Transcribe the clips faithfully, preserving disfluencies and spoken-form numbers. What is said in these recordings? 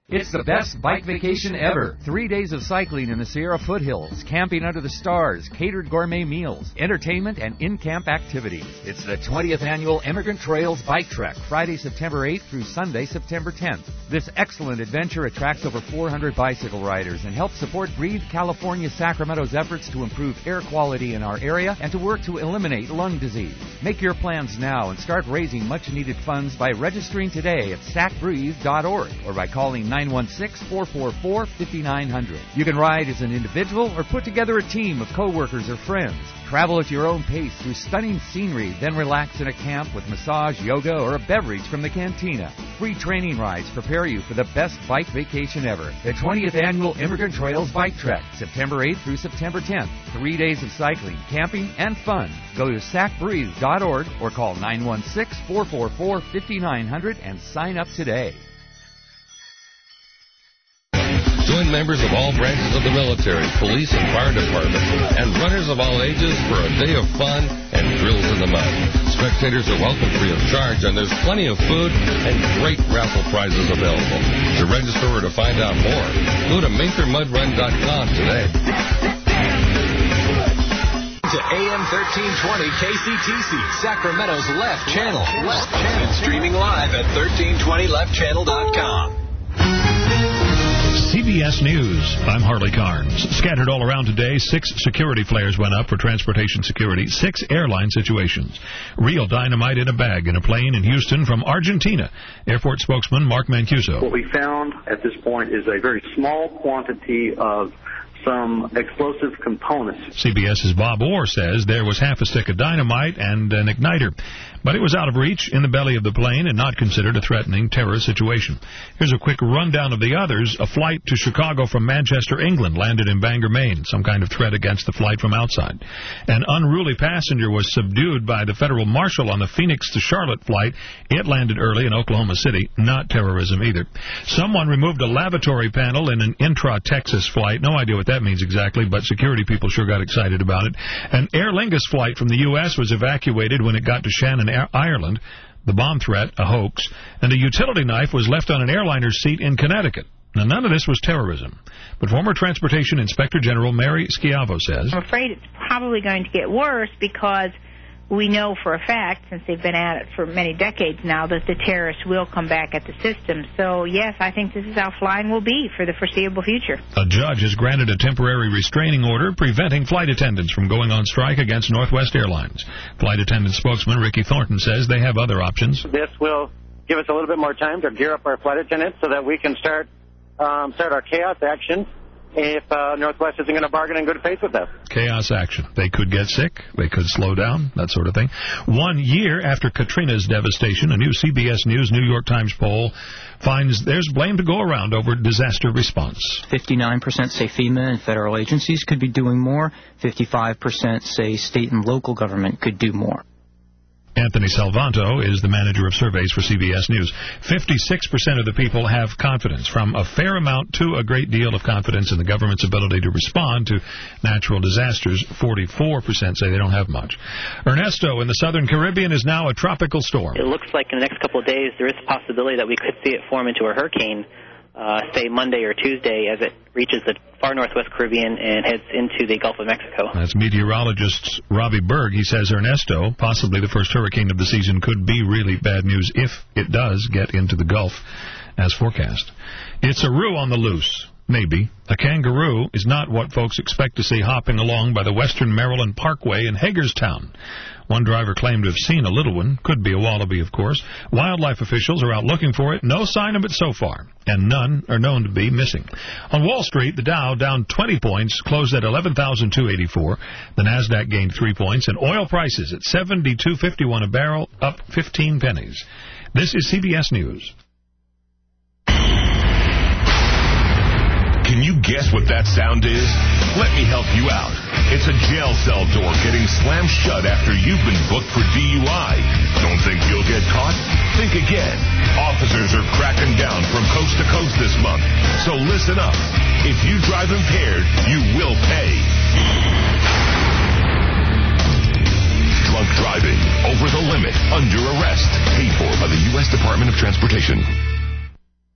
It's the best bike vacation ever. Three days of cycling in the Sierra foothills, camping under the stars, catered gourmet meals, entertainment, and in-camp activities. It's the twentieth Annual Immigrant Trails Bike Trek, Friday, September eighth through Sunday, September tenth. This excellent adventure attracts over four hundred bicycle riders and helps support Breathe California Sacramento's efforts to improve air quality in our area and to work to eliminate lung disease. Make your plans now and start raising much-needed funds by registering today at sac breathe dot org or by calling nine one six, four four four, five nine zero zero. You can ride as an individual or put together a team of coworkers or friends. Travel at your own pace through stunning scenery, then relax in a camp with massage, yoga, or a beverage from the cantina. Free training rides prepare you for the best bike vacation ever. The twentieth Annual Immigrant Trails Bike Trek, September eighth through September tenth. Three days of cycling, camping, and fun. Go to sac breathe dot org or call nine one six, four four four, five nine zero zero and sign up today. Join members of all branches of the military, police, and fire department, and runners of all ages for a day of fun and drills in the mud. Spectators are welcome free of charge, and there's plenty of food and great raffle prizes available. To register or to find out more, go to mather mud run dot com today. To A M thirteen twenty K C T C, Sacramento's Left Channel. Left Channel. Streaming live at thirteen twenty left channel dot com. C B S News. I'm Harley Carnes. Scattered all around today, six security flares went up for transportation security, six airline situations. Real dynamite in a bag in a plane in Houston from Argentina. Airport spokesman Mark Mancuso. What we found at this point is a very small quantity of some explosive components. CBS's Bob Orr says there was half a stick of dynamite and an igniter, but it was out of reach in the belly of the plane and not considered a threatening terror situation. Here's a quick rundown of the others. A flight to Chicago from Manchester, England, landed in Bangor, Maine, some kind of threat against the flight from outside. An unruly passenger was subdued by the federal marshal on the Phoenix to Charlotte flight. It landed early in Oklahoma City, not terrorism either. Someone removed a lavatory panel in an intra-Texas flight. No idea what that means exactly, but security people sure got excited about it. An Aer Lingus flight from the U S was evacuated when it got to Shannon, Ireland. The bomb threat, a hoax, and a utility knife was left on an airliner's seat in Connecticut. Now, none of this was terrorism, but former Transportation Inspector General Mary Schiavo says, I'm afraid it's probably going to get worse because we know for a fact, since they've been at it for many decades now, that the terrorists will come back at the system. So, yes, I think this is how flying will be for the foreseeable future. A judge has granted a temporary restraining order preventing flight attendants from going on strike against Northwest Airlines. Flight attendant spokesman Ricky Thornton says they have other options. This will give us a little bit more time to gear up our flight attendants so that we can start um, start our chaos action if uh, Northwest isn't going to bargain in good faith with us. Chaos action. They could get sick. They could slow down, that sort of thing. One year after Katrina's devastation, a new C B S News New York Times poll finds there's blame to go around over disaster response. fifty-nine percent say FEMA and federal agencies could be doing more. fifty-five percent say state and local government could do more. Anthony Salvanto is the manager of surveys for C B S News. fifty-six percent of the people have confidence, from a fair amount to a great deal of confidence in the government's ability to respond to natural disasters. forty-four percent say they don't have much. Ernesto in the Southern Caribbean is now a tropical storm. It looks like in the next couple of days there is a possibility that we could see it form into a hurricane, uh, say Monday or Tuesday, as it reaches the far northwest Caribbean and heads into the Gulf of Mexico. That's meteorologist Robbie Berg. He says Ernesto, possibly the first hurricane of the season, could be really bad news if it does get into the Gulf as forecast. It's a roo on the loose. Maybe. A kangaroo is not what folks expect to see hopping along by the Western Maryland Parkway in Hagerstown. One driver claimed to have seen a little one. Could be a wallaby, of course. Wildlife officials are out looking for it. No sign of it so far, and none are known to be missing. On Wall Street, the Dow down twenty points, closed at eleven thousand two hundred eighty-four. The Nasdaq gained three points, and oil prices at seventy-two fifty-one a barrel, up fifteen pennies. This is C B S News. Can you guess what that sound is? Let me help you out. It's a jail cell door getting slammed shut after you've been booked for D U I. Don't think you'll get caught? Think again. Officers are cracking down from coast to coast this month. So listen up. If you drive impaired, you will pay. Drunk driving, over the limit, under arrest. Paid for by the U S Department of Transportation.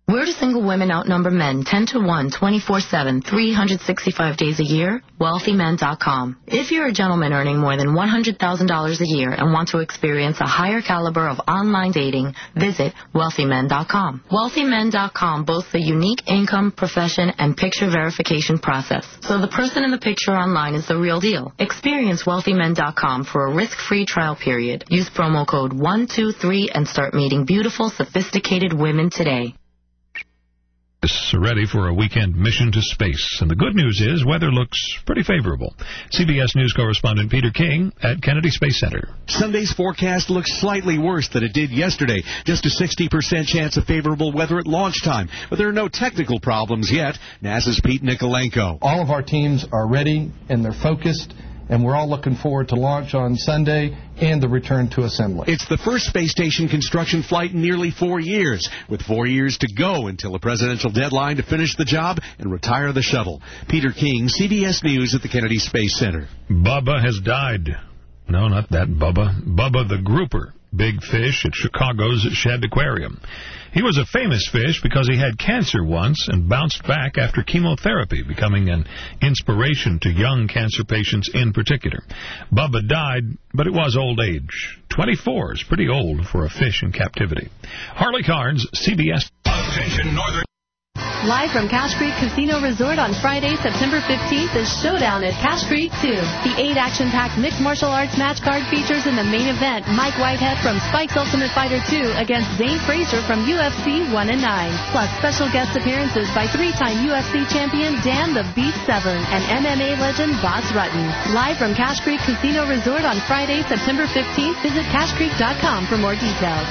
Where do single women outnumber men ten to one, twenty-four seven, three hundred sixty-five days a year? wealthy men dot com. If you're a gentleman earning more than one hundred thousand dollars a year and want to experience a higher caliber of online dating, visit wealthy men dot com. wealthy men dot com boasts a unique income, profession, and picture verification process. So the person in the picture online is the real deal. Experience wealthy men dot com for a risk-free trial period. Use promo code one two three and start meeting beautiful, sophisticated women today. Ready for a weekend mission to space. And the good news is weather looks pretty favorable. C B S News correspondent Peter King at Kennedy Space Center. Sunday's forecast looks slightly worse than it did yesterday. Just a sixty percent chance of favorable weather at launch time. But there are no technical problems yet. NASA's Pete Nikolenko. All of our teams are ready and they're focused, and we're all looking forward to launch on Sunday and the return to assembly. It's the first space station construction flight in nearly four years, with four years to go until a presidential deadline to finish the job and retire the shuttle. Peter King, C B S News at the Kennedy Space Center. Bubba has died. No, not that Bubba. Bubba the Grouper, big fish at Chicago's Shedd Aquarium. He was a famous fish because he had cancer once and bounced back after chemotherapy, becoming an inspiration to young cancer patients in particular. Bubba died, but it was old age. twenty-four is pretty old for a fish in captivity. Harley Carnes, C B S. Attention, Northern. Live from Cache Creek Casino Resort on Friday, September fifteenth is Showdown at Cache Creek two. The eight action-packed mixed martial arts match card features in the main event Mike Whitehead from Spike's Ultimate Fighter two against Zane Frazier from U F C one and nine. Plus special guest appearances by three-time U F C champion Dan the Beast Severn and M M A legend Boss Rutten. Live from Cache Creek Casino Resort on Friday, September fifteenth. Visit cache creek dot com for more details.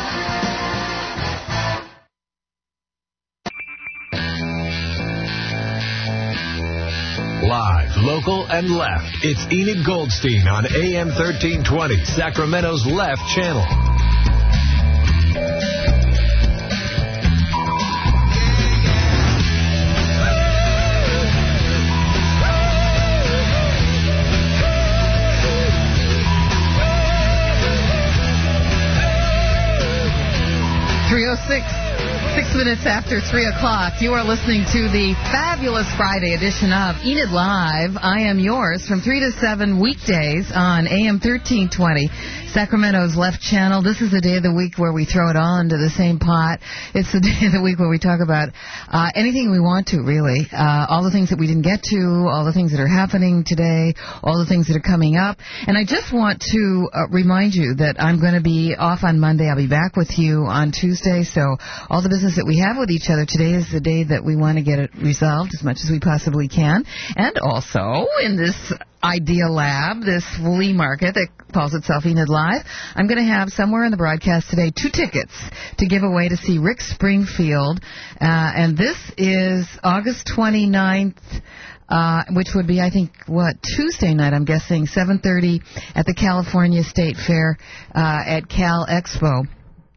Live, local, and left. It's Enid Goldstein on A M thirteen twenty, Sacramento's Left Channel. three oh six. Six minutes after three o'clock, you are listening to the fabulous Friday edition of Enid Live. I am yours from three to seven weekdays on A M thirteen twenty, Sacramento's Left Channel. This is the day of the week where we throw it all into the same pot. It's the day of the week where we talk about uh, anything we want to, really. Uh, all the things that we didn't get to, all the things that are happening today, all the things that are coming up. And I just want to uh, remind you that I'm going to be off on Monday. I'll be back with you on Tuesday. So all the business that we have with each other today is the day that we want to get it resolved as much as we possibly can. And also, in this Idea Lab, this flea market that calls itself Enid Live, I'm going to have somewhere in the broadcast today two tickets to give away to see Rick Springfield. Uh, and this is August twenty-ninth. Uh, which would be, I think, what, Tuesday night, I'm guessing, seven thirty at the California State Fair uh, at Cal Expo.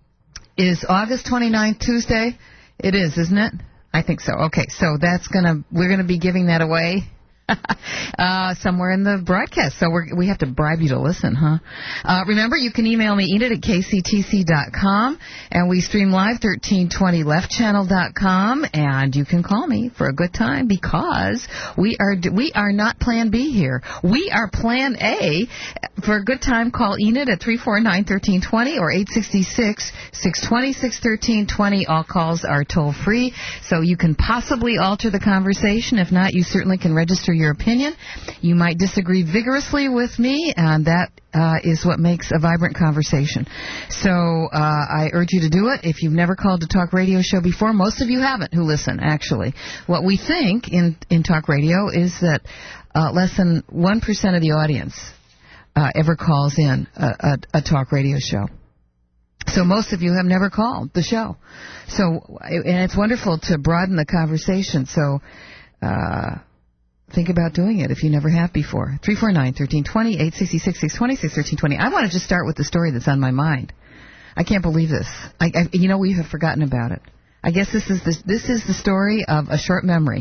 Is August twenty-ninth Tuesday? It is, isn't it? I think so. Okay, so that's gonna we're gonna be giving that away uh, somewhere in the broadcast. So we're, we have to bribe you to listen, huh? Uh, remember, you can email me, Enid at K C T C dot com, and we stream live thirteen twenty left channel dot com, and you can call me for a good time because we are we are not Plan B here. We are Plan A. For a good time, call Enid at three four nine, one three two zero or eight six six, six two zero, six one three two zero. All calls are toll-free, so you can possibly alter the conversation. If not, you certainly can register your opinion. You might disagree vigorously with me, and that uh, is what makes a vibrant conversation. So uh, I urge you to do it. If you've never called a talk radio show before, most of you haven't who listen, actually. What we think in, in talk radio is that uh, less than one percent of the audience uh, ever calls in a, a, a talk radio show. So most of you have never called the show. So, and it's wonderful to broaden the conversation. So, uh, think about doing it if you never have before. three four nine, one three two zero, eight six six, six two zero, six one three two zero. I want to just start with the story that's on my mind. I can't believe this. I, I, you know, we have forgotten about it. I guess this is the, this is the story of a short memory.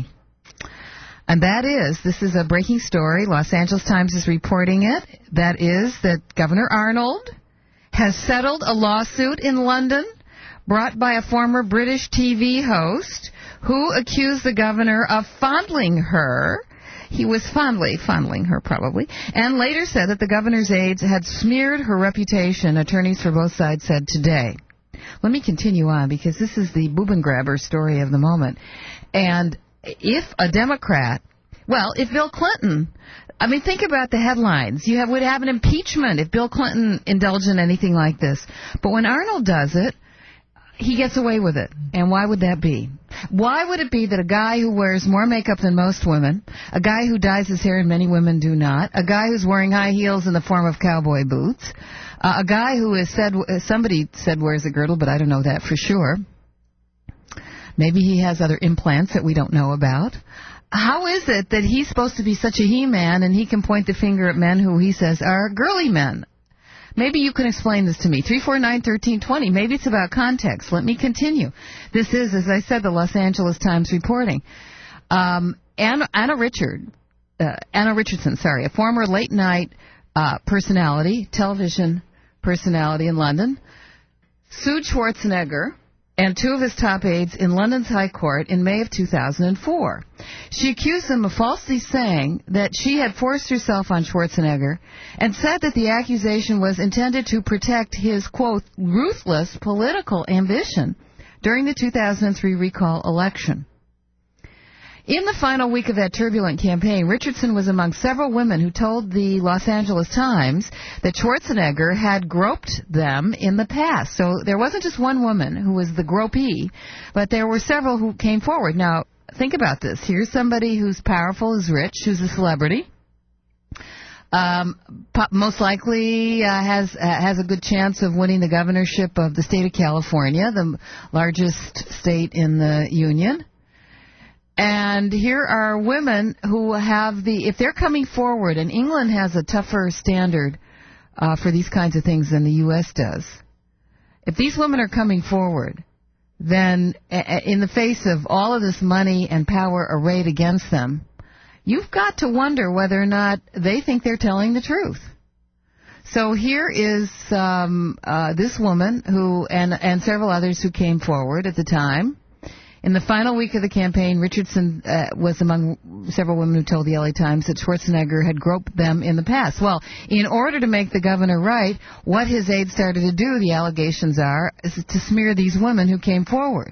And that is, this is a breaking story. Los Angeles Times is reporting it. That is that Governor Arnold has settled a lawsuit in London brought by a former British T V host who accused the governor of fondling her. He was fondly fondling her, probably, and later said that the governor's aides had smeared her reputation, attorneys for both sides said today. Let me continue on, because this is the Bubengrabber story of the moment. And if a Democrat, well, if Bill Clinton, I mean, think about the headlines. You have, would have an impeachment if Bill Clinton indulged in anything like this. But when Arnold does it, he gets away with it. And why would that be? Why would it be that a guy who wears more makeup than most women, a guy who dyes his hair and many women do not, a guy who's wearing high heels in the form of cowboy boots, uh, a guy who is said, somebody said wears a girdle, but I don't know that for sure. Maybe he has other implants that we don't know about. How is it that he's supposed to be such a he-man and he can point the finger at men who he says are girly men? Maybe you can explain this to me. three four nine, one three two zero. Maybe it's about context. Let me continue. This is, as I said, the Los Angeles Times reporting. Um, Anna, Anna Richard, uh, Anna Richardson, sorry, a former late-night uh, personality, television personality in London, sued Schwarzenegger and two of his top aides in London's High Court in May of two thousand four. She accused them of falsely saying that she had forced herself on Schwarzenegger and said that the accusation was intended to protect his, quote, ruthless political ambition during the two thousand three recall election. In the final week of that turbulent campaign, Richardson was among several women who told the Los Angeles Times that Schwarzenegger had groped them in the past. So there wasn't just one woman who was the gropee, but there were several who came forward. Now, think about this. Here's somebody who's powerful, who's rich, who's a celebrity. Um, most likely uh, has uh, has a good chance of winning the governorship of the state of California, the largest state in the union. And here are women who have the, if they're coming forward, and England has a tougher standard uh, for these kinds of things than the U S does. If these women are coming forward, then uh, in the face of all of this money and power arrayed against them, you've got to wonder whether or not they think they're telling the truth. So here is um, uh, this woman who, and, and several others who came forward at the time. In the final week of the campaign, Richardson uh, was among several women who told the L A Times that Schwarzenegger had groped them in the past. Well, in order to make the governor right, what his aides started to do, the allegations are, is to smear these women who came forward.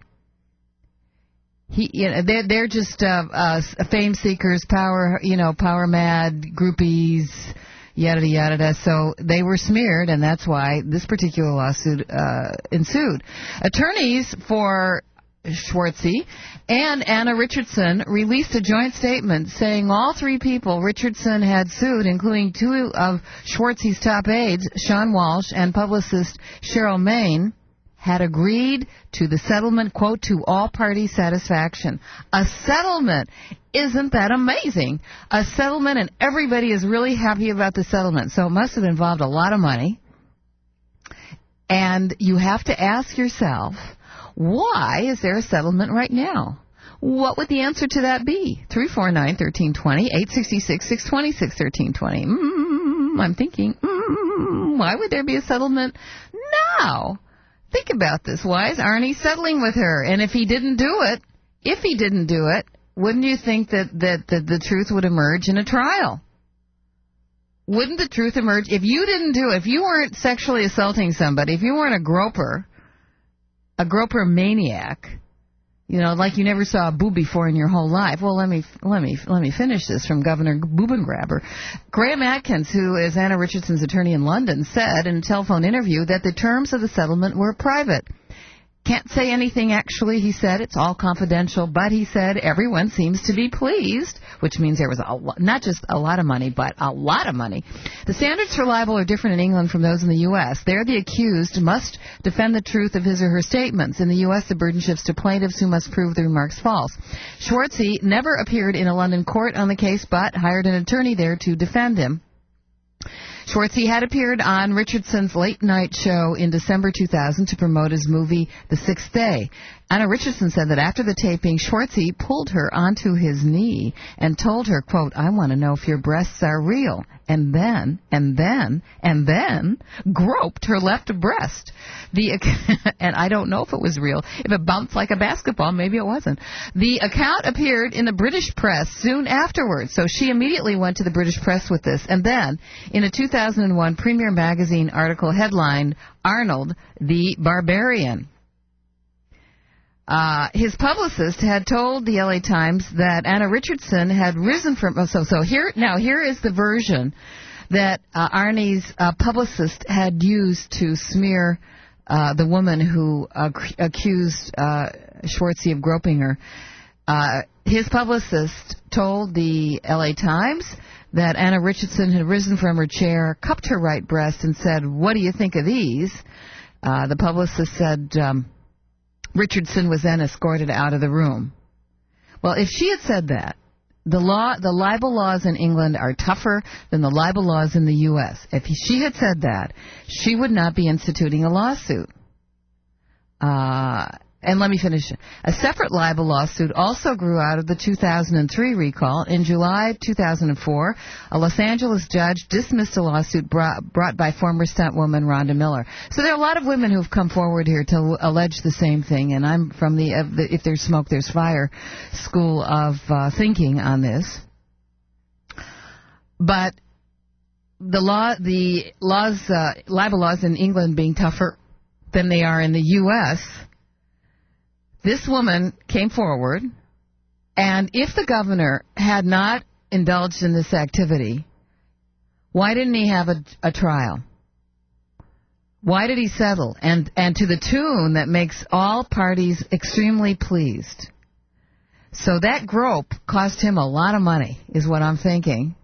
He, you know, they're, they're just uh, uh, fame seekers, power, you know, power mad groupies, yada yada yada. So they were smeared, and that's why this particular lawsuit uh, ensued. Attorneys for Schwartzy and Anna Richardson released a joint statement saying all three people Richardson had sued, including two of Schwartzy's top aides, Sean Walsh and publicist Cheryl Main, had agreed to the settlement, quote, to all party satisfaction. A settlement. Isn't that amazing? A settlement, and everybody is really happy about the settlement. So it must have involved a lot of money. And you have to ask yourself, why is there a settlement right now? What would the answer to that be? three four nine, one three two zero, eight six six, six two six, one three two zero. Mm, I'm thinking, mm, why would there be a settlement now? Think about this. Why is Arnie settling with her? And if he didn't do it, if he didn't do it, wouldn't you think that, that, that the truth would emerge in a trial? Wouldn't the truth emerge? If you didn't do it, if you weren't sexually assaulting somebody, if you weren't a groper, a groper maniac, you know, like you never saw a boob before in your whole life. Well, let me let me let me finish this from Governor Bubengrabber. Graham Atkins, who is Anna Richardson's attorney in London, said in a telephone interview that the terms of the settlement were private. Can't say anything, actually, he said. It's all confidential. But he said everyone seems to be pleased, which means there was a lo- not just a lot of money, but a lot of money. The standards for libel are different in England from those in the U S. There, the accused must defend the truth of his or her statements. In the U S, the burden shifts to plaintiffs who must prove the remarks false. Schwartzy never appeared in a London court on the case, but hired an attorney there to defend him. Schwartzy had appeared on Richardson's late-night show in December two thousand to promote his movie The Sixth Day. Anna Richardson said that after the taping, Schwartzy pulled her onto his knee and told her, quote, I want to know if your breasts are real. And then, and then, and then groped her left breast. The And I don't know if it was real. If it bounced like a basketball, maybe it wasn't. The account appeared in the British press soon afterwards, so she immediately went to the British press with this. And then, in a two thousand one Premier Magazine article headlined, Arnold the Barbarian. Uh, his publicist had told the L A Times that Anna Richardson had risen from... Oh, so, so here, now here is the version that uh, Arnie's uh, publicist had used to smear uh, the woman who uh, accused uh, Schwartzy of groping her. Uh, his publicist told the L A Times that Anna Richardson had risen from her chair, cupped her right breast, and said, what do you think of these? Uh, the publicist said... Um, Richardson was then escorted out of the room. Well, if she had said that, the law, the libel laws in England are tougher than the libel laws in the U S If she had said that, she would not be instituting a lawsuit. Uh, and let me finish. A separate libel lawsuit also grew out of the two thousand three recall. In July two thousand four, a Los Angeles judge dismissed a lawsuit brought, brought by former stuntwoman Rhonda Miller. So there are a lot of women who've come forward here to allege the same thing, and I'm from the, uh, the If There's Smoke, There's Fire school of uh, thinking on this. But the law, the laws, uh, libel laws in England being tougher than they are in the U S, this woman came forward, and if the governor had not indulged in this activity, why didn't he have a, a trial? Why did he settle? And, and to the tune that makes all parties extremely pleased. So that grope cost him a lot of money, is what I'm thinking.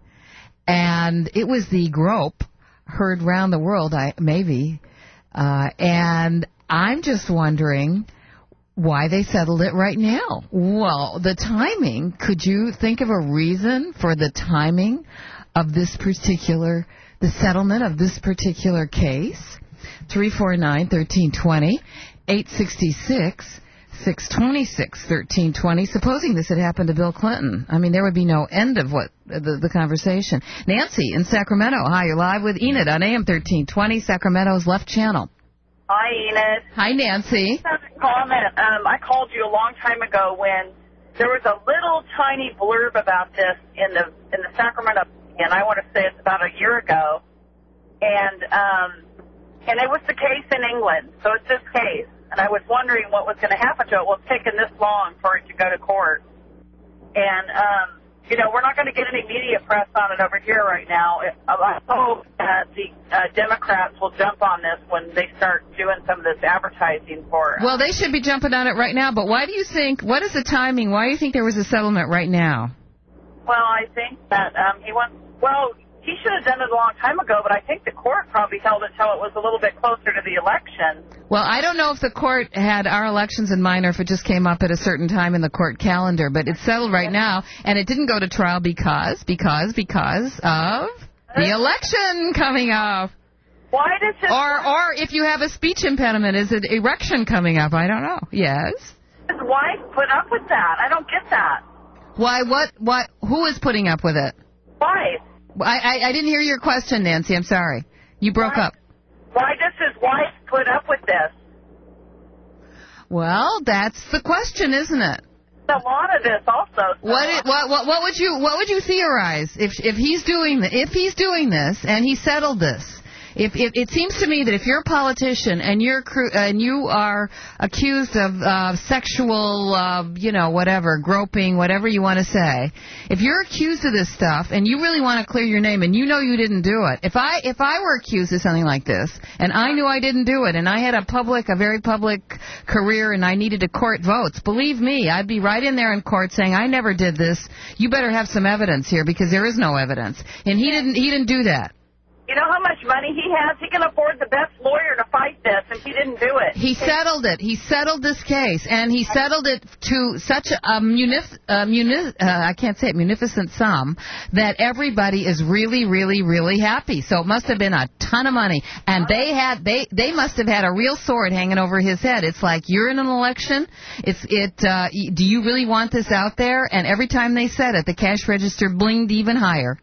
And it was the grope heard round the world, I, maybe. Uh, and I'm just wondering... why they settled it right now. Well, the timing, could you think of a reason for the timing of this particular, the settlement of this particular case? three four nine, one three two zero, eight six six, six two six, one three two zero. Supposing this had happened to Bill Clinton, I mean, there would be no end of what the, the conversation. Nancy in Sacramento. Hi, you're live with Enid on A M thirteen twenty, Sacramento's left channel. Hi, Enid. Hi, Nancy. Just a comment. Um, I called you a long time ago when there was a little tiny blurb about this in the in the Sacramento, and I want to say it's about a year ago, and um, and it was the case in England. So it's this case, and I was wondering what was going to happen to it. Well, it's taken this long for it to go to court, and um, you know, we're not going to get any media press on it over here right now. I hope that the uh, Democrats will jump on this when they start doing some of this advertising for it. Well, they should be jumping on it right now, but why do you think, what is the timing? Why do you think there was a settlement right now? Well, I think that um, he went, well, he should have done it a long time ago, but I think the court probably held it until it was a little bit closer to the election. Well, I don't know if the court had our elections in mind or if it just came up at a certain time in the court calendar, but it's settled right now, and it didn't go to trial because, because, because of the election coming up. Why does his Or, or if you have a speech impediment, is it erection coming up? I don't know. Yes? His wife put up with that. I don't get that. Why, what, what, who is putting up with it? Wife. I, I, I didn't hear your question, Nancy. I'm sorry. You broke why, up. Why does his wife put up with this? Well, that's the question, isn't it? A lot of this also. So what, it, what what what would you what would you theorize if if he's doing the, if he's doing this and he settled this? If, if it seems to me that if you're a politician and you're and you are accused of uh, sexual, uh, you know, whatever, groping, whatever you want to say, if you're accused of this stuff and you really want to clear your name and you know you didn't do it, if I if I were accused of something like this and I knew I didn't do it and I had a public, a very public career and I needed to court votes, believe me, I'd be right in there in court saying I never did this. You better have some evidence here because there is no evidence, and he didn't he didn't do that. You know how much money he has? He can afford the best lawyer to fight this, and he didn't do it. He settled it. He settled this case, and he settled it to such a munif- uh, munif- uh, I can't say it, munificent sum that everybody is really, really, really happy. So it must have been a ton of money, and they had they they must have had a real sword hanging over his head. It's like, you're in an election. It's it. Uh, do you really want this out there? And every time they said it, the cash register blinged even higher.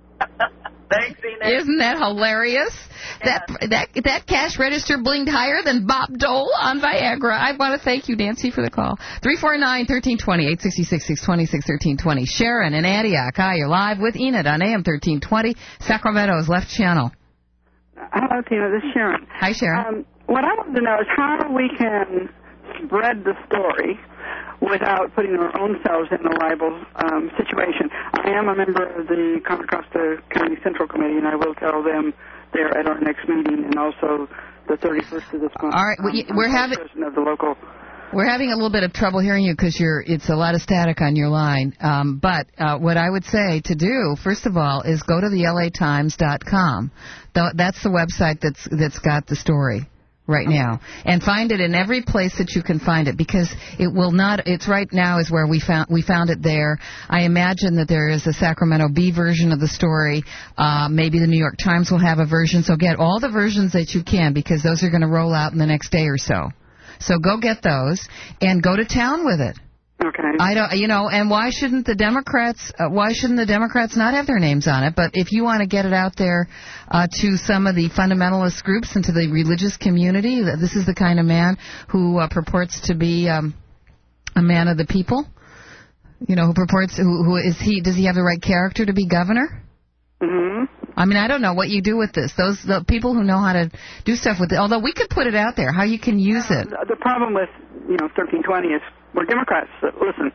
Thanks, Ina. Isn't that hilarious? Yeah. That that that cash register blinged higher than Bob Dole on Viagra. I want to thank you, Nancy, for the call. three four nine, one three two zero, eight six six, six two six, one three two zero. Sharon in Antioch. Hi, you're live with Enid on A M thirteen twenty, Sacramento's left channel. Hello, Tina. This is Sharon. Hi, Sharon. Um, what I want to know is how we can spread the story without putting our own selves in a liable um, situation. I am a member of the Contra Costa County Central Committee, and I will tell them there at our next meeting, and also the thirty-first of this month. All right, well, I'm, we're I'm having president of the local. We're having a little bit of trouble hearing you because you're it's a lot of static on your line. Um, but uh, what I would say to do, first of all, is go to the L A Times dot com. That's the website that's that's got the story right now, and find it in every place that you can find it, because it will not. It's right now is where we found we found it there. I imagine that there is a Sacramento Bee version of the story. Uh, maybe the New York Times will have a version. So get all the versions that you can, because those are going to roll out in the next day or so. So go get those and go to town with it. Okay. I don't, you know, and why shouldn't the Democrats? Uh, why shouldn't the Democrats not have their names on it? But if you want to get it out there uh, to some of the fundamentalist groups and to the religious community, this is the kind of man who uh, purports to be um, a man of the people. You know, who purports who, who is he? Does he have the right character to be governor? Mm-hmm. I mean, I don't know what you do with this. Those the people who know how to do stuff with it. Although we could put it out there, how you can use it. The problem with, you know, thirteen twenty is we're Democrats. So listen.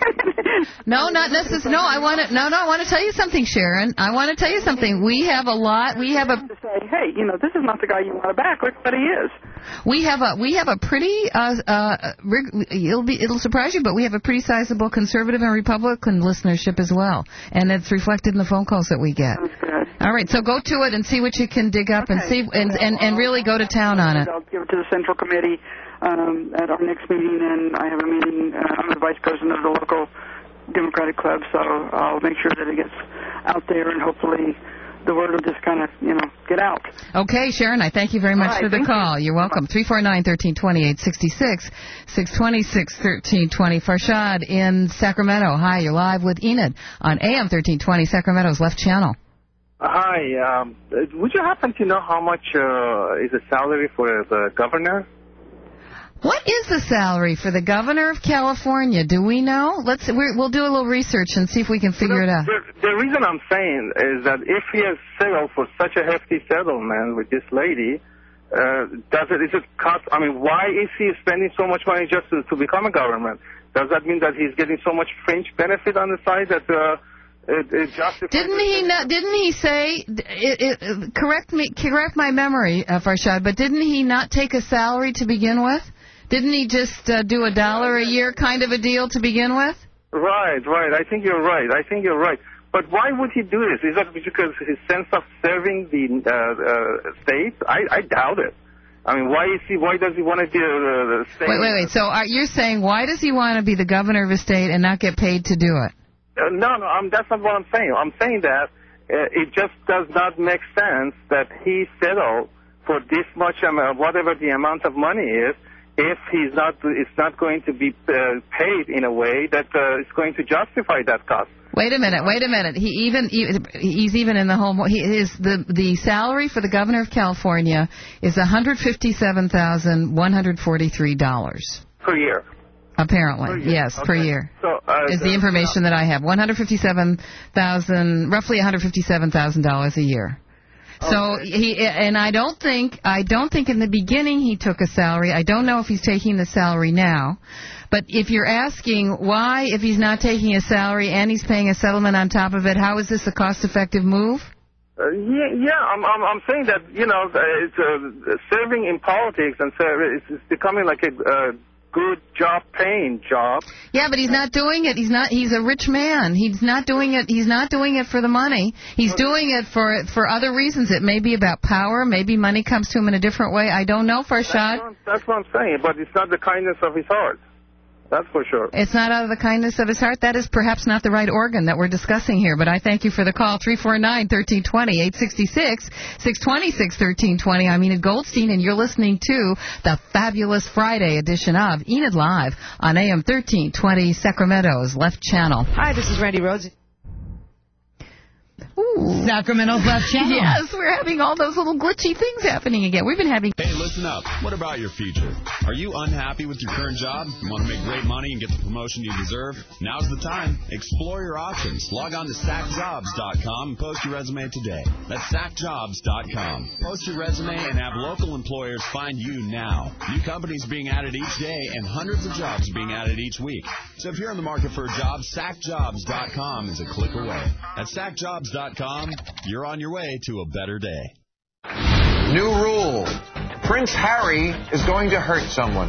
No, not necessarily. No, I want to. No, no, I want to tell you something, Sharon. I want to tell you something. We have a lot. We have a. To say, hey, you know, this is not the guy you want to back. Look what he is. We have a. We have a pretty. Uh, uh, it'll be. It'll surprise you, but we have a pretty sizable conservative and Republican listenership as well, and it's reflected in the phone calls that we get. That's good. All right, so go to it and see what you can dig up, okay. and see and, and and really go to town on it. I'll give it to the Central Committee um, at our next meeting, and I have a meeting. Uh, I'm the vice president of the local Democratic club, so I'll make sure that it gets out there, and hopefully the word will just kind of, you know, get out. Okay, Sharon, I thank you very much right, for the call. You. You're welcome. three four nine, one three two zero, eight six six, six two six, one three two zero. Farshad in Sacramento. Hi, you're live with Enid on A M thirteen twenty, Sacramento's left channel. Hi. Um, would you happen to know how much uh, is the salary for the governor? What is the salary for the governor of California? Do we know? Let's we're, we'll do a little research and see if we can figure you know, it out. The, the reason I'm saying is that if he has settled for such a hefty settlement with this lady, uh, does it is it cost? I mean, why is he spending so much money just to, to become a government? Does that mean that he's getting so much fringe benefit on the side that? Uh, It, it didn't he not, didn't he say it, it, correct me correct my memory, uh, Farshad, but didn't he not take a salary to begin with? Didn't he just uh, do a dollar a year kind of a deal to begin with? Right, right. I think you're right. I think you're right. But why would he do this? Is that because his sense of serving the uh, uh, state? I, I doubt it. I mean, why is he? Why does he want to be the, the state? Wait, wait, wait. So are, you're saying why does he want to be the governor of a state and not get paid to do it? Uh, no, no, I'm, that's not what I'm saying. I'm saying that uh, it just does not make sense that he settled for this much, um, whatever the amount of money is, if he's not, it's not going to be uh, paid in a way that uh, is going to justify that cost. Wait a minute, wait a minute. He even he's even in the whole. He is the the salary for the governor of California is one hundred fifty-seven thousand one hundred forty-three dollars per year. Apparently, per year. yes, Okay. per year. So, uh, is the information uh, that I have. one hundred fifty-seven thousand, roughly one hundred fifty-seven thousand dollars a year. Okay. So he and I don't think I don't think in the beginning he took a salary. I don't know if he's taking the salary now. But if you're asking why, if he's not taking a salary and he's paying a settlement on top of it, how is this a cost-effective move? Uh, yeah, yeah, I'm, I'm, I'm saying that, you know, it's uh, serving in politics and serve, it's, it's becoming like a uh, good job, paying job. Yeah, but he's not doing it. He's not. He's a rich man. He's not doing it. He's not doing it for the money. He's doing it for for other reasons. It may be about power. Maybe money comes to him in a different way. I don't know, Farshad. That's what, that's what I'm saying. But it's not the kindness of his heart. That's for sure. It's not out of the kindness of his heart. That is perhaps not the right organ that we're discussing here. But I thank you for the call. three four nine, one three two zero, eight six six, six two six, one three two zero. I'm Enid Goldstein, and you're listening to the Fabulous Friday edition of Enid Live on A M thirteen twenty, Sacramento's Left Channel. Hi, this is Randy Rhodes. Ooh. Sacramento's Left Channel. Yes, we're having all those little glitchy things happening again. We've been having... Hey, listen up. What about your future? Are you unhappy with your current job? You want to make great money and get the promotion you deserve? Now's the time. Explore your options. Log on to sack jobs dot com and post your resume today. That's sack jobs dot com. Post your resume and have local employers find you now. New companies being added each day and hundreds of jobs being added each week. So if you're in the market for a job, sack jobs dot com is a click away. At sack jobs dot com, you're on your way to a better day. New rule. Prince Harry is going to hurt someone.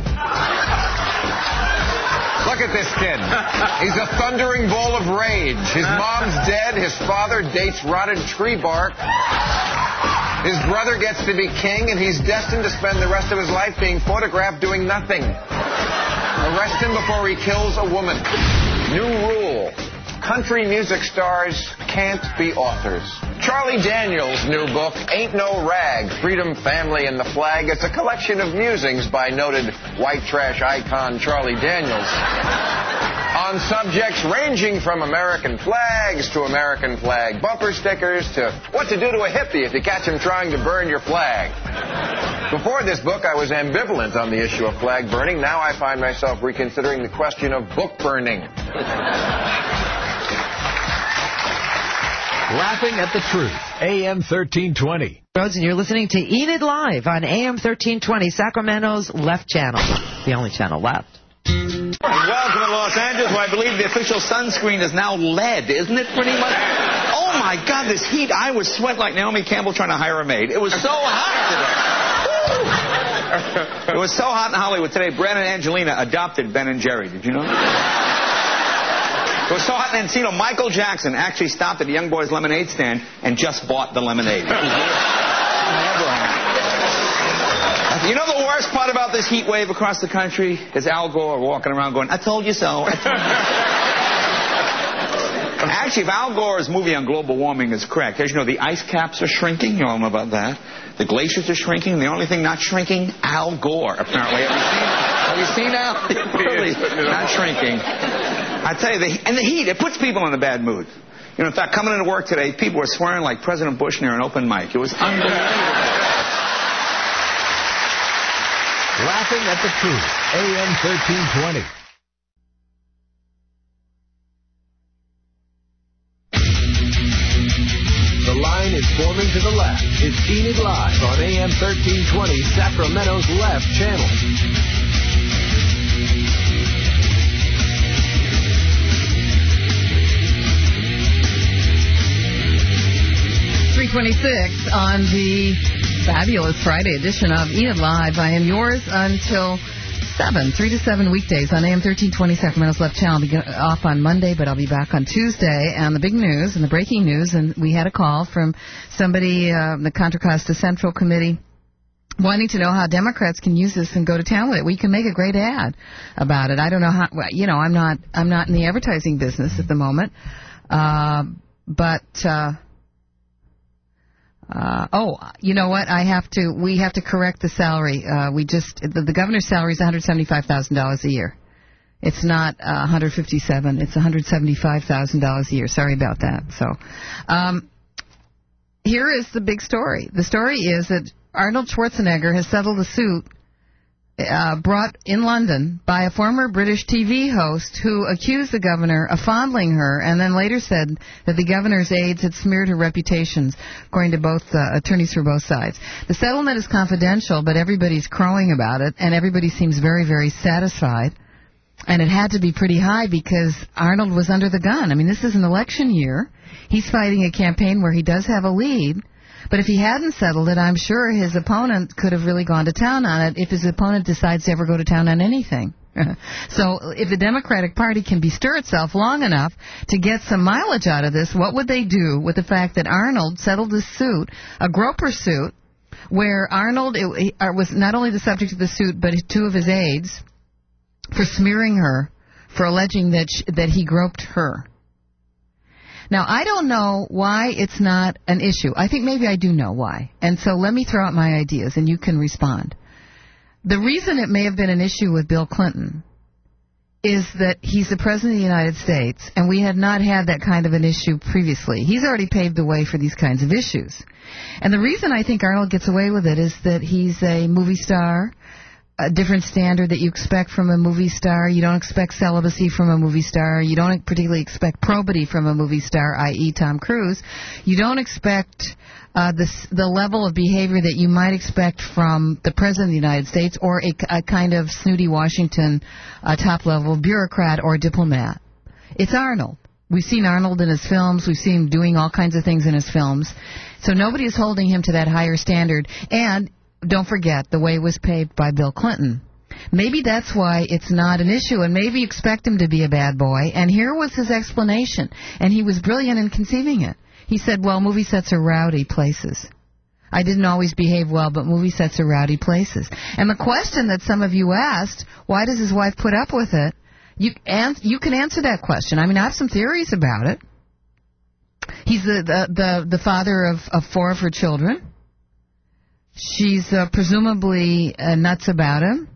Look at this kid. He's a thundering ball of rage. His mom's dead. His father dates rotted tree bark. His brother gets to be king, and he's destined to spend the rest of his life being photographed doing nothing. Arrest him before he kills a woman. New rule. Country music stars can't be authors. Charlie Daniels' new book, Ain't No Rag, Freedom, Family, and the Flag. It's a collection of musings by noted white trash icon Charlie Daniels on subjects ranging from American flags to American flag bumper stickers to what to do to a hippie if you catch him trying to burn your flag. Before this book, I was ambivalent on the issue of flag burning. Now I find myself reconsidering the question of book burning. Laughing at the Truth, A M thirteen twenty. Rhodes, and you're listening to Enid Live on A M thirteen twenty, Sacramento's Left Channel, the only channel left. Welcome to Los Angeles, where I believe the official sunscreen is now lead, isn't it, pretty much? Oh, my God, this heat. I was sweat like Naomi Campbell trying to hire a maid. It was so hot today. It was so hot in Hollywood today. Brad and Angelina adopted Ben and Jerry. Did you know? It was so hot in Encino, Michael Jackson actually stopped at the Young Boys lemonade stand and just bought the lemonade. You know the worst part about this heat wave across the country is Al Gore walking around going, I told you so. I told you so. Actually, if Al Gore's movie on global warming is correct, as you know, the ice caps are shrinking. You all know about that. The glaciers are shrinking. The only thing not shrinking, Al Gore, apparently. Have you seen, have you seen Al? Really, not shrinking. I tell you, the, and the heat, it puts people in a bad mood. You know, in fact, coming into work today, people were swearing like President Bush near an open mic. It was unbelievable. Laughing at the Truth, A M thirteen twenty. The line is forming to the left. It's Enid Live on A M thirteen twenty, Sacramento's Left Channel. three twenty-six on the Fabulous Friday edition of Enid Live. I am yours until seven, three to seven weekdays on A M thirteen twenty, Sacramento's Left Channel. I'll be off on Monday, but I'll be back on Tuesday. And the big news and the breaking news, and we had a call from somebody, uh, the Contra Costa Central Committee, wanting to know how Democrats can use this and go to town with it. We can make a great ad about it. I don't know how, you know, I'm not, I'm not in the advertising business at the moment. Uh, but, uh, Uh, oh, you know what? I have to. We have to correct the salary. Uh, we just the, the governor's salary is one hundred seventy-five thousand dollars a year. It's not uh, one hundred fifty-seven. It's one hundred seventy-five thousand dollars a year. Sorry about that. So, um, here is the big story. The story is that Arnold Schwarzenegger has settled a suit uh, brought in London by a former British T V host who accused the governor of fondling her and then later said that the governor's aides had smeared her reputations, according to both uh, attorneys for both sides. The settlement is confidential, but everybody's crowing about it, and everybody seems very, very satisfied. And it had to be pretty high because Arnold was under the gun. I mean, this is an election year. He's fighting a campaign where he does have a lead. But if he hadn't settled it, I'm sure his opponent could have really gone to town on it if his opponent decides to ever go to town on anything. So if the Democratic Party can bestir itself long enough to get some mileage out of this, what would they do with the fact that Arnold settled this suit, a groper suit, where Arnold it, it was not only the subject of the suit, but two of his aides, for smearing her, for alleging that she, that he groped her. Now, I don't know why it's not an issue. I think maybe I do know why. And so let me throw out my ideas, and you can respond. The reason it may have been an issue with Bill Clinton is that he's the President of the United States, and we had not had that kind of an issue previously. He's already paved the way for these kinds of issues. And the reason I think Arnold gets away with it is that he's a movie star, a different standard that you expect from a movie star. You don't expect celibacy from a movie star. You don't particularly expect probity from a movie star, that is. Tom Cruise. You don't expect uh, the, the level of behavior that you might expect from the President of the United States or a, a kind of snooty Washington uh, top-level bureaucrat or diplomat. It's Arnold. We've seen Arnold in his films. We've seen him doing all kinds of things in his films. So nobody is holding him to that higher standard. And don't forget the way it was paved by Bill Clinton. Maybe that's why it's not an issue, and maybe you expect him to be a bad boy. And here was his explanation, and he was brilliant in conceiving it. He said, well, movie sets are rowdy places. I didn't always behave well, but movie sets are rowdy places. And the question that some of you asked, why does his wife put up with it? You, and you can answer that question. I mean, I have some theories about it. He's the, the, the, the father of, of four of her children. She's uh, presumably uh, nuts about him.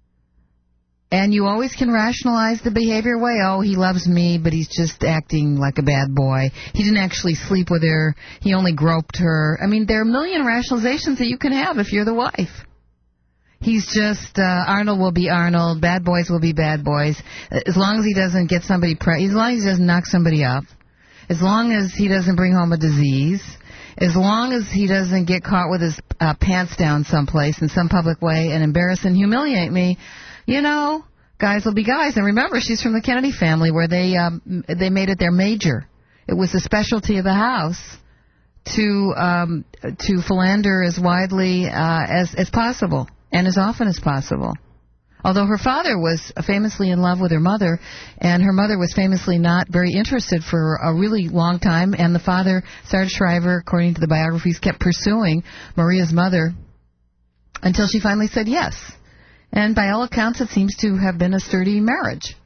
And you always can rationalize the behavior away. Oh, he loves me, but he's just acting like a bad boy. He didn't actually sleep with her. He only groped her. I mean, there are a million rationalizations that you can have if you're the wife. He's just, uh, Arnold will be Arnold. Bad boys will be bad boys. As long as he doesn't get somebody, pre- as long as he doesn't knock somebody up. As long as he doesn't bring home a disease. As long as he doesn't get caught with his uh, pants down someplace in some public way and embarrass and humiliate me, you know, guys will be guys. And remember, she's from the Kennedy family where they um, they made it their major. It was a specialty of the house to um, to philander as widely uh, as as possible and as often as possible. Although her father was famously in love with her mother, and her mother was famously not very interested for a really long time, and the father, Sarge Shriver, according to the biographies, kept pursuing Maria's mother until she finally said yes. And by all accounts, it seems to have been a sturdy marriage.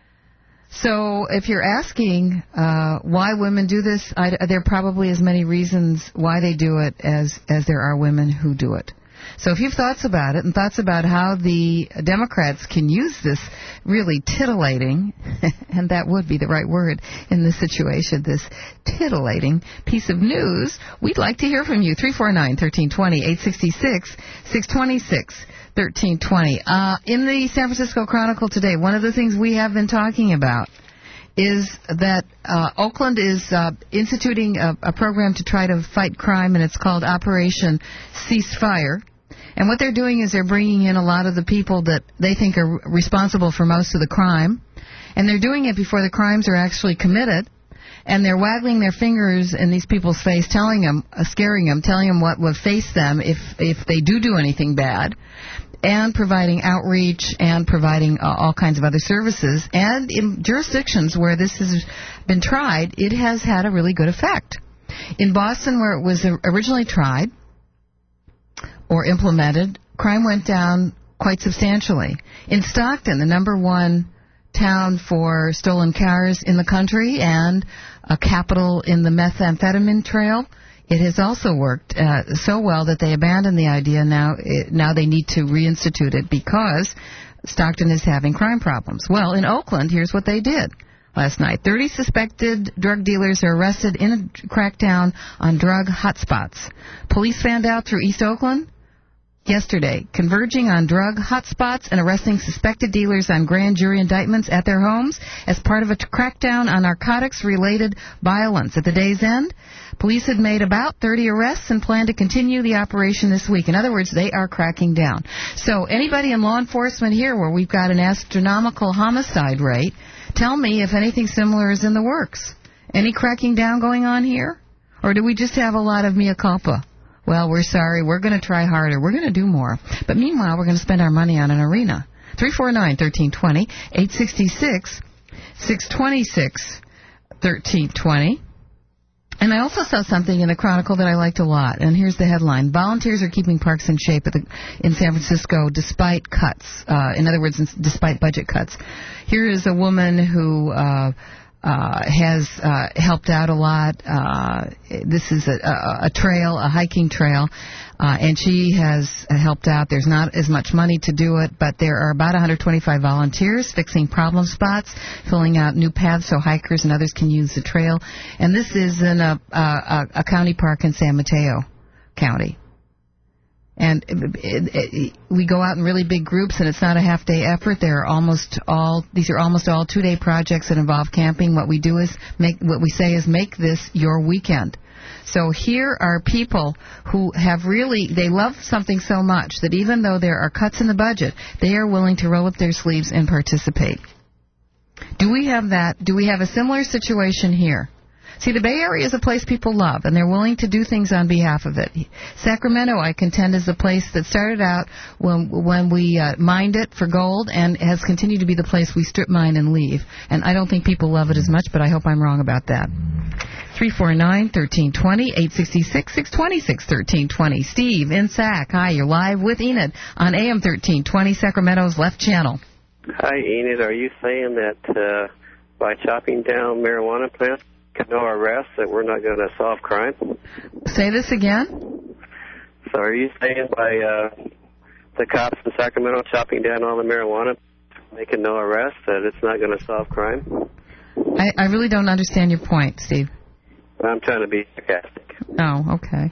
So if you're asking uh, why women do this, I, there are probably as many reasons why they do it as, as there are women who do it. So if you have thoughts about it and thoughts about how the Democrats can use this really titillating, and that would be the right word in this situation, this titillating piece of news, we'd like to hear from you. three four nine, one three two zero, eight six six, six two six, one three two zero. Uh, in the San Francisco Chronicle today, one of the things we have been talking about is that uh, Oakland is uh, instituting a, a program to try to fight crime, and it's called Operation Ceasefire. And what they're doing is they're bringing in a lot of the people that they think are responsible for most of the crime. And they're doing it before the crimes are actually committed. And they're waggling their fingers in these people's face, telling them, uh, scaring them, telling them what will face them if, if they do do anything bad. And providing outreach and providing uh, all kinds of other services. And in jurisdictions where this has been tried, it has had a really good effect. In Boston, where it was originally tried or implemented, crime went down quite substantially. In Stockton, the number one town for stolen cars in the country and a capital in the methamphetamine trail, it has also worked uh, so well that they abandoned the idea. Now, it, now they need to reinstitute it because Stockton is having crime problems. Well, in Oakland, here's what they did last night. thirty suspected drug dealers are arrested in a crackdown on drug hotspots. Police fanned out through East Oakland yesterday, converging on drug hotspots and arresting suspected dealers on grand jury indictments at their homes as part of a crackdown on narcotics-related violence. At the day's end, police had made about thirty arrests and plan to continue the operation this week. In other words, they are cracking down. So anybody in law enforcement here where we've got an astronomical homicide rate, tell me if anything similar is in the works. Any cracking down going on here? Or do we just have a lot of mea culpa? Well, we're sorry, we're going to try harder, we're going to do more. But meanwhile, we're going to spend our money on an arena. three four nine, one three two zero, eight six six, six two six, one three two zero. And I also saw something in the Chronicle that I liked a lot. And here's the headline. Volunteers are keeping parks in shape at the, in San Francisco despite cuts. Uh, in other words, despite budget cuts. Here is a woman who uh, uh, has uh, helped out a lot. Uh, this is a, a, a trail, a hiking trail. Uh, and she has helped out. There's not as much money to do it, but there are about one hundred twenty-five volunteers fixing problem spots, filling out new paths so hikers and others can use the trail. And this is in a, a, a county park in San Mateo County. And it, it, it, we go out in really big groups, and it's not a half-day effort. There are almost all these are almost all two-day projects that involve camping. What we do is make what we say is make this your weekend. So here are people who have really, they love something so much that even though there are cuts in the budget, they are willing to roll up their sleeves and participate. Do we have that? Do we have a similar situation here? See, the Bay Area is a place people love, and they're willing to do things on behalf of it. Sacramento, I contend, is the place that started out when when we uh, mined it for gold and has continued to be the place we strip mine and leave. And I don't think people love it as much, but I hope I'm wrong about that. three four nine, one three two zero, eight six six, six two six, one three two zero. Steve in Sac. Hi, you're live with Enid on A M thirteen twenty, Sacramento's left channel. Hi, Enid. Are you saying that uh, by chopping down marijuana plants, no arrests, that we're not going to solve crime? Say this again? So are you saying by uh, the cops in Sacramento chopping down all the marijuana, making no arrests, that it's not going to solve crime? I, I really don't understand your point, Steve. I'm trying to be sarcastic. Oh, okay.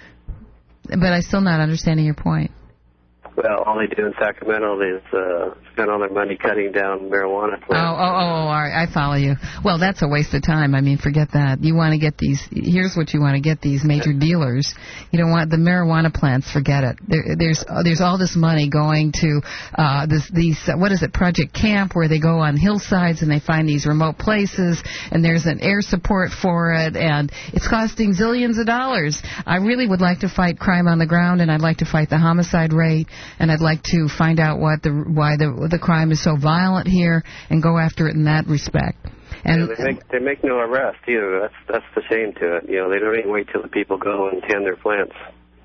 But I'm still not understanding your point. Well, all they do in Sacramento is uh, spend all their money cutting down marijuana plants. Oh, oh, oh, all right. I follow you. Well, that's a waste of time. I mean, forget that. You want to get these, here's what you want to get, these major dealers. You don't want the marijuana plants, forget it. There, there's there's all this money going to uh, this these, uh, what is it, Project Camp, where they go on hillsides and they find these remote places, and there's an air support for it, and it's costing zillions of dollars. I really would like to fight crime on the ground, and I'd like to fight the homicide rate. And I'd like to find out what the why the the crime is so violent here and go after it in that respect. And yeah, they make they make no arrest either. That's that's the shame to it. You know, they don't even wait till the people go and tend their plants.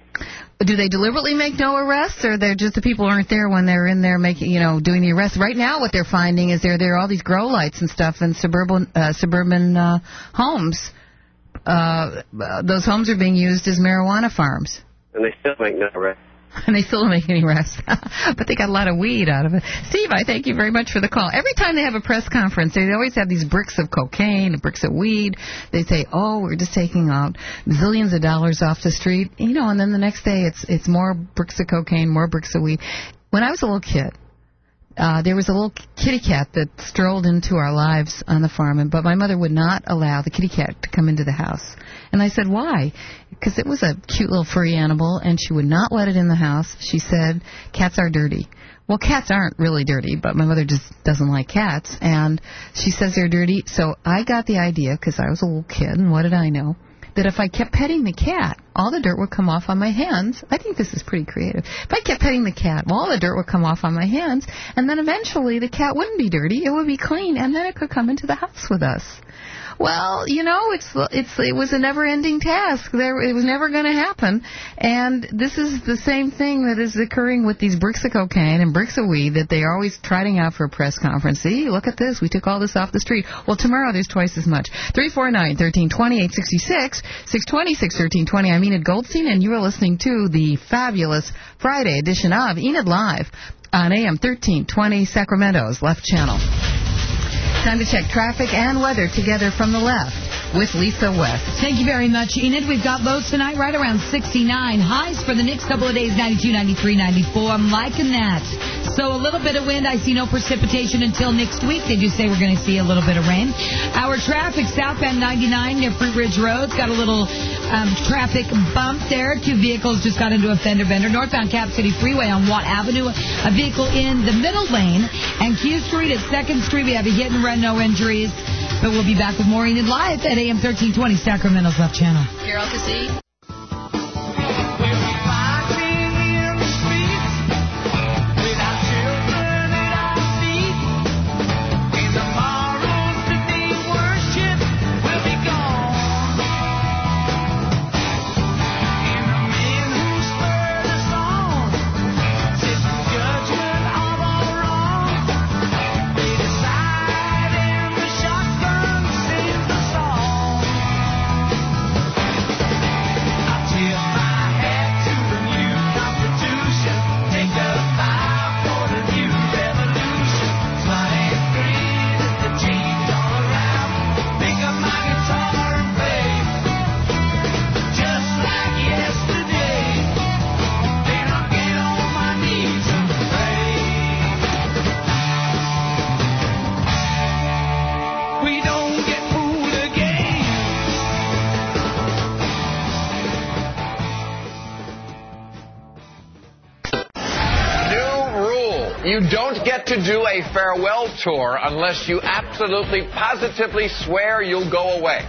Do they deliberately make no arrests, or they're just the people aren't there when they're in there making, you know, doing the arrests? Right now, what they're finding is there there are all these grow lights and stuff in suburban uh, suburban uh, homes. Uh, those homes are being used as marijuana farms. And they still make no arrests. And they still don't make any arrests. But they got a lot of weed out of it. Steve, I thank you very much for the call. Every time they have a press conference, they always have these bricks of cocaine and bricks of weed. They say, oh, we're just taking out zillions of dollars off the street. You know, and then the next day it's it's more bricks of cocaine, more bricks of weed. When I was a little kid, Uh, there was a little kitty cat that strolled into our lives on the farm, and, but my mother would not allow the kitty cat to come into the house. And I said, why? Because it was a cute little furry animal, and she would not let it in the house. She said, cats are dirty. Well, cats aren't really dirty, but my mother just doesn't like cats, and she says they're dirty. So I got the idea, because I was a little kid, and what did I know? That if I kept petting the cat, all the dirt would come off on my hands. I think this is pretty creative. If I kept petting the cat, well, all the dirt would come off on my hands, and then eventually the cat wouldn't be dirty. It would be clean, and then it could come into the house with us. Well, you know, it's it's it was a never-ending task. There, it was never going to happen. And this is the same thing that is occurring with these bricks of cocaine and bricks of weed that they are always trotting out for a press conference. See, look at this. We took all this off the street. Well, tomorrow there's twice as much. three four nine, one three two zero, eight six six, six two six, one three two zero. I'm Enid Goldstein, and you are listening to the fabulous Friday edition of Enid Live on A M thirteen twenty, Sacramento's Left Channel. Time to check traffic and weather together from the left with Lisa West. Thank you very much, Enid. We've got lows tonight right around sixty-nine. Highs for the next couple of days, ninety-two, ninety-three, ninety-four. I'm liking that. So a little bit of wind. I see no precipitation until next week. They do say we're going to see a little bit of rain. Our traffic southbound ninety-nine near Fruit Ridge Road. Got a little um, traffic bump there. Two vehicles just got into a fender bender. Northbound Cap City Freeway on Watt Avenue. A vehicle in the middle lane. And Q Street at second Street. We have a hit and run, no injuries. But we'll be back with more Enid Live at A M thirteen twenty, Sacramento's Left Channel. Carol Cassey. You don't get to do a farewell tour unless you absolutely, positively swear you'll go away.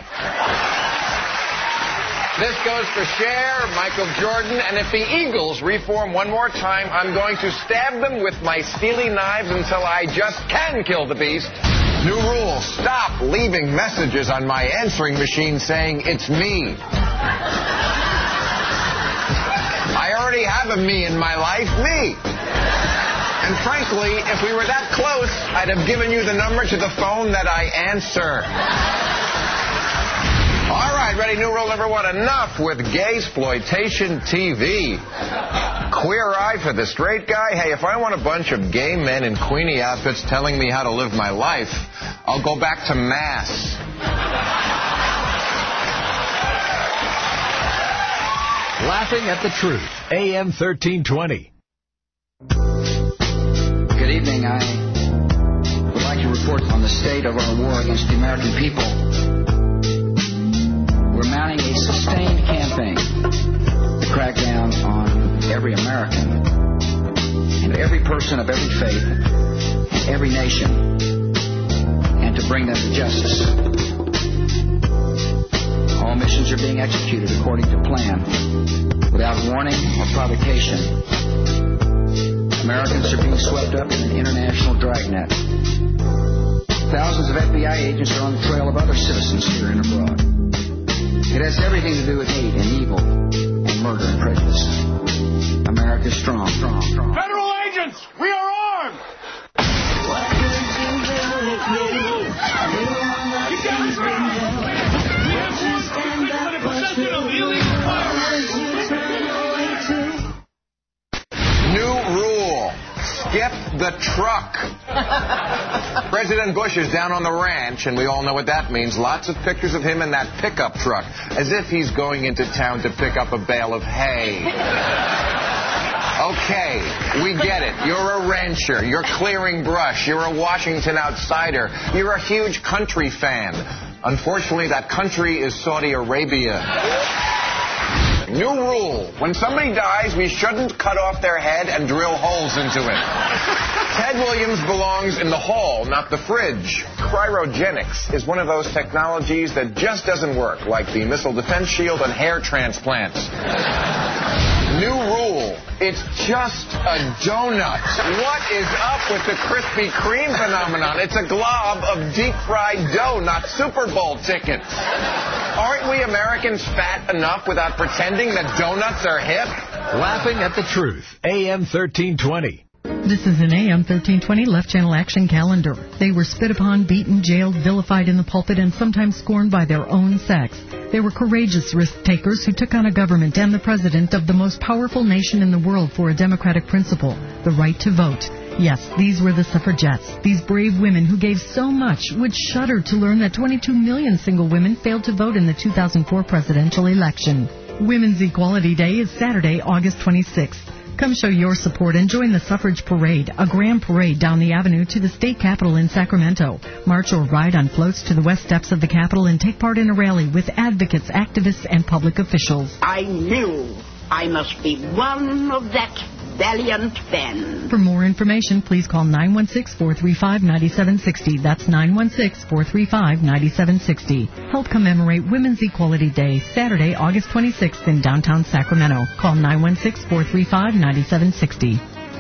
This goes for Cher, Michael Jordan, and if the Eagles reform one more time, I'm going to stab them with my steely knives until I just can kill the beast. New rule, stop leaving messages on my answering machine saying it's me. I already have a me in my life, me. And frankly, if we were that close, I'd have given you the number to the phone that I answer. All right, ready, new rule number one. Enough with gay-sploitation T V. Queer eye for the straight guy? Hey, if I want a bunch of gay men in Queenie outfits telling me how to live my life, I'll go back to Mass. Laughing at the Truth, A M thirteen twenty. Good evening. I would like to report on the state of our war against the American people. We're mounting a sustained campaign to crack down on every American and every person of every faith and every nation, and to bring them to justice. All missions are being executed according to plan, without warning or provocation. Americans are being swept up in an international dragnet. Thousands of F B I agents are on the trail of other citizens here and abroad. It has everything to do with hate and evil and murder and prejudice. America's strong, strong, strong. Federal agents, we are armed! What could you really do? You guys are We have stand up for truth. New rule. Skip the truck. President Bush is down on the ranch, and we all know what that means. Lots of pictures of him in that pickup truck, as if he's going into town to pick up a bale of hay. Okay, we get it. You're a rancher. You're clearing brush. You're a Washington outsider. You're a huge country fan. Unfortunately, that country is Saudi Arabia. New rule. When somebody dies, we shouldn't cut off their head and drill holes into it. Ted Williams belongs in the hall, not the fridge. Cryogenics is one of those technologies that just doesn't work, like the missile defense shield and hair transplants. New rule. It's just a donut. What is up with the Krispy Kreme phenomenon? It's a glob of deep-fried dough, not Super Bowl tickets. Aren't we Americans fat enough without pretending that donuts are hip? Laughing at the Truth, A M thirteen twenty. This is an A M thirteen twenty Left Channel Action Calendar. They were spit upon, beaten, jailed, vilified in the pulpit, and sometimes scorned by their own sex. They were courageous risk-takers who took on a government and the president of the most powerful nation in the world for a democratic principle, the right to vote. Yes, these were the suffragettes. These brave women who gave so much would shudder to learn that twenty-two million single women failed to vote in the two thousand four presidential election. Women's Equality Day is Saturday, August twenty-sixth. Come show your support and join the suffrage parade, a grand parade down the avenue to the state capitol in Sacramento. March or ride on floats to the west steps of the capitol and take part in a rally with advocates, activists, and public officials. I knew I must be one of that valiant band. For more information, please call nine one six, four three five, nine seven six zero. That's nine one six, four three five, nine seven six zero. Help commemorate Women's Equality Day, Saturday, August twenty-sixth in downtown Sacramento. Call nine one six, four three five, nine seven six zero.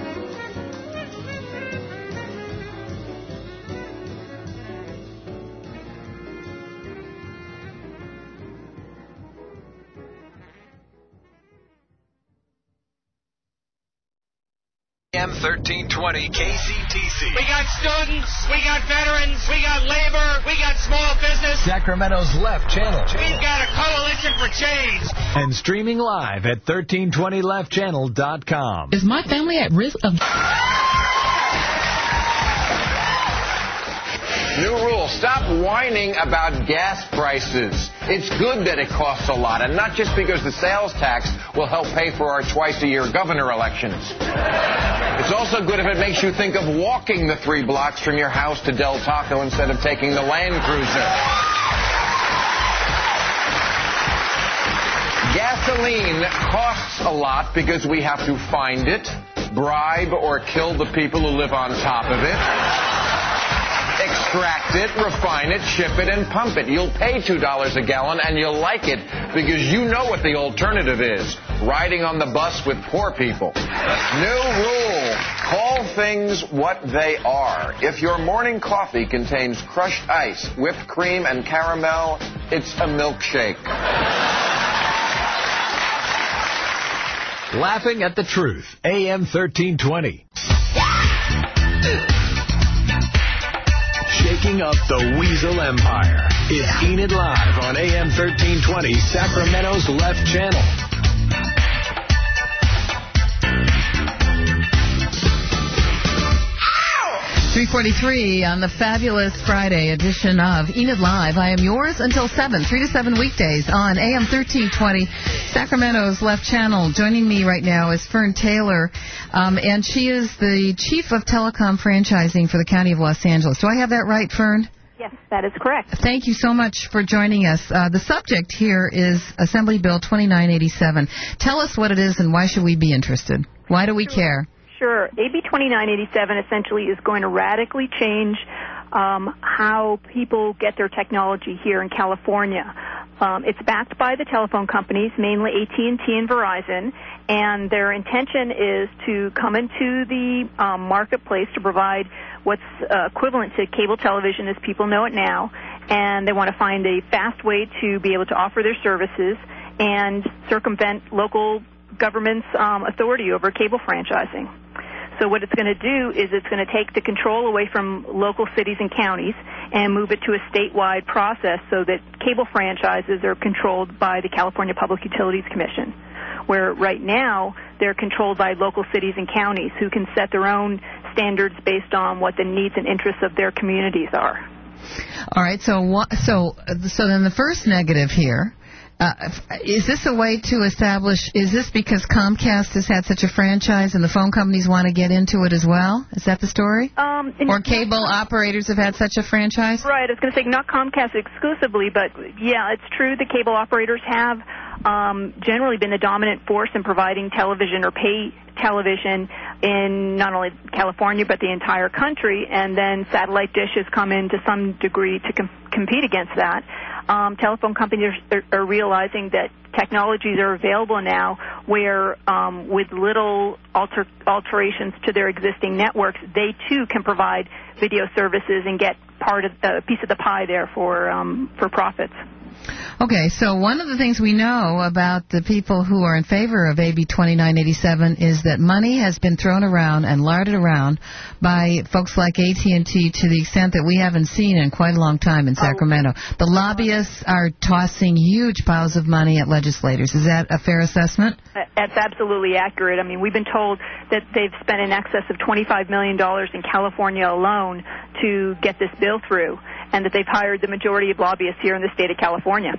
A M thirteen twenty K C T C. We got students, we got veterans, we got labor, we got small business. Sacramento's Left Channel. We've got a coalition for change. And streaming live at thirteen twenty left channel dot com. Is my family at risk of... New rule. Stop whining about gas prices. It's good that it costs a lot, and not just because the sales tax will help pay for our twice-a-year governor elections. It's also good if it makes you think of walking the three blocks from your house to Del Taco instead of taking the Land Cruiser. Gasoline costs a lot because we have to find it, bribe or kill the people who live on top of it. Extract it, refine it, ship it, and pump it. You'll pay two dollars a gallon, and you'll like it because you know what the alternative is. Riding on the bus with poor people. New rule. Call things what they are. If your morning coffee contains crushed ice, whipped cream, and caramel, it's a milkshake. Laughing at the Truth, A M thirteen twenty. Shaking up the Weasel Empire. It's Enid Live on A M thirteen twenty, Sacramento's Left Channel. three forty-three on the fabulous Friday edition of Enid Live. I am yours until seven, three to seven weekdays on A M thirteen twenty, Sacramento's Left Channel. Joining me right now is Fern Taylor, um, and she is the Chief of Telecom Franchising for the County of Los Angeles. Do I have that right, Fern? Yes, that is correct. Thank you so much for joining us. Uh, the subject here is Assembly Bill twenty-nine eighty-seven. Tell us what it is and why should we be interested? Why do we care? Sure. A B twenty-nine eighty-seven essentially is going to radically change um, how people get their technology here in California. Um, it's backed by the telephone companies, mainly A T and T and Verizon, and their intention is to come into the um, marketplace to provide what's uh, equivalent to cable television as people know it now, and they want to find a fast way to be able to offer their services and circumvent local government's um, authority over cable franchising. So what it's going to do is it's going to take the control away from local cities and counties and move it to a statewide process so that cable franchises are controlled by the California Public Utilities Commission, where right now they're controlled by local cities and counties who can set their own standards based on what the needs and interests of their communities are. All right, so what, so so then the first negative here, Uh, is this a way to establish, is this because Comcast has had such a franchise and the phone companies want to get into it as well? Is that the story? Um, or cable operators have had such a franchise? Right, I was going to say not Comcast exclusively, but yeah, it's true the cable operators have um, generally been the dominant force in providing television or pay television in not only California but the entire country, and then satellite dish has come in to some degree to com- compete against that. Um, telephone companies are, are realizing that technologies are available now where um, with little alter, alterations to their existing networks, they too can provide video services and get part of a piece of the pie there for um, for profits. Okay, so one of the things we know about the people who are in favor of A B twenty-nine eighty-seven is that money has been thrown around and larded around by folks like A T and T to the extent that we haven't seen in quite a long time in Sacramento. The lobbyists are tossing huge piles of money at legislators. Is that a fair assessment? That's absolutely accurate. I mean, we've been told that they've spent in excess of twenty-five million dollars in California alone to get this bill through, and that they've hired the majority of lobbyists here in the state of California.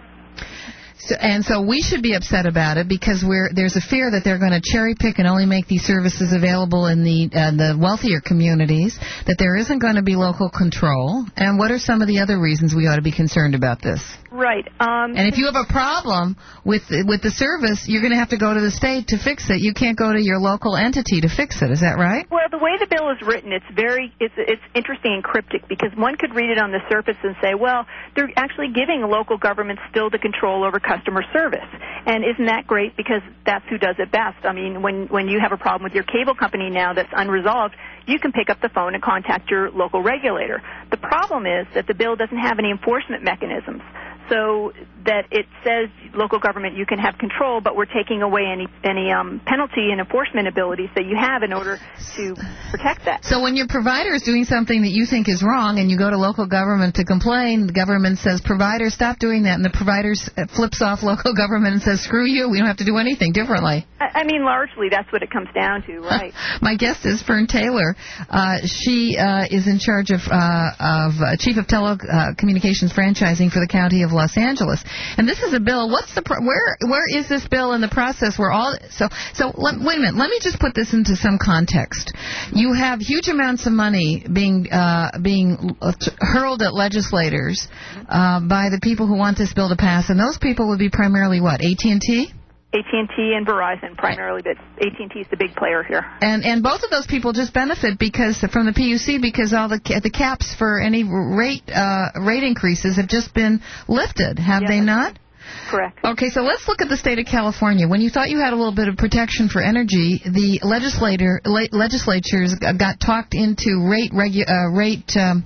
So, and so we should be upset about it because we're, there's a fear that they're going to cherry pick and only make these services available in the uh, the wealthier communities, that there isn't going to be local control. And what are some of the other reasons we ought to be concerned about this? Right. Um, and if you have a problem with with the service, you're going to have to go to the state to fix it. You can't go to your local entity to fix it. Is that right? Well, the way the bill is written, it's very it's it's interesting and cryptic because one could read it on the surface and say, well, they're actually giving local governments still the control over customer service. And isn't that great because that's who does it best? I mean, when when you have a problem with your cable company now that's unresolved, you can pick up the phone and contact your local regulator. The problem is that the bill doesn't have any enforcement mechanisms. So that it says local government you can have control, but we're taking away any any um, penalty and enforcement abilities that you have in order to protect that. So when your provider is doing something that you think is wrong and you go to local government to complain, the government says, provider, stop doing that, and the provider flips off local government and says, screw you, we don't have to do anything differently. I mean, largely that's what it comes down to, right? My guest is Fern Taylor. Uh, she uh, is in charge of, uh, of uh, Chief of Telecommunications Franchising for the County of Los Angeles. And this is a bill. What's the pro- where where is this bill in the process? Where all so so let, wait a minute. Let me just put this into some context. You have huge amounts of money being uh, being hurled at legislators uh, by the people who want this bill to pass, and those people would be primarily what? A T and T? A T and T and Verizon primarily, but A T and T is the big player here. And and both of those people just benefit because from the P U C because all the the caps for any rate uh, rate increases have just been lifted, have yes, they not? Correct. Okay, so let's look at the state of California. When you thought you had a little bit of protection for energy, the legislator le- legislatures got talked into rate regu- uh, rate. Um,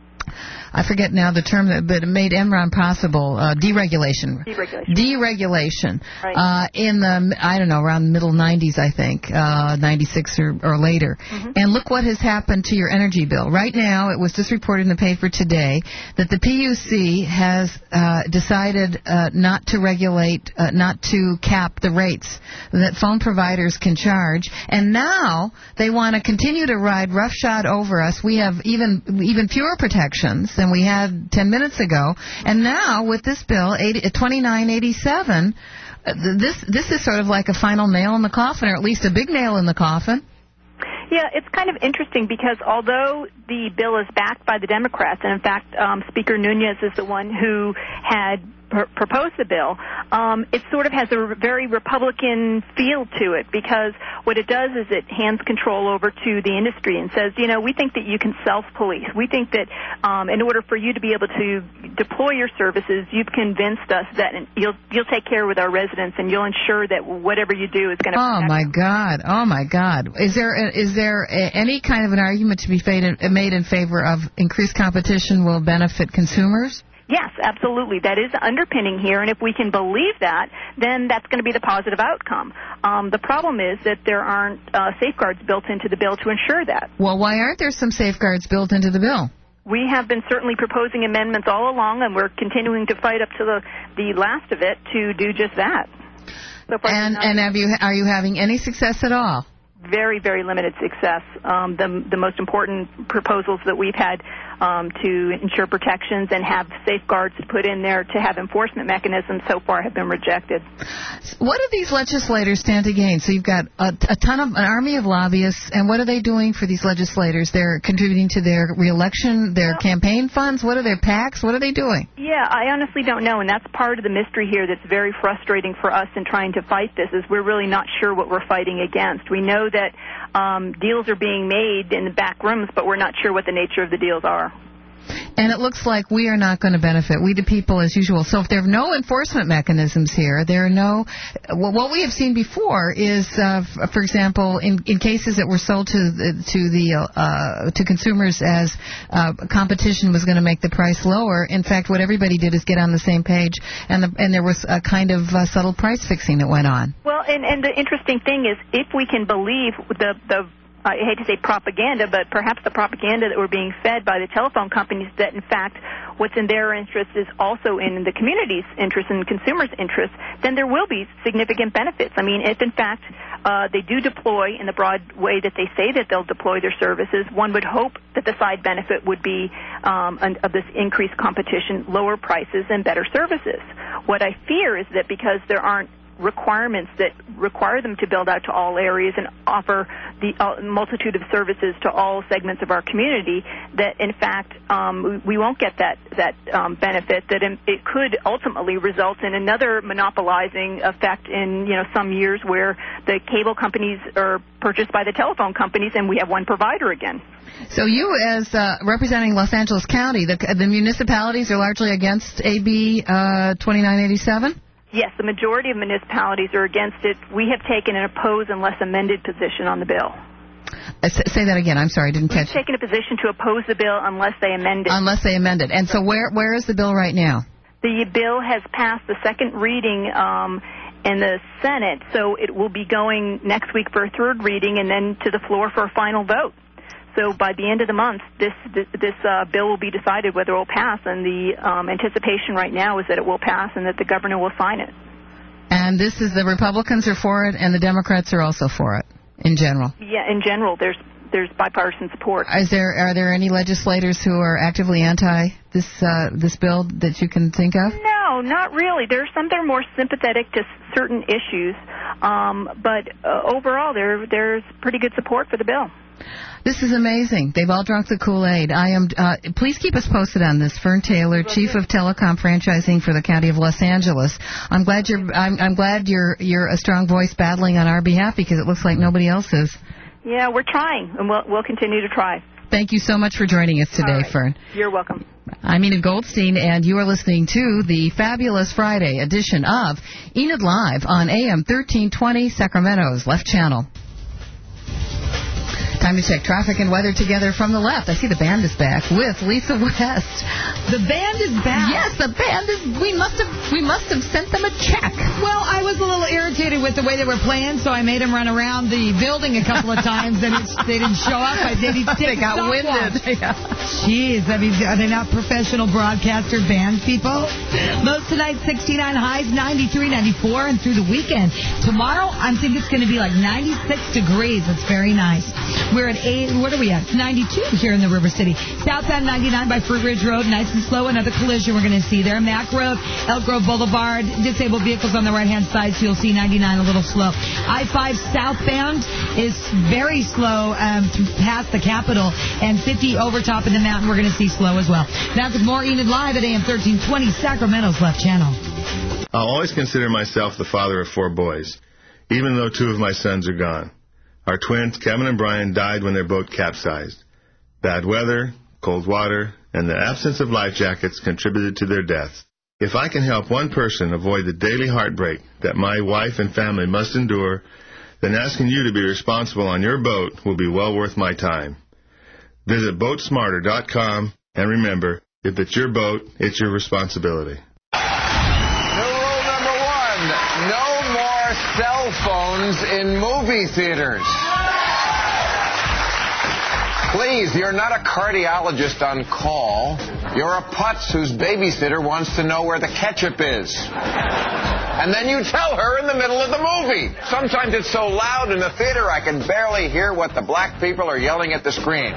I forget now the term, that, but it made Enron possible. Uh, deregulation. Deregulation. Deregulation. Right. Uh, in the, I don't know, around the middle nineties, I think, uh, ninety-six or, or later. Mm-hmm. And look what has happened to your energy bill. Right now, it was just reported in the paper today that the P U C has uh, decided uh, not to regulate, uh, not to cap the rates that phone providers can charge. And now they want to continue to ride roughshod over us. We have even even fewer protections than we had ten minutes ago. And now with this bill, twenty-nine eighty-seven, this this is sort of like a final nail in the coffin, or at least a big nail in the coffin. Yeah, it's kind of interesting because although the bill is backed by the Democrats, and in fact um, Speaker Nunes is the one who had pr- proposed the bill, um, it sort of has a very Republican feel to it because what it does is it hands control over to the industry and says, you know, we think that you can self-police. We think that um, in order for you to be able to deploy your services, you've convinced us that you'll you'll take care with our residents and you'll ensure that whatever you do is going to. Oh my God! Oh my God! Is there a, is there a, any kind of an argument to be made in, made in favor of increased competition will benefit consumers? Yes, absolutely. That is the underpinning here, and if we can believe that, then that's going to be the positive outcome. Um, the problem is that there aren't uh, safeguards built into the bill to ensure that. Well, why aren't there some safeguards built into the bill? We have been certainly proposing amendments all along, and we're continuing to fight up to the, the last of it to do just that. So far, and and have you are you having any success at all? Very, very limited success. Um, the, the most important proposals that we've had um, to ensure protections and have safeguards put in there to have enforcement mechanisms so far have been rejected. What do these legislators stand to gain? So you've got a, a ton of, an army of lobbyists, and what are they doing for these legislators? They're contributing to their reelection, their well, campaign funds? What are their PACs? What are they doing? Yeah, I honestly don't know, and that's part of the mystery here that's very frustrating for us in trying to fight this, is we're really not sure what we're fighting against. We know that um, deals are being made in the back rooms, but we're not sure what the nature of the deals are. And it looks like we are not going to benefit, we the people as usual. So if there are no enforcement mechanisms here, there are no, what we have seen before is, uh, for example, in, in cases that were sold to the, to the uh, to consumers as uh, competition was going to make the price lower. In fact, what everybody did is get on the same page, and the, and there was a kind of uh, subtle price fixing that went on. Well, and, and the interesting thing is, if we can believe the the I hate to say propaganda, but perhaps the propaganda that we're being fed by the telephone companies, that in fact what's in their interest is also in the community's interest and consumers' interest, then there will be significant benefits. I mean, if in fact uh, they do deploy in the broad way that they say that they'll deploy their services, one would hope that the side benefit would be um, of this increased competition, lower prices, and better services. What I fear is that because there aren't requirements that require them to build out to all areas and offer the uh, multitude of services to all segments of our community, that in fact um, we won't get that that um, benefit, that it could ultimately result in another monopolizing effect in you know some years where the cable companies are purchased by the telephone companies and we have one provider again. So you, as uh, representing Los Angeles County, the, the municipalities are largely against A B uh, twenty-nine eighty-seven? Yes, the majority of municipalities are against it. We have taken an oppose unless amended position on the bill. Uh, say that again. I'm sorry, I didn't We've catch it. We've taken a position to oppose the bill unless they amend it. Unless they amend it. And so where where is the bill right now? The bill has passed the second reading um, in the Senate, so it will be going next week for a third reading and then to the floor for a final vote. So by the end of the month, this this, this uh, bill will be decided whether it will pass, and the um, anticipation right now is that it will pass and that the governor will sign it. And this is the Republicans are for it, and the Democrats are also for it, in general. Yeah, in general, there's there's bipartisan support. Is there are there any legislators who are actively anti this uh, this bill that you can think of? No, not really. There are some that are more sympathetic to certain issues, um, but uh, overall, there there's pretty good support for the bill. This is amazing. They've all drunk the Kool-Aid. I am. Uh, please keep us posted on this. Fern Taylor, Chief of Telecom Franchising for the County of Los Angeles. I'm glad you're. I'm, I'm glad you're. You're a strong voice battling on our behalf because it looks like nobody else is. Yeah, we're trying, and we'll we'll continue to try. Thank you so much for joining us today, right. Fern. You're welcome. I'm Enid Goldstein, and you are listening to the Fabulous Friday edition of Enid Live on A M thirteen twenty, Sacramento's Left Channel. Time to check traffic and weather together from the left. I see the band is back with Lisa West. The band is back? Yes, the band is. We must have we must have sent them a check. Well, I was a little irritated with the way they were playing, so I made them run around the building a couple of times, and it's, they didn't show up. I did. They got winded. Yeah. Jeez, I mean, are they not professional broadcaster band people? Lows tonight, sixty-nine, highs ninety-three, ninety-four, and through the weekend. Tomorrow, I think it's going to be like ninety-six degrees. It's very nice. We're at eight. What are we at? ninety-two here in the River City. Southbound ninety-nine by Fruit Ridge Road, nice and slow. Another collision we're going to see there. Mack Road, Elk Grove Boulevard, disabled vehicles on the right-hand side, so you'll see ninety-nine a little slow. I five southbound is very slow um, past the Capitol, and fifty over top of the mountain we're going to see slow as well. That's more Enid Live at A M thirteen twenty, Sacramento's Left Channel. I'll always consider myself the father of four boys, even though two of my sons are gone. Our twins, Kevin and Brian, died when their boat capsized. Bad weather, cold water, and the absence of life jackets contributed to their deaths. If I can help one person avoid the daily heartbreak that my wife and family must endure, then asking you to be responsible on your boat will be well worth my time. Visit boat smarter dot com, and remember, if it's your boat, it's your responsibility. New rule number one, no more cell phones in movie theaters. Please, you're not a cardiologist on call. You're a putz whose babysitter wants to know where the ketchup is. And then you tell her in the middle of the movie. Sometimes it's so loud in the theater I can barely hear what the black people are yelling at the screen.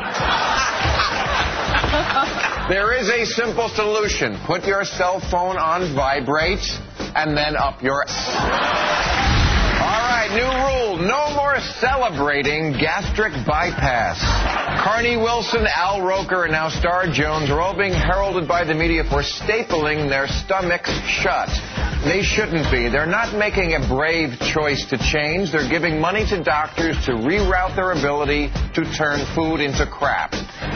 There is a simple solution. Put your cell phone on vibrate and then up your... All right, new rule. No more celebrating gastric bypass. Carney Wilson, Al Roker, and now Star Jones are all being heralded by the media for stapling their stomachs shut. They shouldn't be. They're not making a brave choice to change. They're giving money to doctors to reroute their ability to turn food into crap.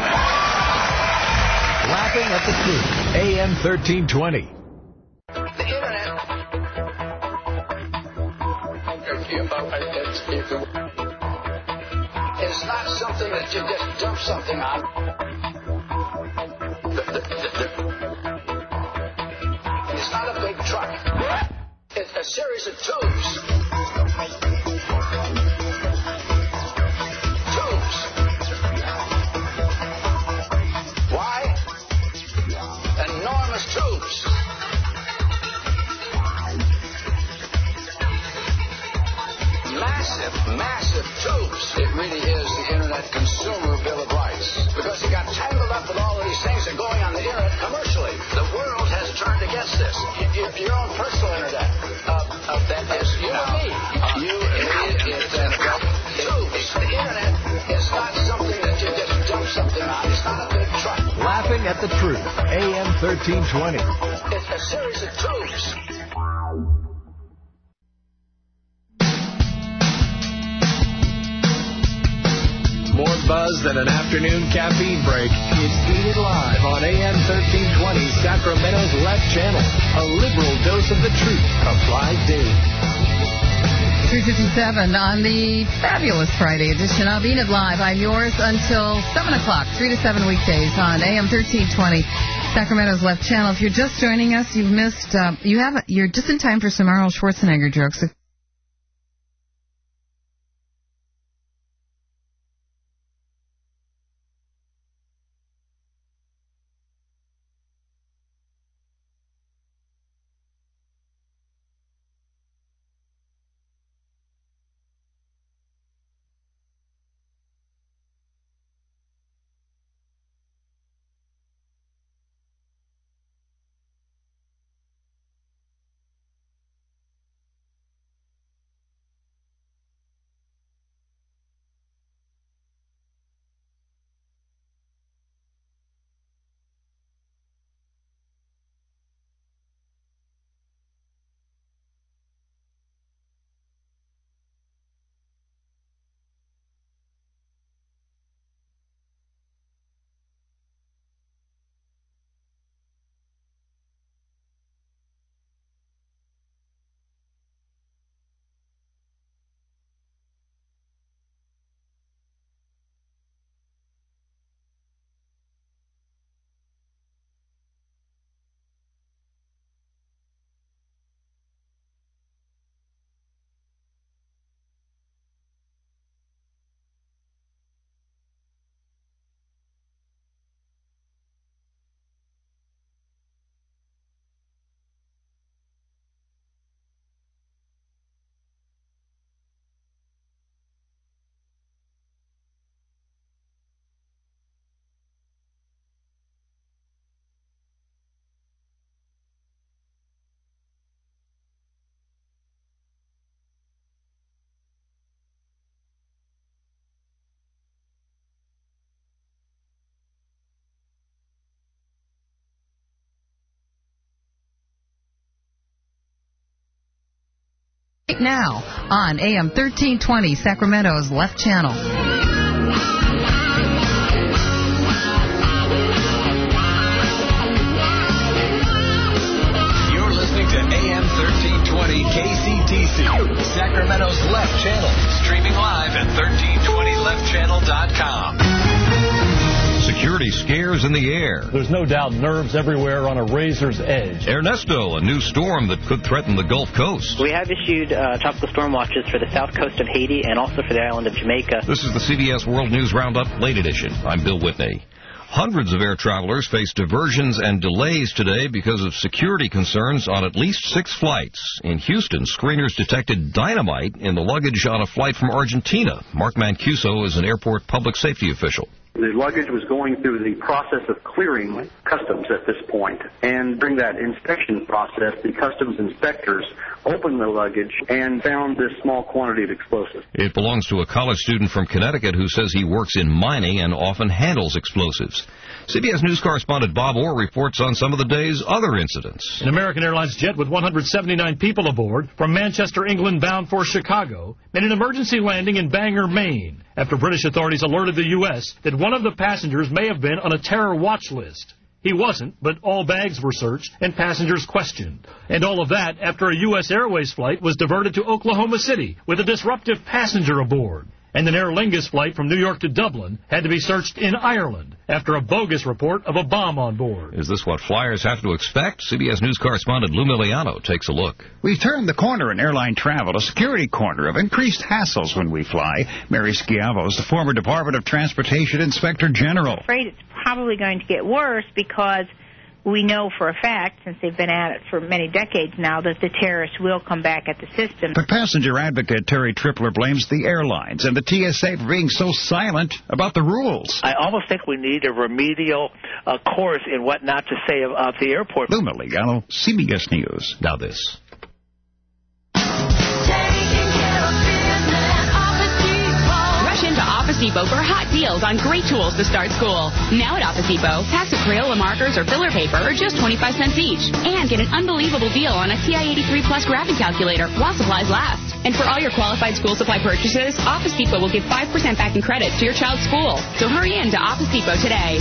Laughing at the Truth, A M thirteen twenty. It's not something that you just dump something on. It's not a big truck. It's a series of tubes. Tubes. Why? Enormous tubes. Massive, massive tubes. It really is the Internet Consumer Bill of Rights. Because you got tangled up with all of these things that are going on the Internet commercially. The world has turned against this. Your, your own personal Internet. Uh, uh, that is you and me. Uh, you and me. It's a tubes. The Internet is not something that you just dump something on. It's not a big truck. Laughing at the Truth, A M thirteen twenty. It's a series of tubes. More buzz than an afternoon caffeine break. It's Enid Live on A M thirteen twenty, Sacramento's Left Channel. A liberal dose of the truth applied daily. three fifty-seven on the fabulous Friday edition of Enid Live. I'm yours until seven o'clock, three to seven weekdays on A M thirteen twenty, Sacramento's Left Channel. If you're just joining us, you've missed, uh, you have, you're just in time for some Arnold Schwarzenegger jokes. Right now on A M thirteen twenty, Sacramento's Left Channel. You're listening to A M thirteen twenty K C T C, Sacramento's Left Channel, streaming live at thirteen twenty left channel dot com. Security scares in the air. There's no doubt nerves everywhere on a razor's edge. Ernesto, a new storm that could threaten the Gulf Coast. We have issued uh, tropical storm watches for the south coast of Haiti and also for the island of Jamaica. This is the C B S World News Roundup Late Edition. I'm Bill Whitney. Hundreds of air travelers face diversions and delays today because of security concerns on at least six flights. In Houston, screeners detected dynamite in the luggage on a flight from Argentina. Mark Mancuso is an airport public safety official. The luggage was going through the process of clearing customs at this point. And during that inspection process, the customs inspectors opened the luggage and found this small quantity of explosives. It belongs to a college student from Connecticut who says he works in mining and often handles explosives. C B S News correspondent Bob Orr reports on some of the day's other incidents. An American Airlines jet with one hundred seventy-nine people aboard from Manchester, England, bound for Chicago, made an emergency landing in Bangor, Maine, after British authorities alerted the U S that one of the passengers may have been on a terror watch list. He wasn't, but all bags were searched and passengers questioned. And all of that after a U S Airways flight was diverted to Oklahoma City with a disruptive passenger aboard. And an Aer Lingus flight from New York to Dublin had to be searched in Ireland after a bogus report of a bomb on board. Is this what flyers have to expect? C B S News correspondent Lou Miliano takes a look. We've turned the corner in airline travel, a security corner of increased hassles when we fly. Mary Schiavo is the former Department of Transportation Inspector General. I'm afraid it's probably going to get worse because we know for a fact, since they've been at it for many decades now, that the terrorists will come back at the system. But passenger advocate Terry Tripler blames the airlines and the T S A for being so silent about the rules. I almost think we need a remedial uh, course in what not to say of, of the airport. Lou Miliano, C B S News. Now this. Into Office Depot for hot deals on great tools to start school. Now at Office Depot, packs of Crayola markers or filler paper are just twenty-five cents each. And get an unbelievable deal on a T I eighty-three Plus graphic calculator while supplies last. And for all your qualified school supply purchases, Office Depot will give five percent back in credits to your child's school. So hurry in to Office Depot today.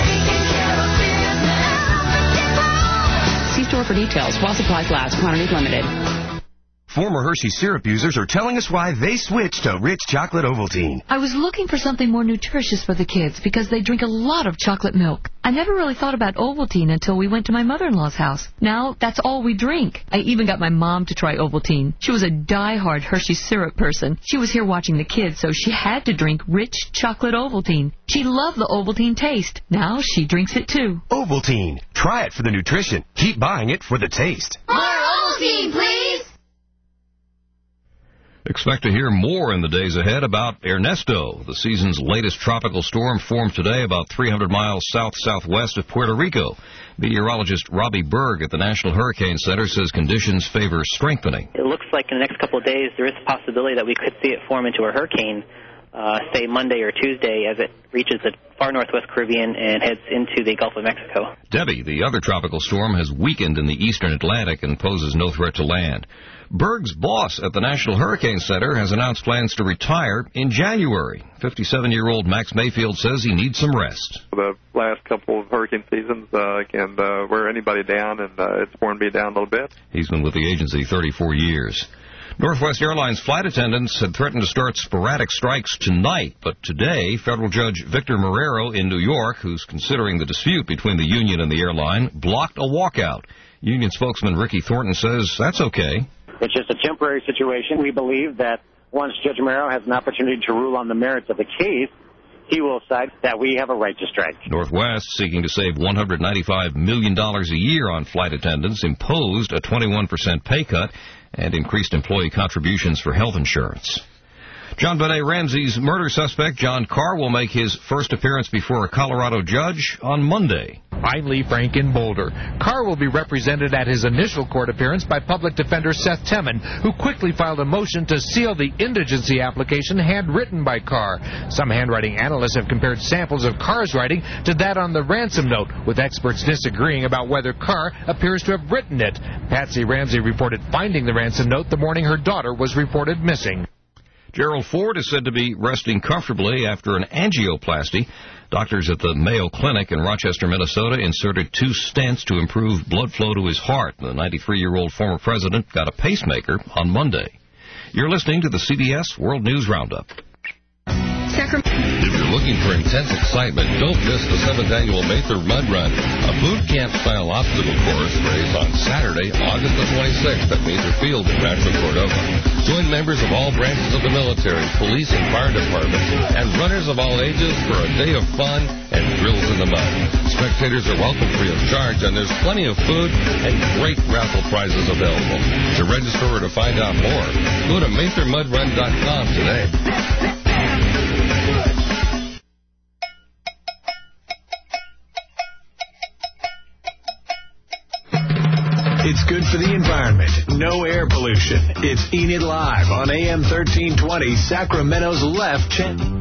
See store for details while supplies last. Quantities limited. Former Hershey syrup users are telling us why they switched to Rich Chocolate Ovaltine. I was looking for something more nutritious for the kids because they drink a lot of chocolate milk. I never really thought about Ovaltine until we went to my mother-in-law's house. Now, that's all we drink. I even got my mom to try Ovaltine. She was a die-hard Hershey syrup person. She was here watching the kids, so she had to drink Rich Chocolate Ovaltine. She loved the Ovaltine taste. Now she drinks it, too. Ovaltine. Try it for the nutrition. Keep buying it for the taste. More Ovaltine, please! Expect to hear more in the days ahead about Ernesto. The season's latest tropical storm formed today about three hundred miles south-southwest of Puerto Rico. Meteorologist Robbie Berg at the National Hurricane Center says conditions favor strengthening. It looks like in the next couple of days there is a possibility that we could see it form into a hurricane, uh, say Monday or Tuesday, as it reaches the far northwest Caribbean and heads into the Gulf of Mexico. Debbie, the other tropical storm, has weakened in the eastern Atlantic and poses no threat to land. Berg's boss at the National Hurricane Center has announced plans to retire in January. fifty-seven-year-old Max Mayfield says he needs some rest. The last couple of hurricane seasons uh, can uh, wear anybody down, and uh, it's worn me down a little bit. He's been with the agency thirty-four years. Northwest Airlines flight attendants had threatened to start sporadic strikes tonight, but today, federal judge Victor Marrero in New York, who's considering the dispute between the union and the airline, blocked a walkout. Union spokesman Ricky Thornton says that's okay. It's just a temporary situation. We believe that once Judge Marrero has an opportunity to rule on the merits of the case, he will decide that we have a right to strike. Northwest, seeking to save one hundred ninety-five million dollars a year on flight attendants, imposed a twenty-one percent pay cut and increased employee contributions for health insurance. John Benet Ramsey's murder suspect, John Carr, will make his first appearance before a Colorado judge on Monday. I'm Lee Frank in Boulder. Carr will be represented at his initial court appearance by public defender Seth Temin, who quickly filed a motion to seal the indigency application handwritten by Carr. Some handwriting analysts have compared samples of Carr's writing to that on the ransom note, with experts disagreeing about whether Carr appears to have written it. Patsy Ramsey reported finding the ransom note the morning her daughter was reported missing. Gerald Ford is said to be resting comfortably after an angioplasty. Doctors at the Mayo Clinic in Rochester, Minnesota, inserted two stents to improve blood flow to his heart. The ninety-three-year-old former president got a pacemaker on Monday. You're listening to the C B S World News Roundup. If you're looking for intense excitement, don't miss the seventh Annual Mather Mud Run, a boot camp-style obstacle course race on Saturday, August the twenty-sixth at Mather Field in Rancho Cordova. Join members of all branches of the military, police, and fire departments, and runners of all ages for a day of fun and thrills in the mud. Spectators are welcome free of charge, and there's plenty of food and great raffle prizes available. To register or to find out more, go to mather mud run dot com today. It's good for the environment. No air pollution. It's Enid Live on A M thirteen twenty, Sacramento's Left Channel.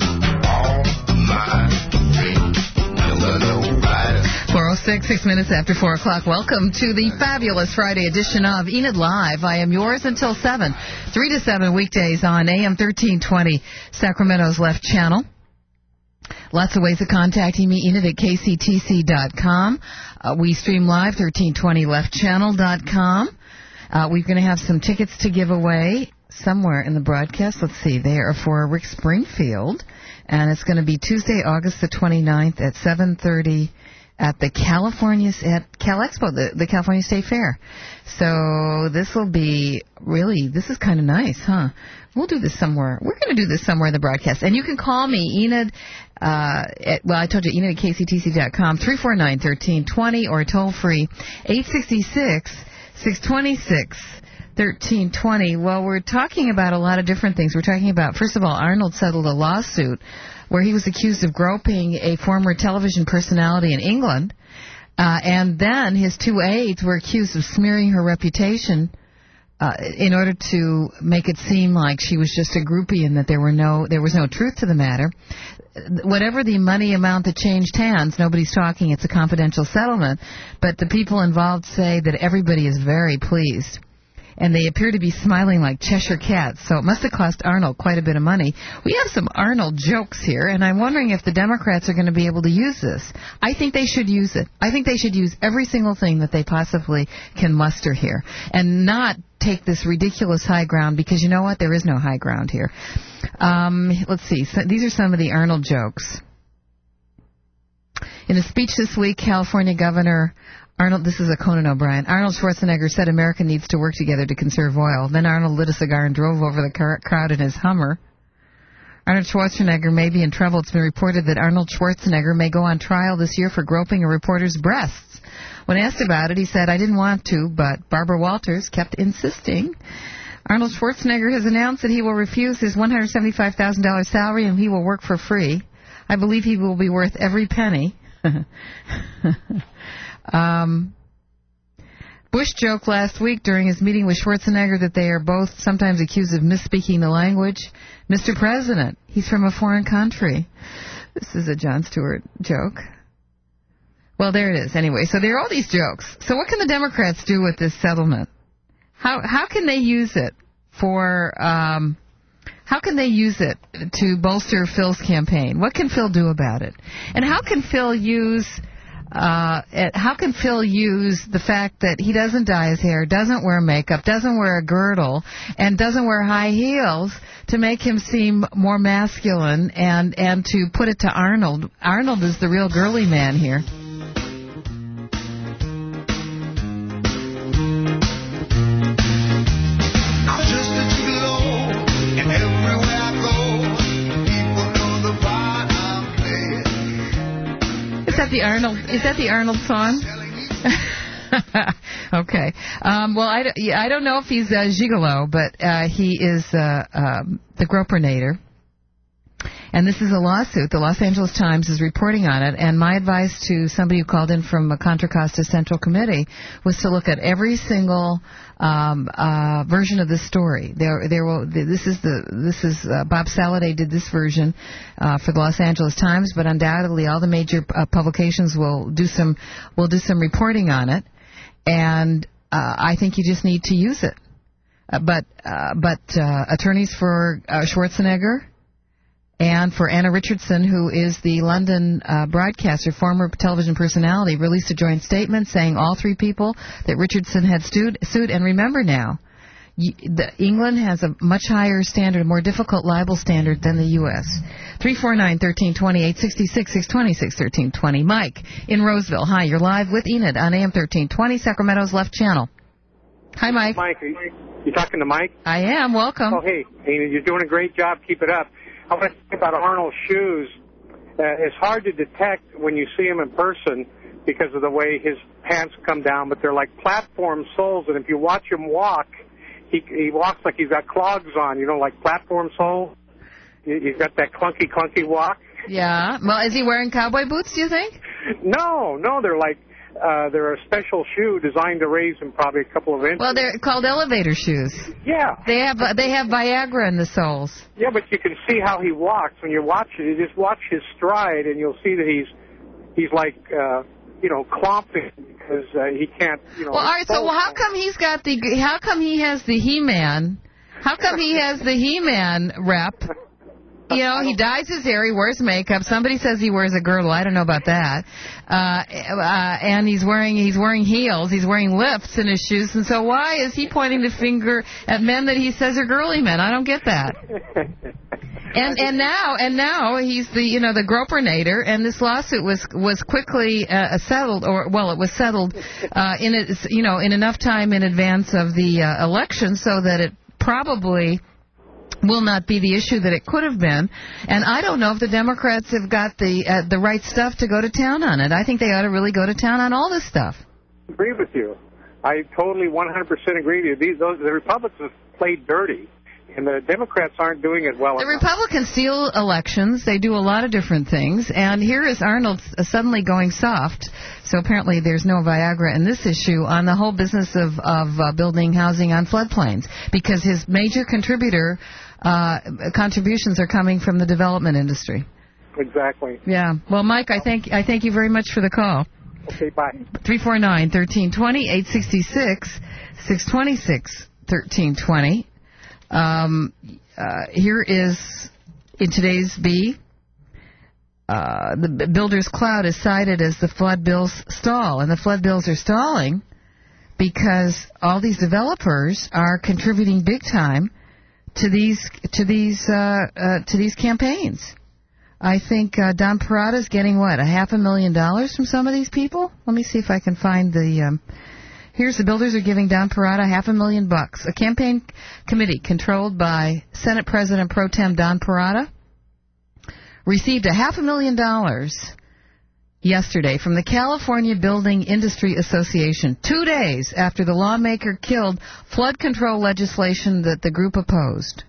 four oh six, six minutes after four o'clock. Welcome to the fabulous Friday edition of Enid Live. I am yours until seven, three to seven weekdays on A M thirteen twenty, Sacramento's Left Channel. Lots of ways of contacting me, Enid at K C T C dot com. Uh, we stream live, thirteen twenty left channel dot com. Uh, we're going to have some tickets to give away somewhere in the broadcast. Let's see. They are for Rick Springfield. And it's going to be Tuesday, August the twenty-ninth at seven thirty at the California, at Cal Expo, the, the California State Fair. So this will be really, this is kind of nice, huh? We'll do this somewhere. We're going to do this somewhere in the broadcast. And you can call me, Enid, uh, at, well, I told you, Enid at K C T C dot com, three four nine, one three two zero, or toll free, eight six six, six two six, one three two zero. Well, we're talking about a lot of different things. We're talking about, first of all, Arnold settled a lawsuit where he was accused of groping a former television personality in England. Uh, and then his two aides were accused of smearing her reputation uh, in order to make it seem like she was just a groupie and that there were no there was no truth to the matter. Whatever the money amount that changed hands, nobody's talking. It's a confidential settlement. But the people involved say that everybody is very pleased. And they appear to be smiling like Cheshire cats, so it must have cost Arnold quite a bit of money. We have some Arnold jokes here, and I'm wondering if the Democrats are going to be able to use this. I think they should use it. I think they should use every single thing that they possibly can muster here, and not take this ridiculous high ground, because you know what? There is no high ground here. Um, let's see. So these are some of the Arnold jokes. In a speech this week, California Governor Arnold, this is a Conan O'Brien. Arnold Schwarzenegger said America needs to work together to conserve oil. Then Arnold lit a cigar and drove over the car- crowd in his Hummer. Arnold Schwarzenegger may be in trouble. It's been reported that Arnold Schwarzenegger may go on trial this year for groping a reporter's breasts. When asked about it, he said, I didn't want to, but Barbara Walters kept insisting. Arnold Schwarzenegger has announced that he will refuse his one hundred seventy-five thousand dollars salary and he will work for free. I believe he will be worth every penny. Um, Bush joked last week during his meeting with Schwarzenegger that they are both sometimes accused of misspeaking the language. Mister President, he's from a foreign country. This is a Jon Stewart joke. Well, there it is. Anyway, so there are all these jokes. So what can the Democrats do with this settlement? How how can they use it for... Um, How can they use it to bolster Phil's campaign? What can Phil do about it? And how can Phil use... Uh, how can Phil use the fact that he doesn't dye his hair, doesn't wear makeup, doesn't wear a girdle, and doesn't wear high heels to make him seem more masculine and, and to put it to Arnold? Arnold is the real girly man here. Is that the Arnold? Is that the Arnold song? Okay. Um, well, I, d- I don't know if he's a gigolo, but uh, he is uh, um, the Gropinator. And this is a lawsuit. The Los Angeles Times is reporting on it. And my advice to somebody who called in from a Contra Costa Central Committee was to look at every single um, uh, version of this story. There, there will. This is the. This is uh, Bob Saladay did this version uh, for the Los Angeles Times, but undoubtedly all the major uh, publications will do some will do some reporting on it. And uh, I think you just need to use it. Uh, but uh, but uh, attorneys for uh, Schwarzenegger. And for Anna Richardson, who is the London uh, broadcaster, former television personality, released a joint statement saying all three people that Richardson had sued. sued and remember now, you, the, England has a much higher standard, a more difficult libel standard than the U S three four nine, one three two zero, eight six six, six two six, one three two zero. Mike in Roseville. Hi, you're live with Enid on A M thirteen twenty, Sacramento's left channel. Hi, Mike. Mike, are you, you talking to Mike? I am. Welcome. Oh, hey, Enid, you're doing a great job. Keep it up. I want to think about Arnold's shoes. Uh, it's hard to detect when you see him in person because of the way his pants come down, but they're like platform soles, and if you watch him walk, he he walks like he's got clogs on, you know, like platform soles. He's got that clunky, clunky walk. Yeah. Well, is he wearing cowboy boots, do you think? No, no, they're like, uh, they're a special shoe designed to raise him probably a couple of inches. Well, they're called elevator shoes. Yeah. They have uh, they have Viagra in the soles. Yeah, but you can see how he walks when you watch it. You just watch his stride, and you'll see that he's he's like uh, you know clomping because uh, he can't you know. Well, all right. So, well, how come he's got the? How come he has the He-Man? How come he has the He-Man rep? You know, he dyes his hair, he wears makeup. Somebody says he wears a girdle. I don't know about that. Uh, uh, and he's wearing he's wearing heels. He's wearing lifts in his shoes. And so why is he pointing the finger at men that he says are girly men? I don't get that. And and now and now he's the you know the Gropinator, and this lawsuit was was quickly uh, settled, or well, it was settled uh, in it you know in enough time in advance of the uh, election so that it probably will not be the issue that it could have been. And I don't know if the Democrats have got the uh, the right stuff to go to town on it. I think they ought to really go to town on all this stuff. I agree with you. I totally one hundred percent agree with you. These, those, the Republicans played dirty, and the Democrats aren't doing it well the enough. The Republicans steal elections. They do a lot of different things. And here is Arnold suddenly going soft. So apparently there's no Viagra in this issue on the whole business of, of uh, building housing on floodplains, because his major contributor uh, contributions are coming from the development industry. Exactly. Yeah. Well, Mike, I thank I thank you very much for the call. Okay, bye. three four nine, one three two zero, eight six six, six two six, one three two zero. Um, uh, here is, in today's B, uh, the builder's cloud is cited as the flood bills stall. And the flood bills are stalling because all these developers are contributing big time to these to these uh, uh, to these campaigns. I think uh, Don Parada's getting, what, a half a million dollars from some of these people? Let me see if I can find the... Um, here's the builders are giving Don Parada half a million bucks. A campaign committee controlled by Senate President Pro Tem Don Parada received a half a million dollars yesterday from the California Building Industry Association, two days after the lawmaker killed flood control legislation that the group opposed.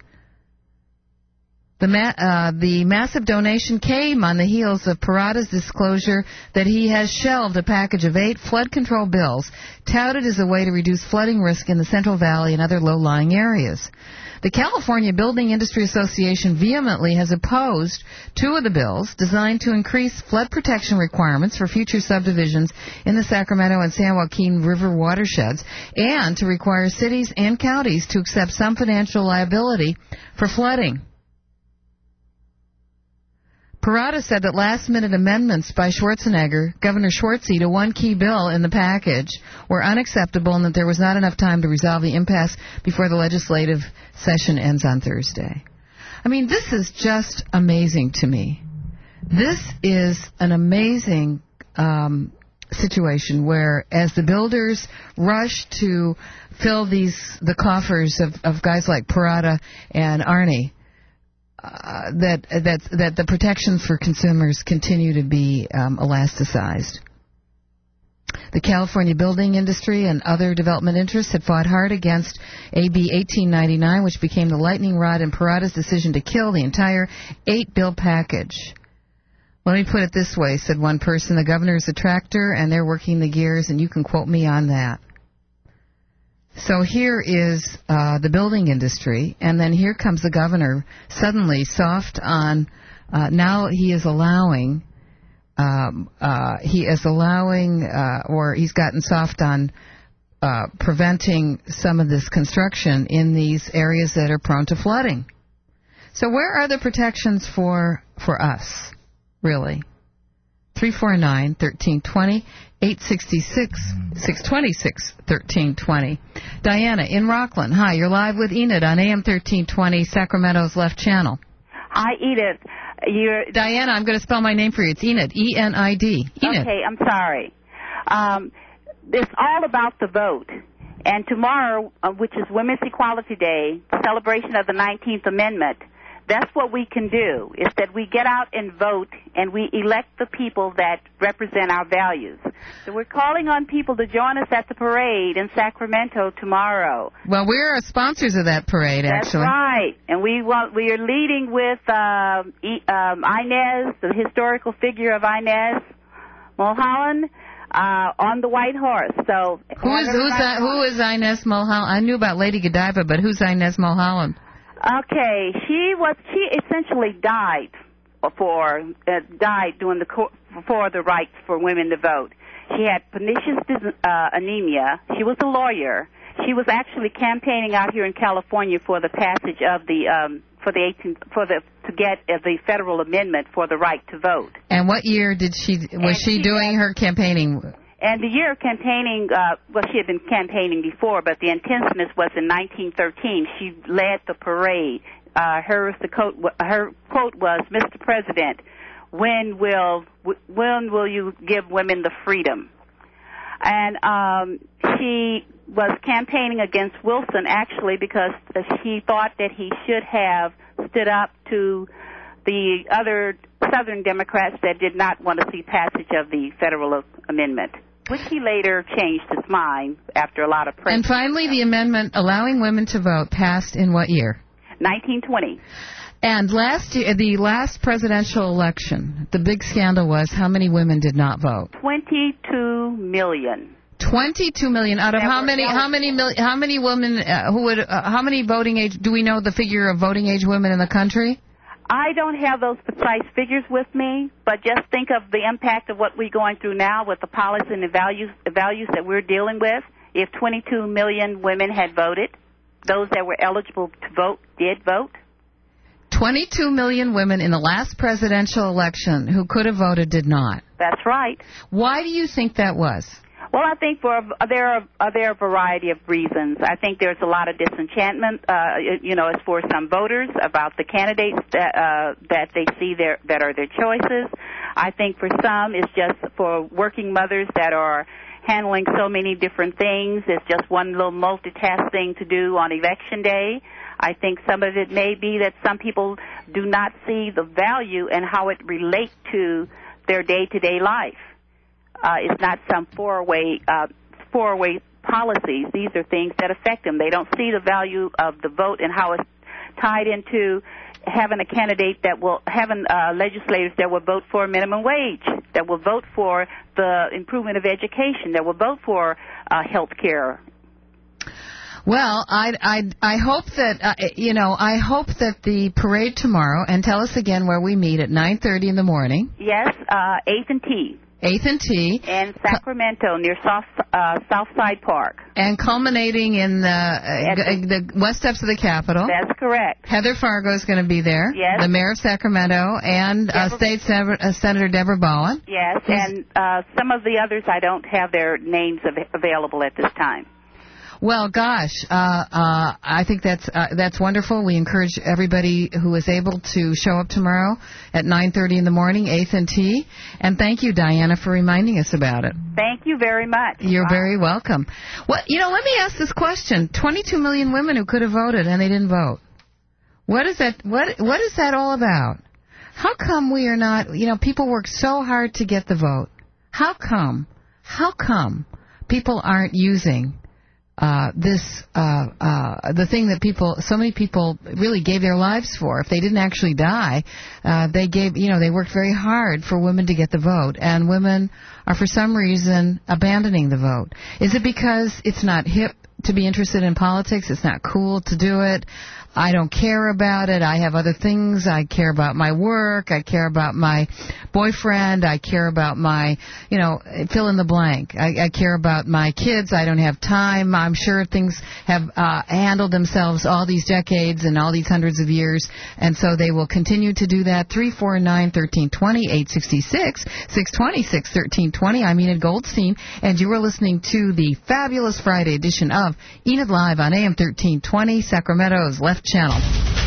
The, ma- uh, the massive donation came on the heels of Parada's disclosure that he has shelved a package of eight flood control bills touted as a way to reduce flooding risk in the Central Valley and other low-lying areas. The California Building Industry Association vehemently has opposed two of the bills designed to increase flood protection requirements for future subdivisions in the Sacramento and San Joaquin River watersheds, and to require cities and counties to accept some financial liability for flooding. Parada said that last-minute amendments by Schwarzenegger, Governor Schwartzy, to one key bill in the package were unacceptable and that there was not enough time to resolve the impasse before the legislative session ends on Thursday. I mean, this is just amazing to me. This is an amazing um, situation where, as the builders rush to fill these the coffers of, of guys like Parada and Arnie, Uh, that that that the protections for consumers continue to be um, elasticized. The California building industry and other development interests had fought hard against A B eighteen ninety-nine, which became the lightning rod in Parada's decision to kill the entire eight-bill package. Let me put it this way, said one person. The governor is a tractor, and they're working the gears, and you can quote me on that. So here is uh, the building industry, and then here comes the governor, suddenly soft on, uh, now he is allowing, um, uh, he is allowing, uh, or he's gotten soft on uh, preventing some of this construction in these areas that are prone to flooding. So where are the protections for for us, really? three four nine, one three two zero, eight six six, six two six, one three two zero. Diana in Rockland. Hi, you're live with Enid on A M thirteen twenty, Sacramento's Left Channel. Hi, Edith. You're... Diana, I'm going to spell my name for you. It's Enid, E N I D. Enid. Okay, I'm sorry. Um, it's all about the vote. And tomorrow, uh, which is Women's Equality Day, celebration of the nineteenth Amendment, that's what we can do, is that we get out and vote, and we elect the people that represent our values. So we're calling on people to join us at the parade in Sacramento tomorrow. Well, we're sponsors of that parade, That's actually. That's right. And we want, we are leading with uh, um, Inez, the historical figure of Inez Mulholland, uh, on the white horse. So who is who's that, who is Inez Mulholland? I knew about Lady Godiva, but who's Inez Mulholland? Okay, she was she essentially died for uh, died doing the co- for the rights for women to vote. She had pernicious uh, anemia. She was a lawyer. She was actually campaigning out here in California for the passage of the um, for the eighteen for the to get uh, the federal amendment for the right to vote. And what year did she was she, she doing her campaigning? And the year of campaigning, uh, well, she had been campaigning before, but the intensiveness was in nineteen thirteen. She led the parade. Uh, her, the quote, her quote was, "Mister President, when will when will you give women the freedom?" And um, she was campaigning against Wilson, actually, because she thought that he should have stood up to the other Southern Democrats that did not want to see passage of the federal amendment, which he later changed his mind after a lot of pressure. And finally, the amendment allowing women to vote passed in what year? nineteen twenty. And last year, the last presidential election, the big scandal was how many women did not vote? twenty-two million. twenty-two million out of That how were many? eligible. How many? Mil, how many women? Uh, who would? Uh, how many voting age? Do we know the figure of voting age women in the country? I don't have those precise figures with me, but just think of the impact of what we're going through now with the policy and the values, the values that we're dealing with. If twenty-two million women had voted, those that were eligible to vote did vote. twenty-two million women in the last presidential election who could have voted did not. That's right. Why do you think that was? Well, I think for there are uh, there are a variety of reasons. I think there's a lot of disenchantment, uh, you know, as for some voters about the candidates that uh, that they see there that are their choices. I think for some it's just for working mothers that are handling so many different things. It's just one little multitask thing to do on election day. I think some of it may be that some people do not see the value and how it relates to their day-to-day life. Uh, it's not some four-way uh, four-way policies. These are things that affect them. They don't see the value of the vote and how it's tied into having a candidate that will, having uh, legislators that will vote for a minimum wage, that will vote for the improvement of education, that will vote for uh, health care. Well, I I I hope that uh, you know I hope that the parade tomorrow, and tell us again where we meet at nine thirty in the morning. Yes, uh, eighth and T. eighth and T. And Sacramento, near South, uh, Southside Park. And culminating in the, uh, g- the west steps of the Capitol. That's correct. Heather Fargo is going to be there. Yes. The mayor of Sacramento and uh, State Senator, uh, Senator Deborah Bowen. Yes, and uh, some of the others I don't have their names av- available at this time. Well, gosh, uh, uh, I think that's uh, that's wonderful. We encourage everybody who is able to show up tomorrow at nine thirty in the morning, eighth and T. And thank you, Diana, for reminding us about it. Thank you very much. You're Wow. very welcome. Well, you know, let me ask this question: twenty-two million women who could have voted and they didn't vote. What is that? What What is that all about? How come we are not? You know, people work so hard to get the vote. How come? how come people aren't using uh, this, uh, uh, the thing that people, so many people really gave their lives for? If they didn't actually die, uh, they gave, you know, they worked very hard for women to get the vote, and women are for some reason abandoning the vote. Is it because it's not hip to be interested in politics? It's not cool to do it? I don't care about it. I have other things. I care about my work. I care about my boyfriend. I care about my, you know, fill in the blank. I, I care about my kids. I don't have time. I'm sure things have uh, handled themselves all these decades and all these hundreds of years, and so they will continue to do that. three four nine, one three two zero, eight six six, six two six, one three two zero. I'm Enid Goldstein, and you are listening to the fabulous Friday edition of Enid Live on A M thirteen twenty, Sacramento's Left Channel.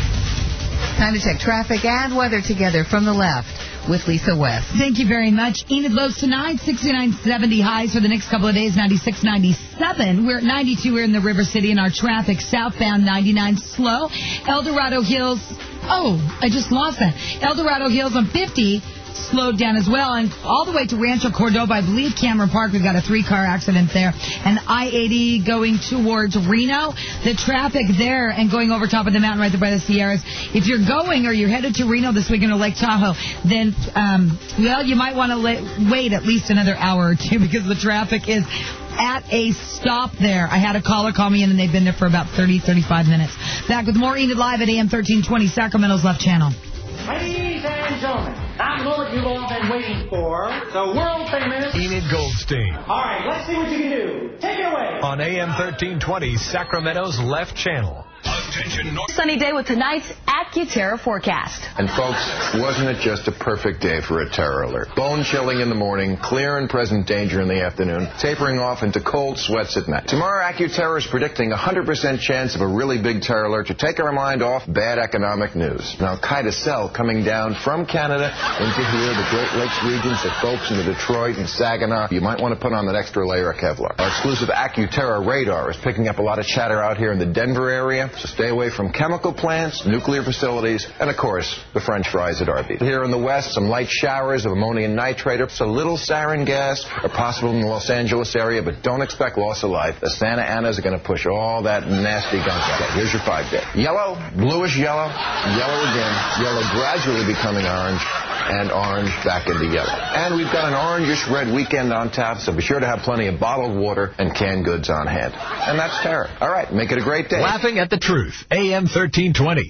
Time to check traffic and weather together from the left with Lisa West. Thank you very much. Enid, lows tonight, sixty-nine, seventy highs for the next couple of days, ninety-six, ninety-seven. We're at ninety-two. We're in the River City, and our traffic southbound ninety-nine slow. El Dorado Hills. Oh, I just lost that. El Dorado Hills on fifty. Slowed down as well, and all the way to Rancho Cordova, I believe Cameron Park, we've got a three-car accident there, and I eighty going towards Reno. The traffic there and going over top of the mountain right there by the Sierras. If you're going or you're headed to Reno this weekend or Lake Tahoe, then, um, well, you might want to la- wait at least another hour or two because the traffic is at a stop there. I had a caller call me in, and they've been there for about thirty, thirty-five minutes. Back with more Enid Live at A M thirteen twenty, Sacramento's Left Channel. Ladies and gentlemen, I'm the moment you've all been waiting for, the world-famous Enid Goldstein. All right, let's see what you can do. Take it away. On A M thirteen twenty, Sacramento's Left Channel. Attention, North. Sunny day with tonight's AccuTerra forecast. And folks, wasn't it just a perfect day for a terror alert? Bone chilling in the morning, clear and present danger in the afternoon, tapering off into cold sweats at night. Tomorrow, AccuTerra is predicting a one hundred percent chance of a really big terror alert to take our mind off bad economic news. An Al-Qaeda cell coming down from Canada into here, the Great Lakes regions, that folks into Detroit and Saginaw. You might want to put on that extra layer of Kevlar. Our exclusive AccuTerra radar is picking up a lot of chatter out here in the Denver area. So stay away from chemical plants, nuclear facilities, and, of course, the French fries at Arby's. Here in the west, some light showers of ammonium nitrate, or a little sarin gas are possible in the Los Angeles area, but don't expect loss of life. The Santa Anas are going to push all that nasty gunk out. Okay, here's your five-day. Yellow, bluish yellow, yellow again, yellow gradually becoming orange, and orange back into yellow. And we've got an orangish red weekend on tap, so be sure to have plenty of bottled water and canned goods on hand. And that's terror. All right, make it a great day. Laughing at the Truth, A M thirteen twenty.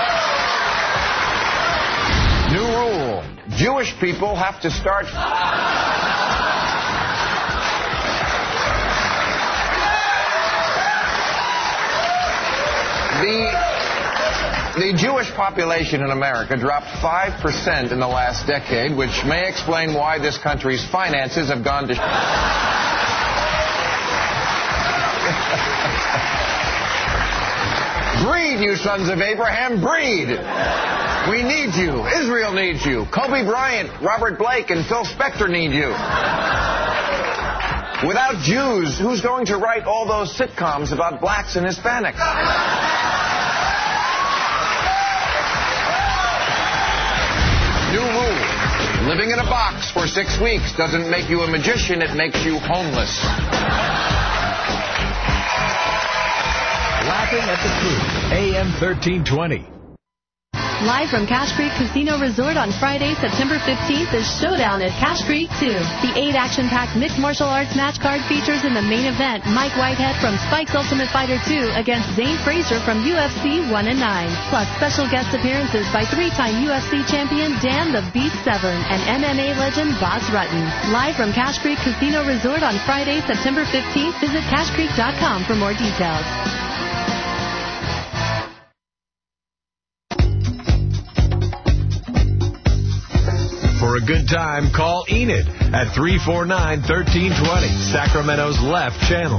New rule. Jewish people have to start... The, the Jewish population in America dropped five percent in the last decade, which may explain why this country's finances have gone to... Breed, you sons of Abraham, breed! We need you. Israel needs you. Kobe Bryant, Robert Blake, and Phil Spector need you. Without Jews, who's going to write all those sitcoms about blacks and Hispanics? New rule. Living in a box for six weeks doesn't make you a magician, it makes you homeless. Laughing at the Truth, A M thirteen twenty. Live from Cache Creek Casino Resort on Friday, September fifteenth is Showdown at Cache Creek two. The eight action-packed mixed martial arts match card features in the main event Mike Whitehead from Spike's Ultimate Fighter two against Zane Frazier from U F C one and nine. Plus special guest appearances by three-time U F C champion Dan the Beast Severn and M M A legend Boss Rutten. Live from Cache Creek Casino Resort on Friday, September fifteenth. Visit cache creek dot com for more details. For a good time, call Enid at three four nine, one three two zero, Sacramento's Left Channel.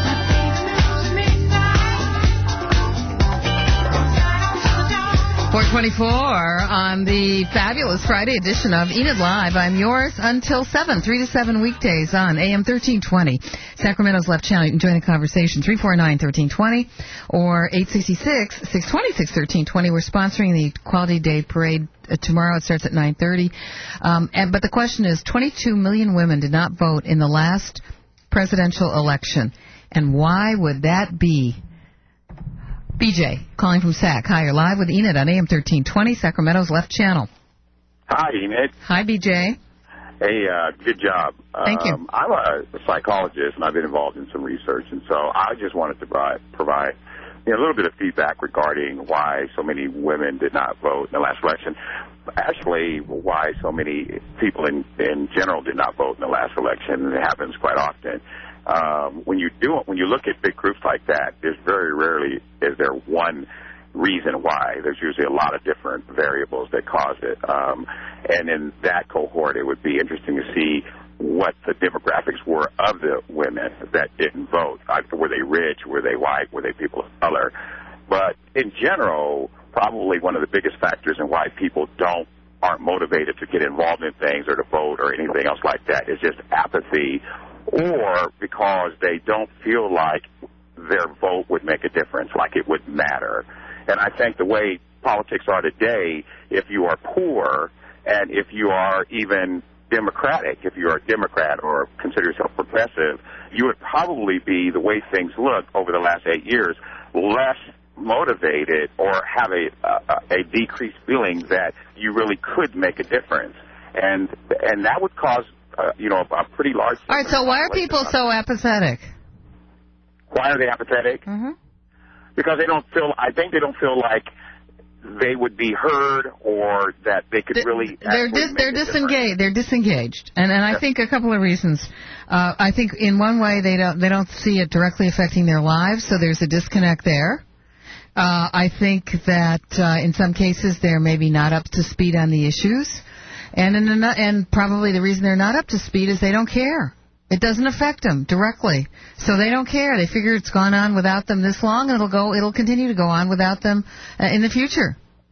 four twenty-four on the fabulous Friday edition of Enid Live. I'm yours until seven, three to seven weekdays on A M thirteen twenty. Sacramento's Left Channel. You can join the conversation, three four nine, one three two zero or eight six six, six two six, one three two zero. We're sponsoring the Equality Day Parade uh, tomorrow. It starts at nine thirty. Um, and, but the question is, twenty-two million women did not vote in the last presidential election. And why would that be? B J, calling from Sac. Hi, you're live with Enid on A M thirteen twenty, Sacramento's Left Channel. Hi, Enid. Hi, B J. Hey, uh, good job. Thank you. Um, I'm a psychologist, and I've been involved in some research, and so I just wanted to provide, provide you know, a little bit of feedback regarding why so many women did not vote in the last election. Actually, why so many people in, in general did not vote in the last election, and it happens quite often. Um, when you do when you look at big groups like that, there's very rarely is there one reason why. There's usually a lot of different variables that cause it. Um, and in that cohort, it would be interesting to see what the demographics were of the women that didn't vote. Like, were they rich? Were they white? Were they people of color? But in general, probably one of the biggest factors in why people don't aren't motivated to get involved in things or to vote or anything else like that is just apathy, or because they don't feel like their vote would make a difference, like it would matter. And I think the way politics are today, if you are poor and if you are even Democratic, if you're a Democrat or consider yourself progressive, you would probably be, the way things look over the last eight years, less motivated or have a, a, a decreased feeling that you really could make a difference. And, and that would cause Uh, you know, a, a pretty large... All right, so why are people so apathetic? Why are they apathetic? Mm-hmm. Because they don't feel, I think they don't feel like they would be heard or that they could they're, really... They're dis, they're disengaged. They're disengaged. And and I think a couple of reasons. Uh, I think in one way they don't they don't see it directly affecting their lives, so there's a disconnect there. Uh, I think that uh, in some cases they're maybe not up to speed on the issues. And in an, and probably the reason they're not up to speed is they don't care. It doesn't affect them directly, so they don't care. They figure it's gone on without them this long, and it'll go. It'll continue to go on without them uh, in the future.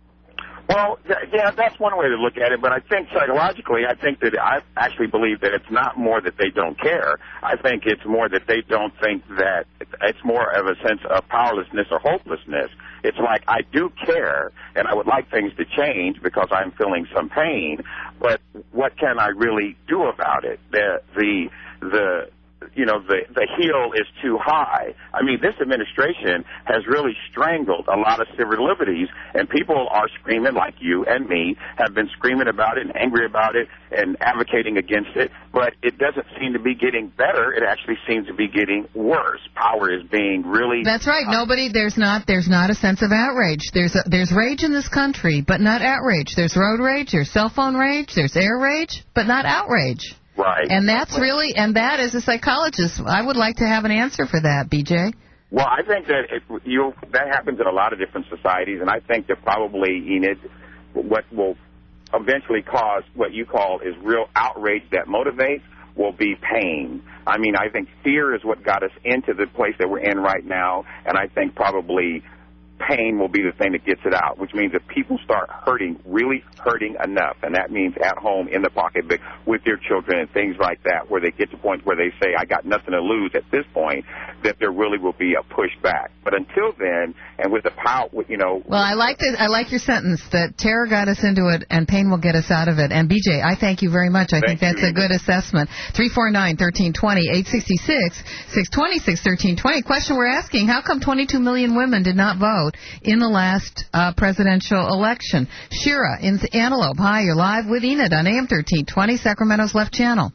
Well, yeah, that's one way to look at it, but I think psychologically, I think that I actually believe that it's not more that they don't care. I think it's more that they don't think that it's more of a sense of powerlessness or hopelessness. It's like, I do care, and I would like things to change because I'm feeling some pain, but what can I really do about it? The, the, the, you know, the, the heel is too high. I mean, this administration has really strangled a lot of civil liberties, and people are screaming, like you and me, have been screaming about it and angry about it and advocating against it, but it doesn't seem to be getting better. It actually seems to be getting worse. Power is being really... That's right. Uh, Nobody, there's not, there's not a sense of outrage. There's, a, there's rage in this country, but not outrage. There's road rage, there's cell phone rage, there's air rage, but not outrage. Right. And that's really, and that as a psychologist, I would like to have an answer for that, B J. Well, I think that it, you that happens in a lot of different societies, and I think that probably, Enid, what will eventually cause what you call is real outrage that motivates will be pain. I mean, I think fear is what got us into the place that we're in right now, and I think probably pain will be the thing that gets it out, which means if people start hurting, really hurting enough, and that means at home, in the pocketbook, with their children and things like that, where they get to the point where they say, I got nothing to lose at this point, that there really will be a pushback. But until then, and with the power, you know... Well, I like, the, I like your sentence, that terror got us into it and pain will get us out of it. And, B J, I thank you very much. I think that's a good assessment. three four nine, one three two zero, eight six six, six two six, one three two zero. Question we're asking, how come twenty-two million women did not vote in the last uh, presidential election? Shira in Antelope. Hi, you're live with Enid on A M thirteen twenty, Sacramento's Left Channel.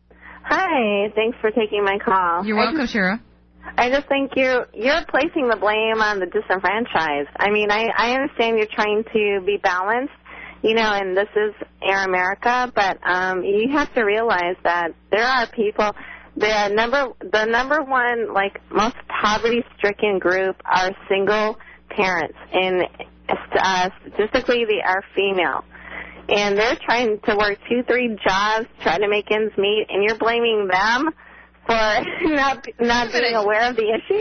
Hi, thanks for taking my call. You're welcome, I just, Shira. I just think you're you're placing the blame on the disenfranchised. I mean, I, I understand you're trying to be balanced, you know, and this is Air America, but um, you have to realize that there are people... The number, the number one, like, most poverty-stricken group are single parents, and uh, statistically they are female. And they're trying to work two, three jobs, trying to make ends meet, and you're blaming them for not not being aware of the issues?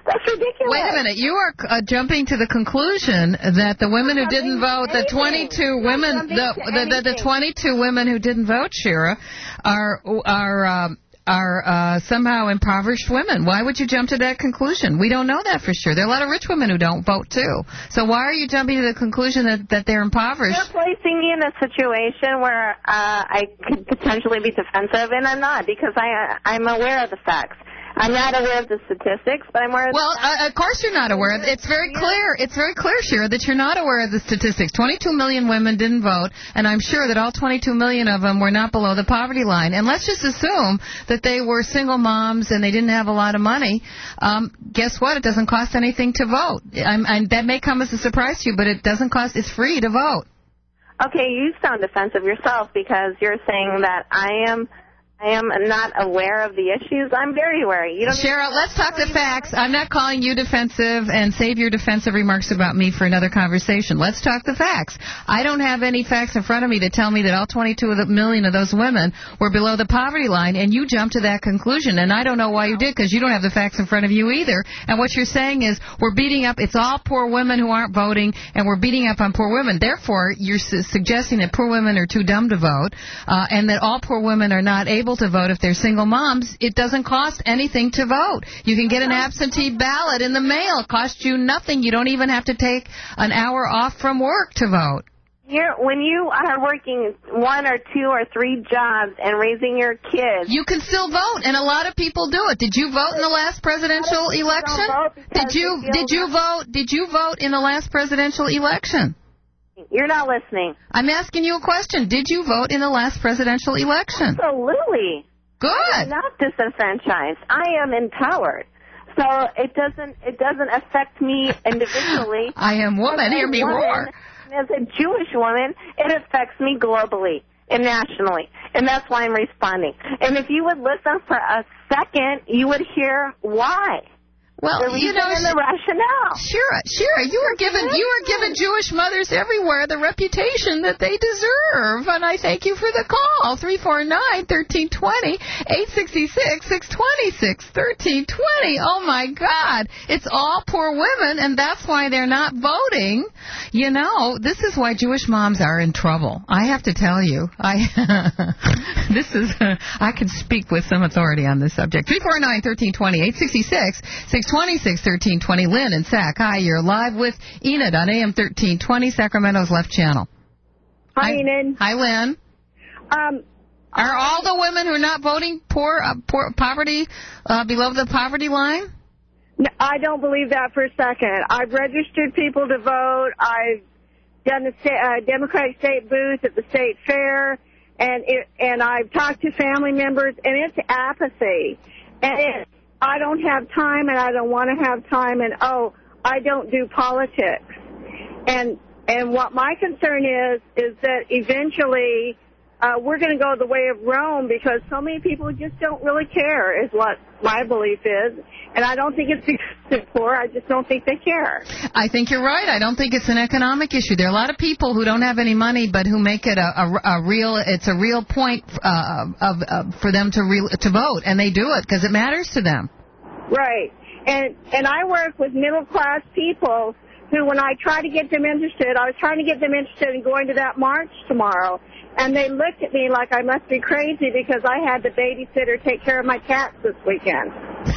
That's ridiculous. Wait a minute. You are uh, jumping to the conclusion that the women who didn't vote, the twenty-two women, the the, the the twenty-two women who didn't vote, Shira, are are um, are uh, somehow impoverished women. Why would you jump to that conclusion? We don't know that for sure. There are a lot of rich women who don't vote too. So why are you jumping to the conclusion that that they're impoverished? You're placing me in a situation where uh, I could potentially be defensive, and I'm not, because I I'm aware of the facts. I'm not aware of the statistics, but I'm aware of well, the uh, of course you're not aware. It's very clear. It's very clear, Shira, that you're not aware of the statistics. twenty-two million women didn't vote, and I'm sure that all twenty-two million of them were not below the poverty line. And let's just assume that they were single moms and they didn't have a lot of money. Um, guess what? It doesn't cost anything to vote. I'm, I'm, that may come as a surprise to you, but it doesn't cost. It's free to vote. Okay, you sound defensive yourself because you're saying that I am... I am not aware of the issues. I'm very aware. You don't Cheryl, let's talk the facts. I'm not calling you defensive, and save your defensive remarks about me for another conversation. Let's talk the facts. I don't have any facts in front of me to tell me that all twenty-two million of those women were below the poverty line, and you jumped to that conclusion. And I don't know why you did, because you don't have the facts in front of you either. And what you're saying is we're beating up, it's all poor women who aren't voting, and we're beating up on poor women. Therefore, you're su- suggesting that poor women are too dumb to vote, uh, and that all poor women are not able to vote if they're single moms. It doesn't cost anything to vote. You can get an absentee ballot in the mail. It costs you nothing. You don't even have to take an hour off from work to vote. You're, when you are working one or two or three jobs and raising your kids... You can still vote, and a lot of people do it. Did you vote in the last presidential election? Did you did you vote Did you vote in the last presidential election? You're not listening. I'm asking you a question. Did you vote in the last presidential election? Absolutely. Good. I'm not disenfranchised. I am empowered. So it doesn't it doesn't affect me individually. I am woman. Hear me woman, roar. As a Jewish woman, it affects me globally and nationally. And that's why I'm responding. And if you would listen for a second, you would hear why. Well, the you know, and the rationale. Shira, Shira, you were given you were given Jewish mothers everywhere the reputation that they deserve, and I thank you for the call. three four nine, one three two zero, eight six six, six two six, one three two zero. Oh my God, it's all poor women, and that's why they're not voting. You know, this is why Jewish moms are in trouble. I have to tell you, I this is uh, I can speak with some authority on this subject. three four nine, one three two zero, eight six six, six twenty-six, thirteen twenty. Lynn and Sac. Hi, you're live with Enid on A M thirteen twenty, Sacramento's Left Channel. Hi, Hi Enid. Hi, Lynn. Um, are all the women who are not voting poor, uh, poor poverty, uh, below the poverty line? No, I don't believe that for a second. I've registered people to vote. I've done the uh, Democratic state booth at the state fair, and it, and I've talked to family members, and it's apathy. And it's I don't have time, and I don't want to have time, and, oh, I don't do politics. And and what my concern is, is that eventually uh, we're going to go the way of Rome because so many people just don't really care is what my belief is. And I don't think it's because they're poor. I just don't think they care. I think you're right. I don't think it's an economic issue. There are a lot of people who don't have any money but who make it a, a, a real, it's a real point uh, of, uh, for them to re, to vote, and they do it because it matters to them. Right. And and I work with middle-class people who, when I try to get them interested, I was trying to get them interested in going to that march tomorrow, and they looked at me like I must be crazy because I had the babysitter take care of my cats this weekend.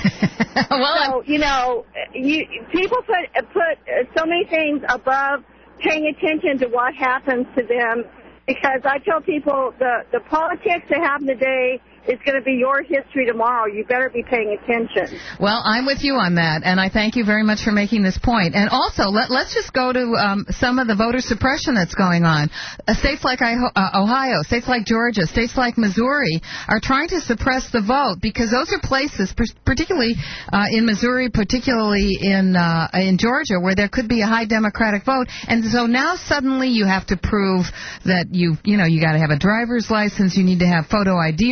well, so, you know, you, people put put so many things above paying attention to what happens to them, because I tell people the, the politics that happen today is going to be your history tomorrow. You better be paying attention. Well, I'm with you on that, and I thank you very much for making this point. And also, let, let's just go to um, some of the voter suppression that's going on. Uh, states like Ohio, states like Georgia, states like Missouri are trying to suppress the vote because those are places, particularly uh, in Missouri, particularly in uh, in Georgia, where there could be a high Democratic vote. And so now suddenly you have to prove that you, you know, you got to have a driver's license, you need to have photo I D requirements,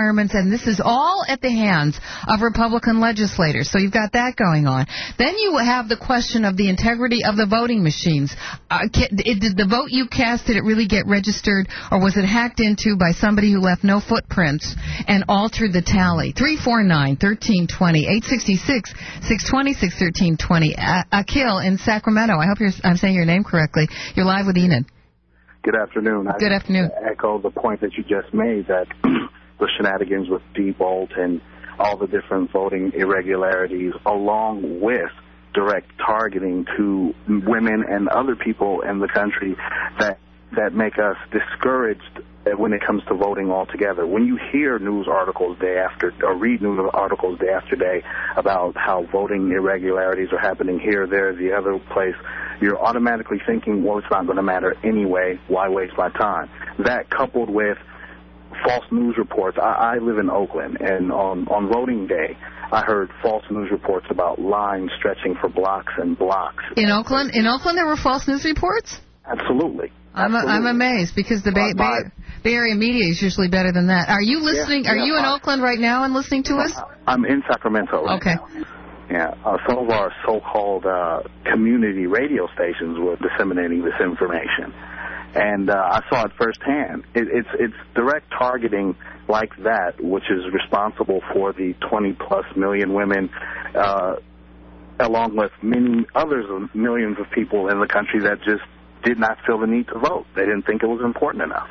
requirements, and this is all at the hands of Republican legislators. So you've got that going on. Then you have the question of the integrity of the voting machines. Uh, did the vote you cast, did it really get registered, or was it hacked into by somebody who left no footprints and altered the tally? three four nine, one three two zero, eight six six, six two zero, six one three two zero. Uh, Akil in Sacramento. I hope you're, I'm saying your name correctly. You're live with Enid. Good afternoon. Good I afternoon. Echo the point that you just made, that the shenanigans with D-Bolt and all the different voting irregularities, along with direct targeting to women and other people in the country that that make us discouraged when it comes to voting altogether. When you hear news articles day after, or read news articles day after day about how voting irregularities are happening here, there, the other place, you're automatically thinking, well, it's not going to matter anyway. Why waste my time? That coupled with false news reports. I, I live in Oakland, and on, on voting day, I heard false news reports about lines stretching for blocks and blocks. In Oakland? In Oakland there were false news reports? Absolutely. I'm, a, I'm amazed, because the Bay, Bay, Bay Area media is usually better than that. Are you listening? Yeah, are yeah, you in I, Oakland right now and listening to us? I'm in Sacramento right okay. now. Yeah, uh, some of our so-called uh, community radio stations were disseminating this information, and uh, I saw it firsthand. It, it's it's direct targeting like that, which is responsible for the twenty plus million women, uh, along with many others, millions of people in the country that just did not feel the need to vote. They didn't think it was important enough.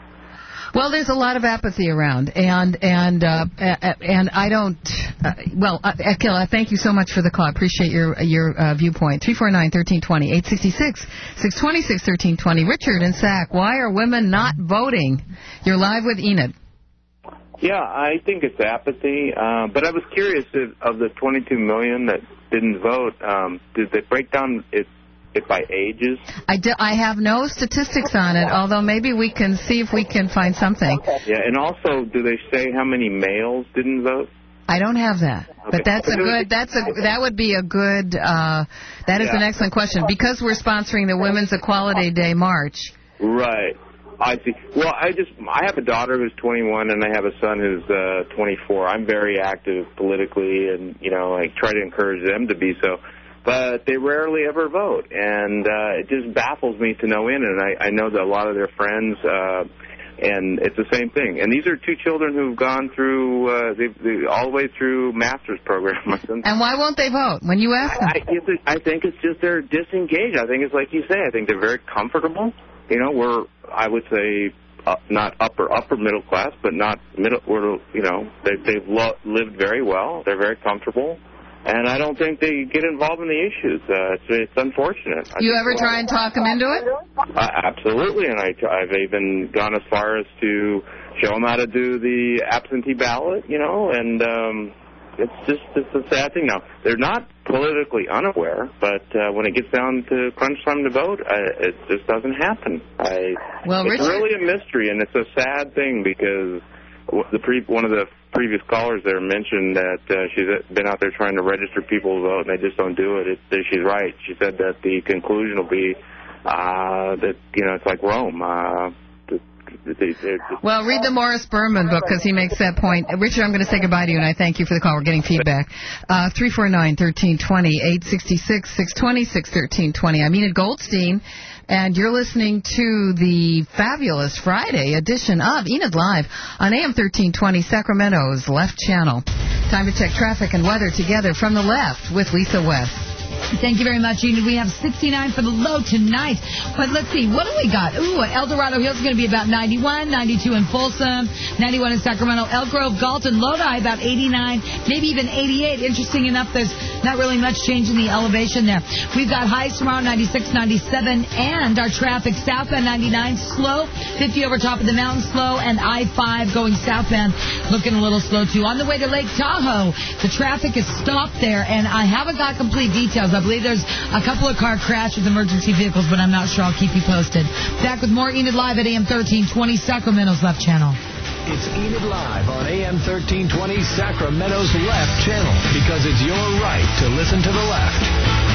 Well, there's a lot of apathy around, and and uh, and I don't. Uh, well, uh, Akil, thank you so much for the call. I appreciate your your uh, viewpoint. Three four nine thirteen twenty eight sixty six six twenty six thirteen twenty. Richard in Sac, why are women not voting? You're live with Enid. Yeah, I think it's apathy, uh, but I was curious if, of the twenty-two million that didn't vote. Um, did they break down it? It by ages? I, do, I have no statistics on it, although maybe we can see if we can find something. Yeah, and also, do they say how many males didn't vote? I don't have that, okay. but that's a good. That's a that would be a good. Uh, that is yeah. an excellent question, because we're sponsoring the Women's Equality Day March. Right. I see. Well, I just I have a daughter who's twenty-one, and I have a son who's uh, twenty-four. I'm very active politically, and you know, I try to encourage them to be so. But they rarely ever vote, and uh, it just baffles me to no end. And I, I know that a lot of their friends, uh, and it's the same thing. And these are two children who've gone through uh, they, they, all the way through master's program. And why won't they vote when you ask them? I, I think it's just they're disengaged. I think it's like you say. I think they're very comfortable. You know, we're I would say uh, not upper upper middle class, but not middle. We're, you know, they, they've lo- lived very well. They're very comfortable. And I don't think they get involved in the issues. Uh, it's, it's unfortunate. I you ever try and talk them into it? Uh, absolutely, and I, I've even gone as far as to show them how to do the absentee ballot, you know, and um, it's just it's a sad thing. Now, they're not politically unaware, but uh, when it gets down to crunch time to vote, uh, it just doesn't happen. I, well, it's Richard... really a mystery, and it's a sad thing because the pre- one of the previous callers there mentioned that uh, she's been out there trying to register people to vote, and they just don't do it. It, she's right. She said that the conclusion will be uh, that, you know, it's like Rome. Uh, they, they, well, read the Morris Berman book, because he makes that point. Richard, I'm going to say goodbye to you, and I thank you for the call. We're getting feedback. Uh, three four nine, one three two zero, eight six six, six two six, one three two zero. I'm Enid Goldstein, and you're listening to the fabulous Friday edition of Enid Live on A M thirteen twenty, Sacramento's Left Channel. Time to check traffic and weather together from the left with Lisa West. Thank you very much, Enid. We have sixty-nine for the low tonight. But let's see, what do we got? Ooh, El Dorado Hills is going to be about ninety-one, ninety-two in Folsom, ninety-one in Sacramento, Elk Grove, Galton, Lodi about eighty-nine, maybe even eighty-eight. Interesting enough, there's not really much change in the elevation there. We've got highs tomorrow, ninety-six, ninety-seven, and our traffic southbound ninety-nine slow, fifty over top of the mountain slow, and I five going southbound looking a little slow too. On the way to Lake Tahoe, the traffic is stopped there, and I haven't got complete details. I believe there's a couple of car crashes with emergency vehicles, but I'm not sure. I'll keep you posted. Back with more Enid Live at A M thirteen twenty, Sacramento's Left Channel. It's Enid Live on A M thirteen twenty, Sacramento's Left Channel, because it's your right to listen to the left.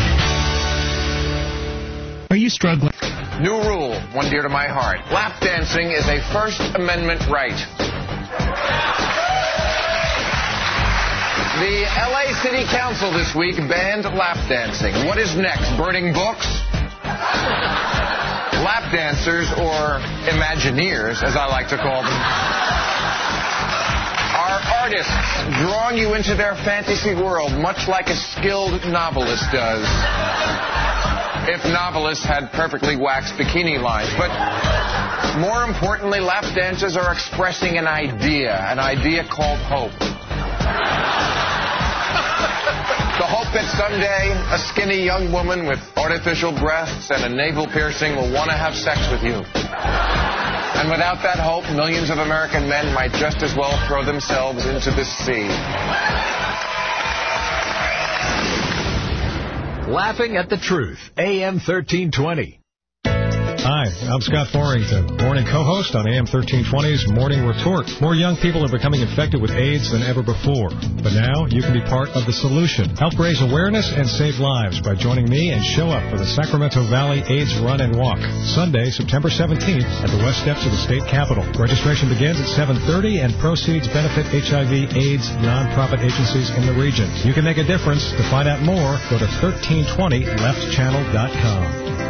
Are you struggling? New rule, one dear to my heart. Lap dancing is a First Amendment right. The L A City Council this week banned lap dancing. What is next? Burning books? Lap dancers, or Imagineers, as I like to call them, are artists drawing you into their fantasy world, much like a skilled novelist does. If novelists had perfectly waxed bikini lines. But more importantly, lap dancers are expressing an idea, an idea called hope. The hope that someday a skinny young woman with artificial breasts and a navel piercing will want to have sex with you. And without that hope, millions of American men might just as well throw themselves into the sea. Laughing at the Truth, A M thirteen twenty. Hi, I'm Scott Farrington, morning co-host on A M thirteen twenty's Morning Retort. More young people are becoming infected with AIDS than ever before. But now you can be part of the solution. Help raise awareness and save lives by joining me and show up for the Sacramento Valley AIDS Run and Walk, Sunday, September seventeenth at the West Steps of the State Capitol. Registration begins at seven thirty and proceeds benefit H I V AIDS nonprofit agencies in the region. You can make a difference. To find out more, go to thirteen twenty left channel dot com.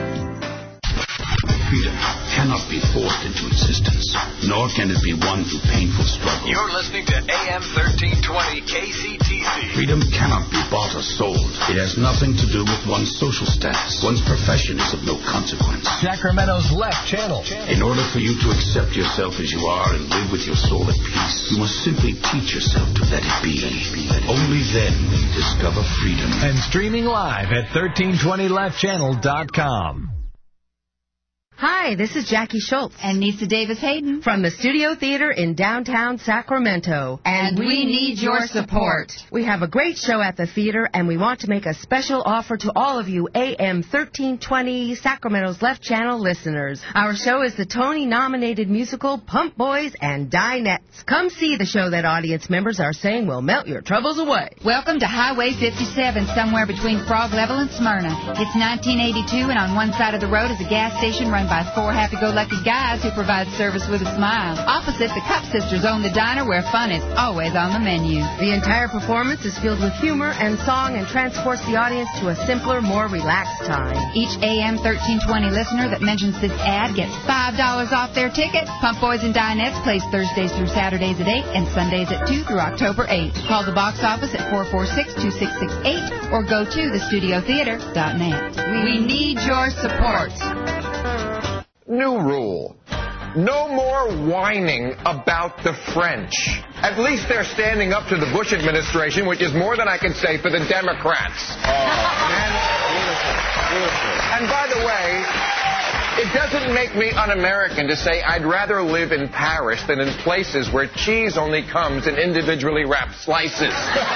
Freedom cannot be forced into existence, nor can it be won through painful struggle. You're listening to A M thirteen twenty K C T C. Freedom cannot be bought or sold. It has nothing to do with one's social status. One's profession is of no consequence. Sacramento's Left Channel. In order for you to accept yourself as you are and live with your soul at peace, you must simply teach yourself to let it be. Only then will you discover freedom. And streaming live at thirteen twenty left channel dot com. Hi, this is Jackie Schultz. And Nisa Davis Hayden. From the Studio Theater in downtown Sacramento. And we need your support. We have a great show at the theater, and we want to make a special offer to all of you A M thirteen twenty Sacramento's Left Channel listeners. Our show is the Tony-nominated musical Pump Boys and Dinettes. Come see the show that audience members are saying will melt your troubles away. Welcome to Highway fifty-seven, somewhere between Frog Level and Smyrna. It's nineteen eighty-two, and on one side of the road is a gas station run by four happy-go-lucky guys who provide service with a smile. Opposite, the Cup Sisters own the diner where fun is always on the menu. The entire performance is filled with humor and song and transports the audience to a simpler, more relaxed time. Each A M thirteen twenty listener that mentions this ad gets five dollars off their ticket. Pump Boys and Dinettes plays Thursdays through Saturdays at eight and Sundays at two through October eighth. Call the box office at four four six, two six six eight or go to the studio theater dot net. We need your support. New rule. No more whining about the French. At least they're standing up to the Bush administration, which is more than I can say for the Democrats. Oh, and, and by the way, it doesn't make me un-American to say I'd rather live in Paris than in places where cheese only comes in individually wrapped slices.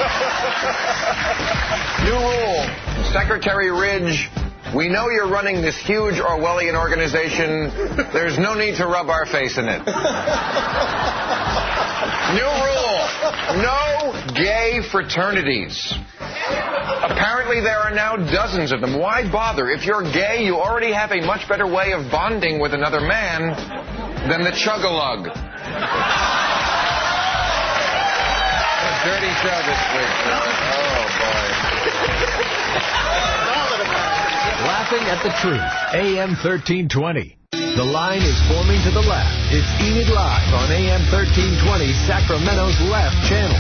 New rule. Secretary Ridge, we know you're running this huge Orwellian organization. There's no need to rub our face in it. New rule. No gay fraternities. Apparently there are now dozens of them. Why bother? If you're gay, you already have a much better way of bonding with another man than the chug-a-lug. A dirty show this week. Oh, boy. Laughing at the Truth, A M thirteen twenty. The line is forming to the left. It's Enid Live on A M thirteen twenty, Sacramento's Left Channel.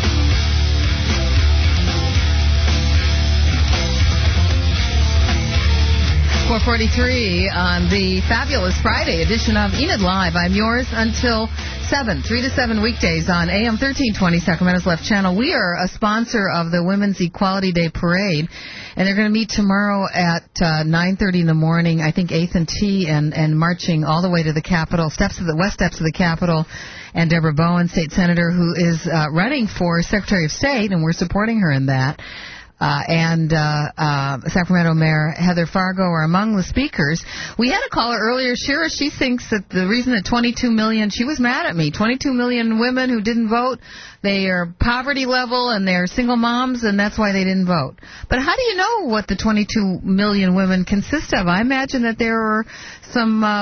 four forty-three on the fabulous Friday edition of Enid Live. I'm yours until seven, three to seven weekdays on A M thirteen twenty, Sacramento's Left Channel. We are a sponsor of the Women's Equality Day Parade, and they're going to meet tomorrow at uh, nine thirty in the morning, I think eighth and T, and, and marching all the way to the Capitol, steps of the west steps of the Capitol, and Deborah Bowen, state senator, who is uh, running for Secretary of State, and we're supporting her in that. Uh, and uh, uh, Sacramento Mayor Heather Fargo are among the speakers. We had a caller earlier, Shira. She thinks that the reason that twenty-two million, she was mad at me, twenty-two million women who didn't vote, they are poverty level and they're single moms, and that's why they didn't vote. But how do you know what the twenty-two million women consist of? I imagine that there are some uh,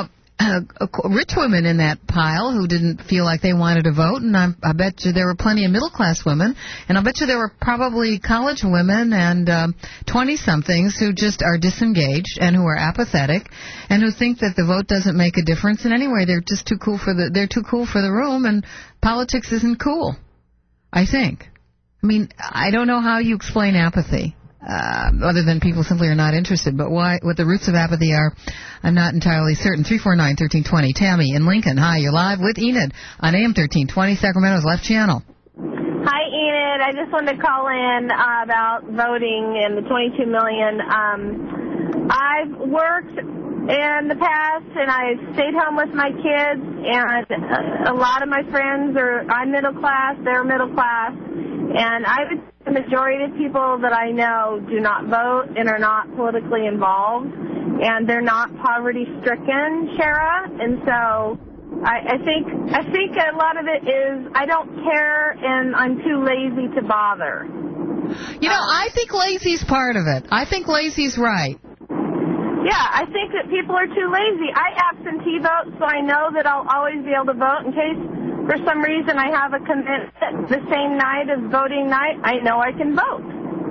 uh, rich women in that pile who didn't feel like they wanted to vote, and I, I bet you there were plenty of middle-class women, and I bet you there were probably college women and um, twenty-somethings who just are disengaged and who are apathetic and who think that the vote doesn't make a difference in any way. They're just too cool for the they're too cool for the room, and politics isn't cool, I think. I mean, I don't know how you explain apathy. Uh, other than people simply are not interested. But why, what the roots of apathy are, I'm not entirely certain. three four nine, one three two zero. Tammy in Lincoln. Hi, you're live with Enid on A M thirteen twenty, Sacramento's Left Channel. Hi, Enid. I just wanted to call in uh, about voting and the twenty-two million. Um, I've worked in the past, and I stayed home with my kids, and a lot of my friends are, I'm middle class, they're middle class, and I would the majority of people that I know do not vote and are not politically involved, and they're not poverty-stricken, Shara. And so I, I think I think a lot of it is I don't care and I'm too lazy to bother. You know, I think lazy's part of it. I think lazy's right. Yeah, I think that people are too lazy. I absentee vote, so I know that I'll always be able to vote in case for some reason I have a commitment the same night as voting night. I know I can vote.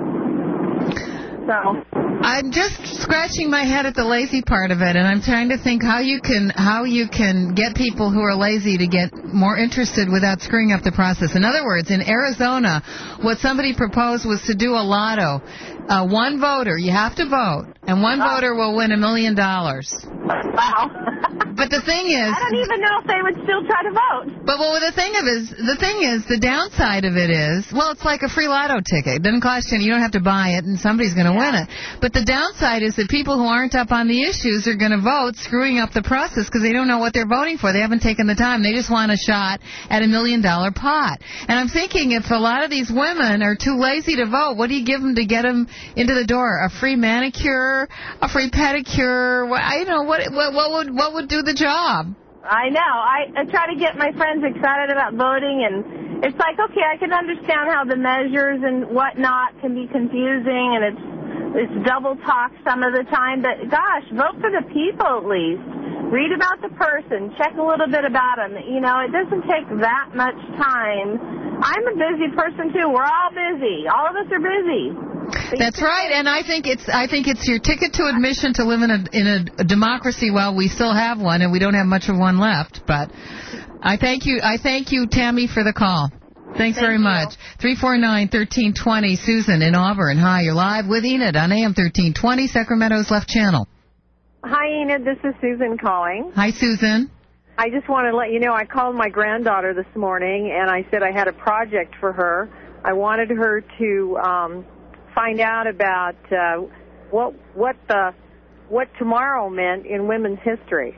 So I'm just scratching my head at the lazy part of it, and I'm trying to think how you can how you can get people who are lazy to get more interested without screwing up the process. In other words, in Arizona, what somebody proposed was to do a lotto. Uh, one voter, you have to vote, and one oh. voter will win a million dollars. Wow. But the thing is, I don't even know if they would still try to vote. But well, the thing of is, the thing is, the downside of it is, well, it's like a free lotto ticket. It doesn't cost you, you don't have to buy it, and somebody's going to yeah. win it. But the downside is that people who aren't up on the issues are going to vote, screwing up the process because they don't know what they're voting for. They haven't taken the time. They just want a shot at a million dollar pot. And I'm thinking, if a lot of these women are too lazy to vote, what do you give them to get them into the door? A free manicure, a free pedicure? I don't know what what, what would what would do the job? I know. I, I try to get my friends excited about voting, and it's like, okay, I can understand how the measures and whatnot can be confusing, and it's it's double talk some of the time. But gosh, vote for the people at least. Read about the person. Check a little bit about them. You know, it doesn't take that much time. I'm a busy person too. We're all busy. All of us are busy. That's right, and I think it's I think it's your ticket to admission to live in a in a democracy while we still have one, and we don't have much of one left. But I thank you, I thank you, Tammy, for the call. Thanks Thank very you. much. three four nine, one three two zero. Susan in Auburn. Hi, you're live with Enid on A M thirteen twenty, Sacramento's Left Channel. Hi, Enid. This is Susan calling. Hi, Susan. I just want to let you know I called my granddaughter this morning, and I said I had a project for her. I wanted her to um, find out about uh, what what the what tomorrow meant in women's history.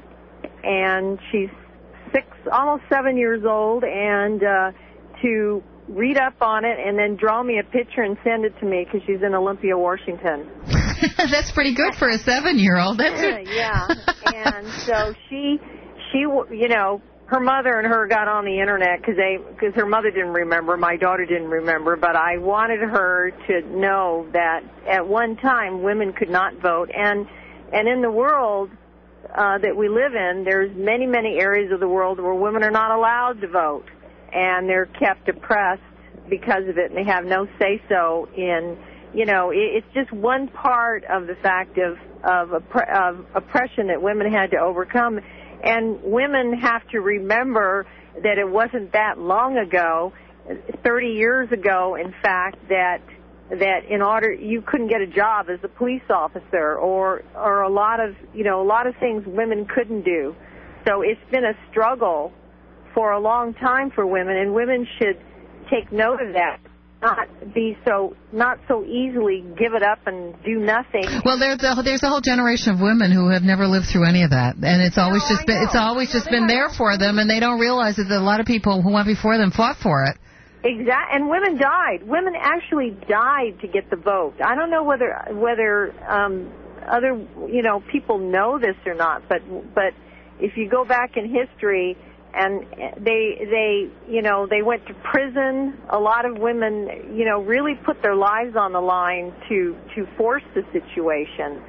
And she's six, almost seven years old, and uh, to read up on it and then draw me a picture and send it to me because she's in Olympia, Washington. That's pretty good for a seven-year-old. That's yeah. And so she, she, you know, her mother and her got on the internet because they, because her mother didn't remember, my daughter didn't remember, but I wanted her to know that at one time women could not vote, and and in the world uh, that we live in, there's many, many areas of the world where women are not allowed to vote, and they're kept oppressed because of it, and they have no say-so in. You know, it's just one part of the fact of, of, of oppression that women had to overcome. And women have to remember that it wasn't that long ago, thirty years ago, in fact, that that in order you couldn't get a job as a police officer, or or a lot of you know a lot of things women couldn't do. So it's been a struggle for a long time for women, and women should take note of that. Not be so, not so easily give it up and do nothing. Well, there's a there's a whole generation of women who have never lived through any of that, and it's always no, just been it's always just been there for them, and they don't realize that a lot of people who went before them fought for it. Exactly, and women died. Women actually died to get the vote. I don't know whether whether um, other you know people know this or not, but but if you go back in history. And they, they, you know, they went to prison. A lot of women, you know, really put their lives on the line to, to force the situation.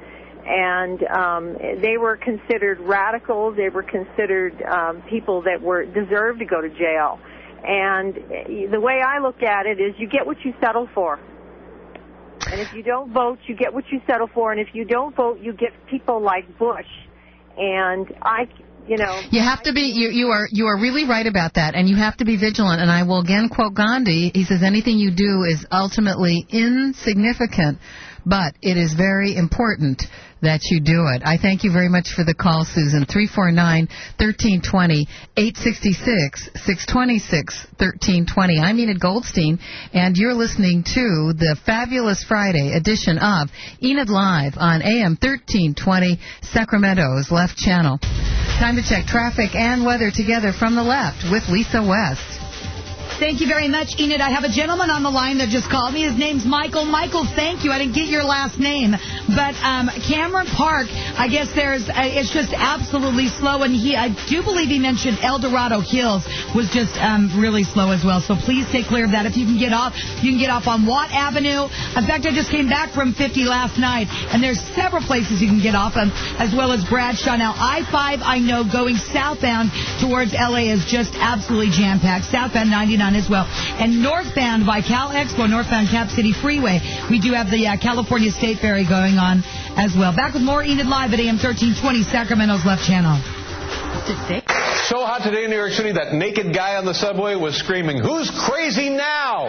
and um, they were considered radicals. They were considered um, people that were deserved to go to jail. And the way I look at it is you get what you settle for. And if you don't vote, you get what you settle for. And if you don't vote, you get people like Bush. And I, you know... You have to be, you, you are you are really right about that. And you have to be vigilant. And I will again quote Gandhi. He says, anything you do is ultimately insignificant, but it is very important that you do it. I thank you very much for the call, Susan. three four nine, one three two zero, eight six six, six two six, one three two zero. I'm Enid Goldstein, and you're listening to the Fabulous Friday edition of Enid Live on A M thirteen twenty, Sacramento's Left Channel. Time to check traffic and weather together from the left with Lisa West. Thank you very much, Enid. I have a gentleman on the line that just called me. His name's Michael. Michael, thank you. I didn't get your last name. But um, Cameron Park, I guess there's, uh, it's just absolutely slow. And he, I do believe he mentioned El Dorado Hills was just um, really slow as well. So please stay clear of that. If you can get off, you can get off on Watt Avenue. In fact, I just came back from fifty last night, and there's several places you can get off on, as well as Bradshaw. Now, I five, I know, going southbound towards L A is just absolutely jam-packed. Southbound ninety-nine as well. And northbound by Cal Expo, northbound Cap City Freeway, we do have the uh, California State Ferry going on as well. Back with more Enid Live at A M thirteen twenty, Sacramento's Left Channel. So hot today in New York City, that naked guy on the subway was screaming, "Who's crazy now?"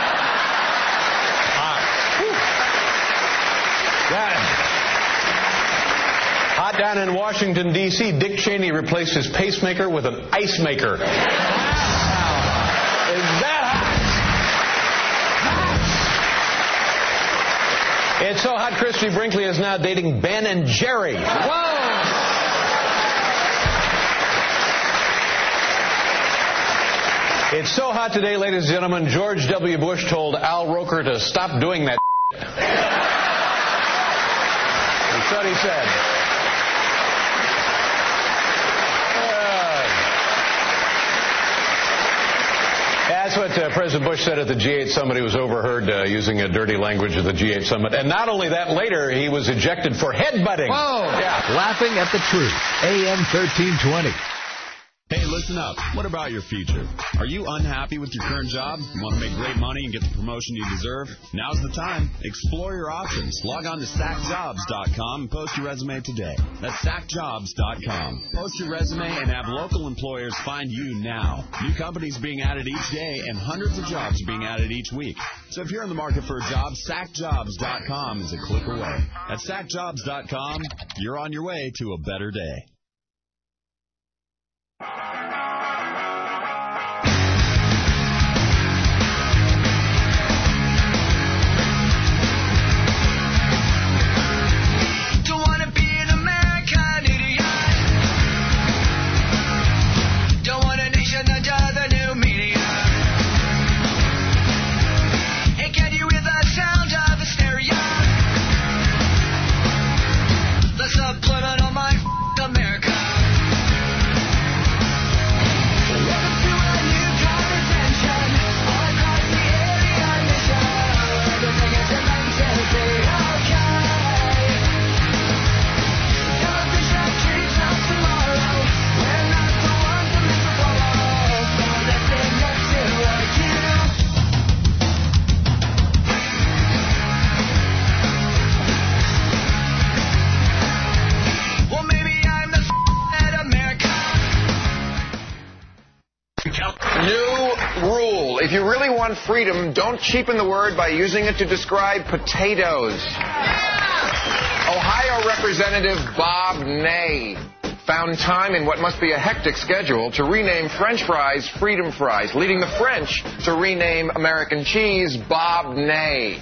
Hot. Hot down in Washington, D C, Dick Cheney replaced his pacemaker with an ice maker. Is that hot? It's so hot, Christy Brinkley is now dating Ben and Jerry. Whoa! It's so hot today, ladies and gentlemen, George W. Bush told Al Roker to stop doing that. That's what he said. That's what uh, President Bush said at the G eight summit. He was overheard uh, using a dirty language at the G eight summit. And not only that, later he was ejected for headbutting. Whoa! Yeah. Laughing at the truth. A M thirteen twenty. Hey, listen up. What about your future? Are you unhappy with your current job? You want to make great money and get the promotion you deserve? Now's the time. Explore your options. Log on to sack jobs dot com and post your resume today. That's sack jobs dot com. Post your resume and have local employers find you now. New companies being added each day and hundreds of jobs are being added each week. So if you're in the market for a job, sack jobs dot com is a click away. At sack jobs dot com, you're on your way to a better day. If you really want freedom, don't cheapen the word by using it to describe potatoes. Ohio Representative Bob Ney found time in what must be a hectic schedule to rename French fries Freedom Fries, leading the French to rename American cheese Bob Ney.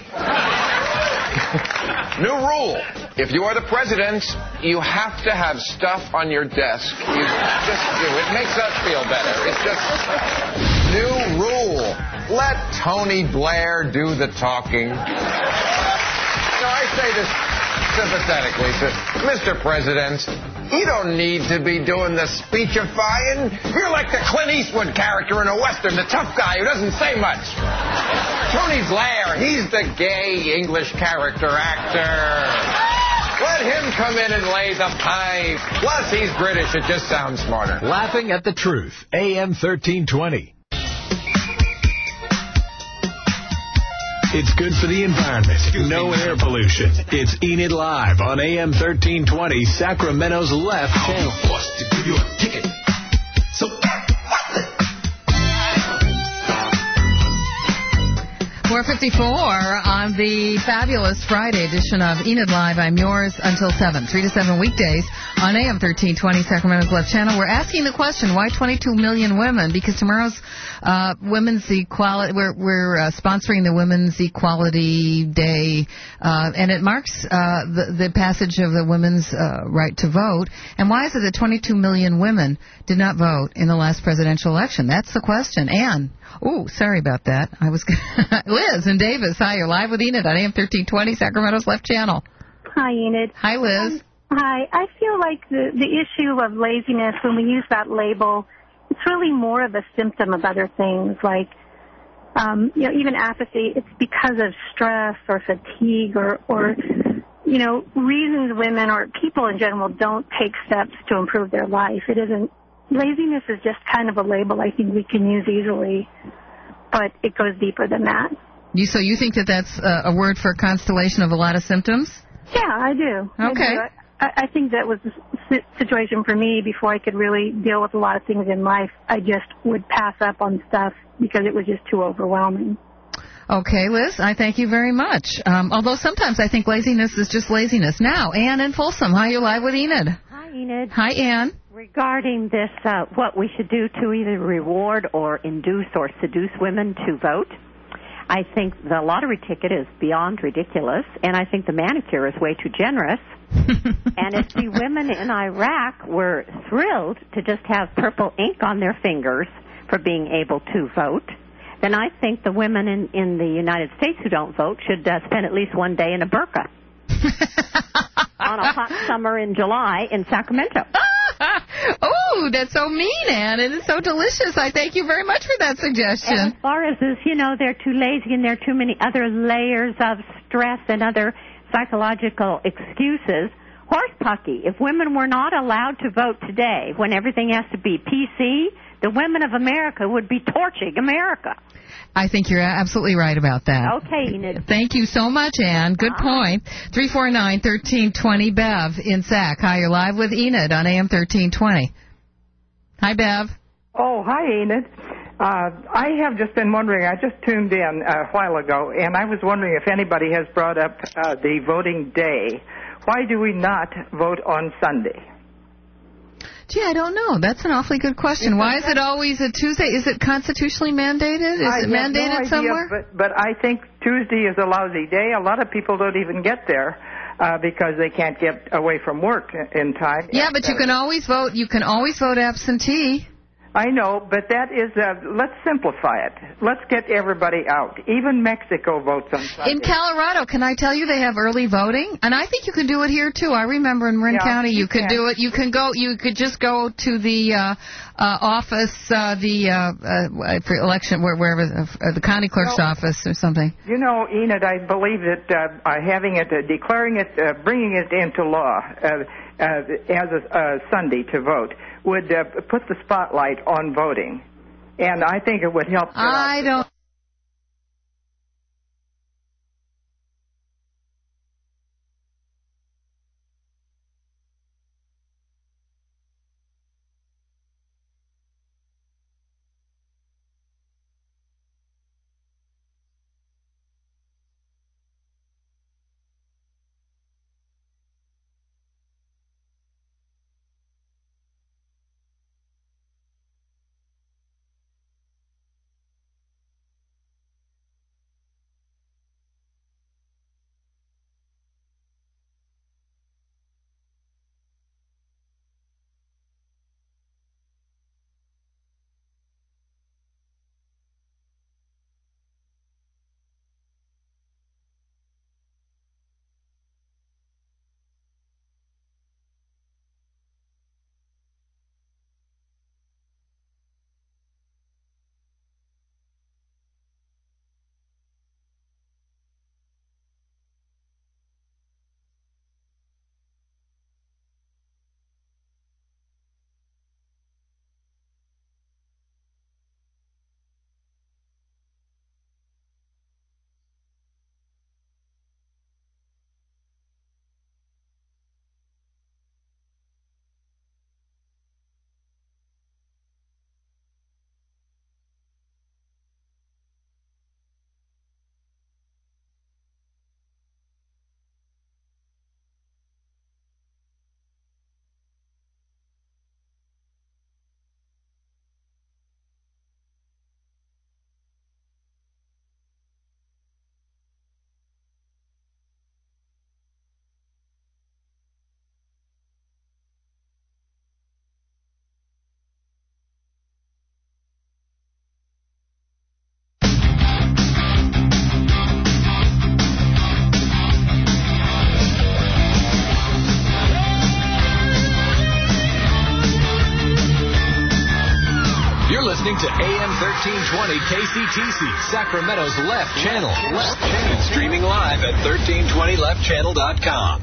New rule. If you are the president, you have to have stuff on your desk. You just do. It makes us feel better. It's just new rule. Let Tony Blair do the talking. No, I say this sympathetically to Mister President. You don't need to be doing the speechifying. You're like the Clint Eastwood character in a Western, the tough guy who doesn't say much. Tony Blair, he's the gay English character actor. Let him come in and lay the pipe. Plus, he's British. It just sounds smarter. Laughing at the Truth, A M thirteen twenty. It's good for the environment. No air pollution. It's Enid Live on A M thirteen twenty, Sacramento's Left Channel. Forced to give you a ticket. So... four fifty-four on the fabulous Friday edition of Enid Live. I'm yours until seven, three to seven weekdays on A M thirteen twenty, Sacramento's Left Channel. We're asking the question, why twenty-two million women? Because tomorrow's uh, Women's Equality, we're, we're uh, sponsoring the Women's Equality Day, uh, and it marks uh, the, the passage of the women's uh, right to vote. And why is it that twenty-two million women did not vote in the last presidential election? That's the question. Ann. Oh, sorry about that. I was Liz in Davis. Hi, you're live with Enid on A M thirteen twenty, Sacramento's Left Channel. Hi, Enid. Hi, Liz. Um, hi. I feel like the, the issue of laziness, when we use that label, it's really more of a symptom of other things, like, um, you know, even apathy. It's because of stress or fatigue or, or, you know, reasons women or people in general don't take steps to improve their life. It isn't. Laziness is just kind of a label I think we can use easily, but it goes deeper than that. You, so you think that that's a, a word for a constellation of a lot of symptoms? Yeah, I do. Okay. I, do. I, I think that was the situation for me before I could really deal with a lot of things in life. I just would pass up on stuff because it was just too overwhelming. Okay, Liz, I thank you very much. Um, although sometimes I think laziness is just laziness. Now, Ann in Folsom, hi, you're live with Enid. Hi, Enid. Hi, Ann. Regarding this, uh, what we should do to either reward or induce or seduce women to vote, I think the lottery ticket is beyond ridiculous, and I think the manicure is way too generous. And if the women in Iraq were thrilled to just have purple ink on their fingers for being able to vote, then I think the women in, in the United States who don't vote should uh, spend at least one day in a burqa on a hot summer in July in Sacramento. Oh, that's so mean, Ann, and it's so delicious. I thank you very much for that suggestion. And as far as this, you know, they're too lazy and there are too many other layers of stress and other psychological excuses. Horse pucky. If women were not allowed to vote today, when everything has to be P C, the women of America would be torching America. I think you're absolutely right about that. Okay, Enid. Thank you so much, Ann. Good Bye. point. three four nine, one three two zero, Bev in Sac. Hi, you're live with Enid on A M thirteen twenty. Hi, Bev. Oh, hi, Enid. Uh, I have just been wondering, I just tuned in a while ago, and I was wondering if anybody has brought up uh, the voting day. Why do we not vote on Sunday? Gee, I don't know. That's an awfully good question. Why is it always a Tuesday? Is it constitutionally mandated? Is I it have mandated no idea, somewhere? But, but I think Tuesday is a lousy day. A lot of people don't even get there uh, because they can't get away from work in time. Yeah, but you can always vote. You can always vote absentee. I know, but that is, uh, let's simplify it. Let's get everybody out. Even Mexico votes on Sunday. In Colorado, can I tell you they have early voting? And I think you can do it here, too. I remember in Marin Yeah, County you, you could can. do it. You can go, you could just go to the uh, uh, office, uh, the uh, uh, for election, where, wherever, uh, the county clerk's Well, office or something. You know, Enid, I believe that uh, uh, having it, uh, declaring it, uh, bringing it into law uh, uh, as a uh, Sunday to vote would uh, put the spotlight on voting, and I think it would help. I don't. to A M thirteen twenty K C T C, Sacramento's Left Channel. Left Channel. Streaming live at thirteen twenty left channel dot com.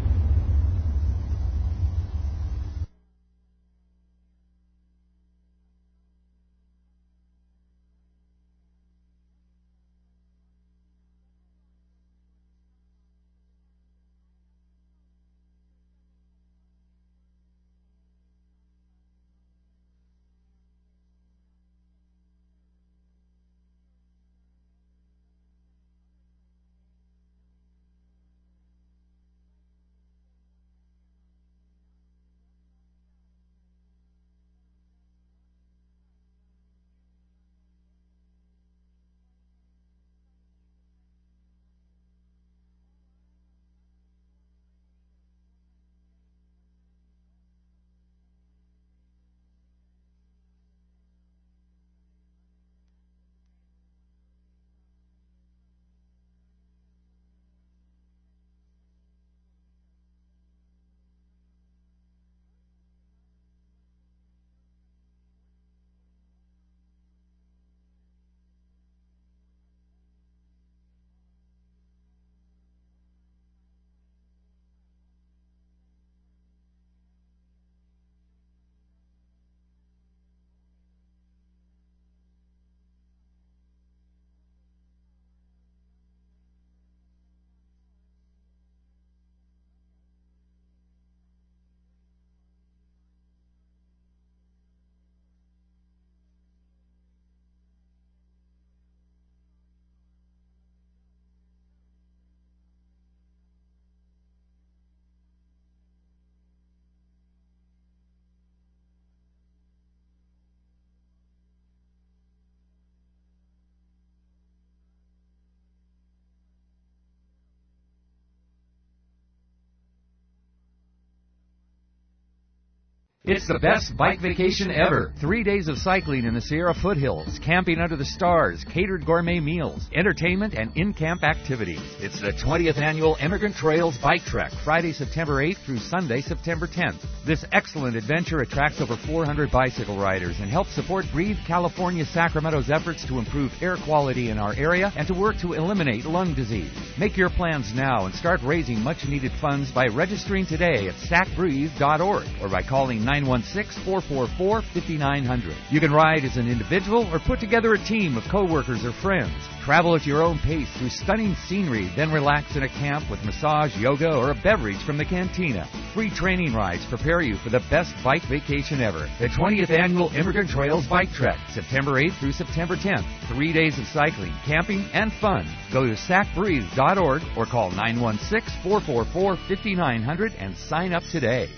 It's the best bike vacation ever. Three days of cycling in the Sierra foothills, camping under the stars, catered gourmet meals, entertainment, and in-camp activities. It's the twentieth Annual Emigrant Trails Bike Trek, Friday, September eighth through Sunday, September tenth. This excellent adventure attracts over four hundred bicycle riders and helps support Breathe California Sacramento's efforts to improve air quality in our area and to work to eliminate lung disease. Make your plans now and start raising much-needed funds by registering today at sac breathe dot org or by calling nine one six, four four four, five nine zero zero. You can ride as an individual or put together a team of coworkers or friends. Travel at your own pace through stunning scenery, then relax in a camp with massage, yoga, or a beverage from the cantina. Free training rides prepare you for the best bike vacation ever. The twentieth Annual Immigrant Trails Bike Trek, September eighth through September tenth. Three days of cycling, camping, and fun. Go to sac breathe dot org or call nine one six, four four four, five nine zero zero and sign up today.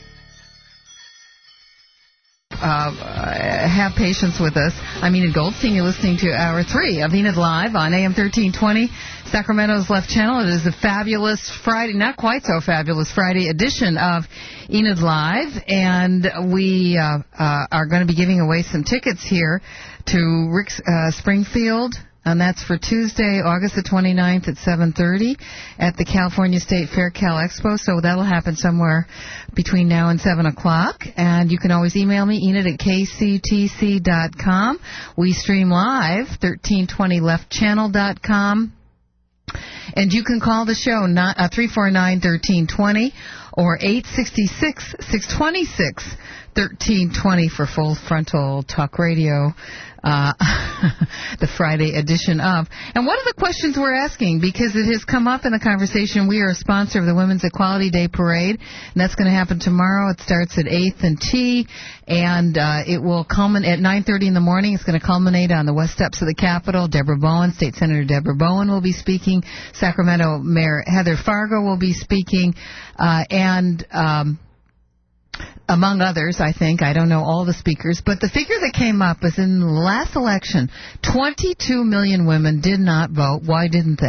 Uh, have patience with us. I'm Enid Goldstein. You're listening to Hour three of Enid Live on A M thirteen twenty, Sacramento's Left Channel. It is a fabulous Friday, not quite so fabulous Friday edition of Enid Live, and we uh, uh, are going to be giving away some tickets here to Rick uh, Springfield. And that's for Tuesday, August the twenty-ninth at seven thirty at the California State Fair Cal Expo. So that'll happen somewhere between now and seven o'clock. And you can always email me, Enid at K C T C dot com. We stream live, thirteen twenty left channel dot com. And you can call the show, not, uh, three four nine, one three two zero or eight six six, six two six, one three two zero for Full Frontal Talk Radio. Uh, the Friday edition of. And what are the questions we're asking? Because it has come up in the conversation. We are a sponsor of the Women's Equality Day Parade, and that's going to happen tomorrow. It starts at eighth and T, and uh, it will culminate at nine thirty in the morning. It's going to culminate on the west steps of the Capitol. Deborah Bowen, State Senator Deborah Bowen will be speaking. Sacramento Mayor Heather Fargo will be speaking, uh, and... Um, among others, I think. I don't know all the speakers. But the figure that came up is in the last election, twenty-two million women did not vote. Why didn't they?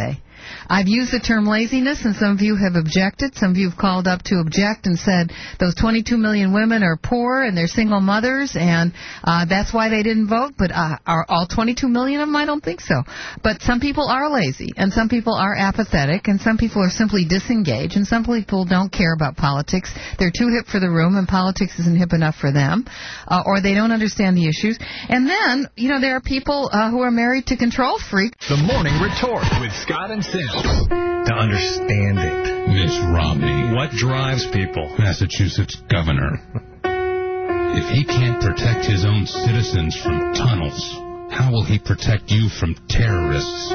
I've used the term laziness, and some of you have objected. Some of you have called up to object and said those twenty-two million women are poor and they're single mothers, and uh, that's why they didn't vote. But uh, are all twenty-two million of them? I don't think so. But some people are lazy, and some people are apathetic, and some people are simply disengaged, and some people don't care about politics. They're too hip for the room, and politics isn't hip enough for them, uh, or they don't understand the issues. And then, you know, there are people uh, who are married to control freaks. The Morning Retort with Scott and Sim. To understand it. Miss Romney. What drives people? Massachusetts governor. If he can't protect his own citizens from tunnels, how will he protect you from terrorists?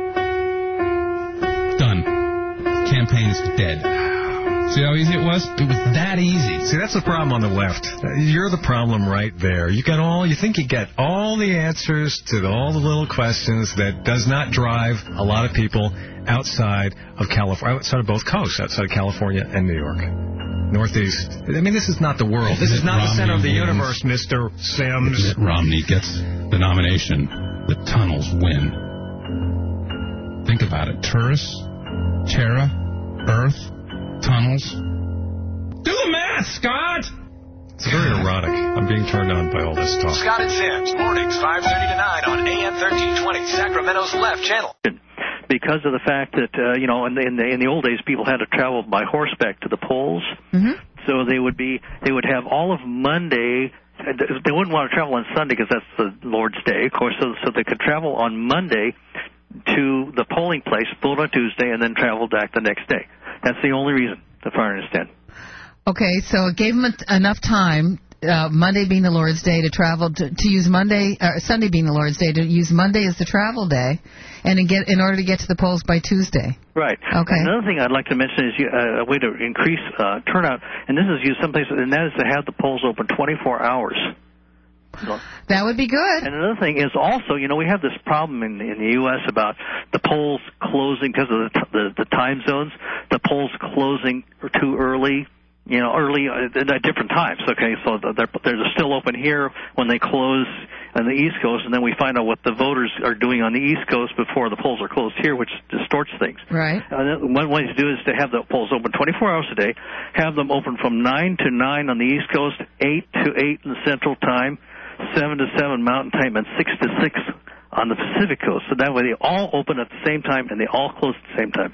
Done. Campaign's dead. See how easy it was? It was that easy. See, that's the problem on the left. You're the problem right there. You got all. You think you get all the answers to all the little questions that does not drive a lot of people outside of California, outside of both coasts, outside of California and New York. Northeast. I mean, this is not the world. This is not the center of the universe, Mister Sims. If Mitt Romney gets the nomination, the tunnels win. Think about it. Tourists, Terra, Earth, tunnels. Do the math, Scott! It's very erotic. I'm being turned on by all this talk. Scott and Sam's mornings, five thirty to nine on A M thirteen twenty, Sacramento's left channel. Because of the fact that, uh, you know, in the, in, the, in the old days, people had to travel by horseback to the polls. Mm-hmm. So they would be, they would have all of Monday. They wouldn't want to travel on Sunday because that's the Lord's Day, of course. So, so they could travel on Monday to the polling place, vote on Tuesday, and then travel back the next day. That's the only reason, if I understand. Okay, so it gave them enough time, uh, Monday being the Lord's Day, to travel, to, to use Monday, uh, Sunday being the Lord's Day, to use Monday as the travel day, and in, get, in order to get to the polls by Tuesday. Right. Okay. Another thing I'd like to mention is you, uh, a way to increase uh, turnout, and this is used someplace, and that is to have the polls open twenty-four hours. That would be good. And another thing is also, you know, we have this problem in, in the U S about the polls closing because of the, the, the time zones, the polls closing too early, you know, early at different times. Okay, so they're, they're still open here when they close on the East Coast, and then we find out what the voters are doing on the East Coast before the polls are closed here, which distorts things. Right. Uh, one way to do is to have the polls open twenty-four hours a day, have them open from nine to nine on the East Coast, eight to eight in the Central Time, seven to seven Mountain Time, and six to six on the Pacific Coast. So that way they all open at the same time and they all close at the same time.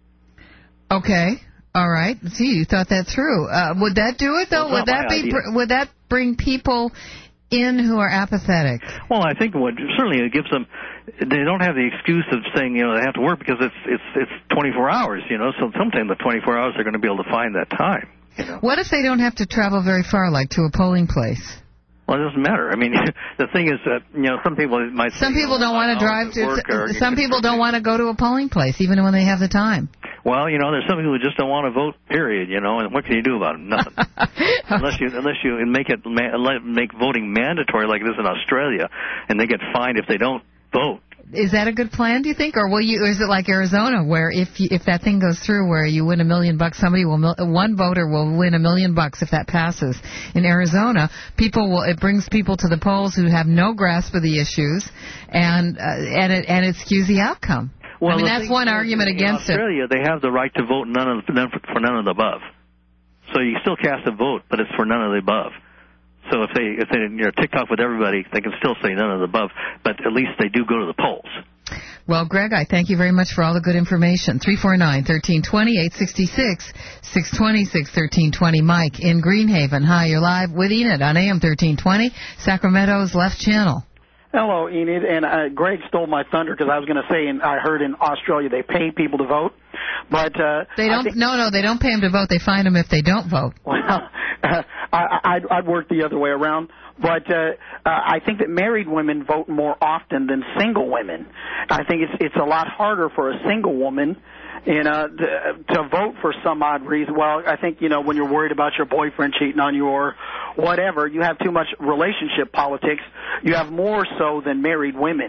Okay. All right. See, you thought that through. Uh, would that do it, though? Well, would that be? Idea. Would that bring people in who are apathetic? Well, I think it would. Certainly it gives them, they don't have the excuse of saying, you know, they have to work because it's it's it's twenty-four hours, you know, so sometime the twenty-four hours they're going to be able to find that time. You know? What if they don't have to travel very far, like to a polling place? Well, it doesn't matter. I mean, the thing is that, you know, some people might Some say, people don't want to drive to, to some people don't want to go to a polling place, even when they have the time. Well, you know, there's some people who just don't want to vote, period, you know, and what can you do about it? Nothing. unless you unless you make it make voting mandatory like it is in Australia, and they get fined if they don't vote. Is that a good plan, do you think, or will you? Or is it like Arizona, where if you, if that thing goes through, where you win a million bucks, somebody will one voter will win a million bucks if that passes? In Arizona, people will it brings people to the polls who have no grasp of the issues, and uh, and it and it skews the outcome. Well, I mean, that's one argument in against it. In Australia, they have the right to vote none of, none for none of the above. So you still cast a vote, but it's for none of the above. So if they if they you know TikTok with everybody, they can still say none of the above, but at least they do go to the polls. Well, Greg, I thank you very much for all the good information. three four nine, one three two zero, eight six six, six two six, one three two zero. Mike in Greenhaven. Hi, you're live with Enid on A M thirteen twenty, Sacramento's Left Channel. Hello, Enid, and uh, Greg stole my thunder because I was going to say, and I heard in Australia they pay people to vote, but uh, they don't. Think, no, no, they don't pay them to vote. They fine them if they don't vote. Well, uh, I, I'd, I'd work the other way around, but uh, uh, I think that married women vote more often than single women. I think it's it's a lot harder for a single woman. You know, to, to vote for some odd reason. Well, I think, you know, when you're worried about your boyfriend cheating on you or whatever, you have too much relationship politics. You have more so than married women.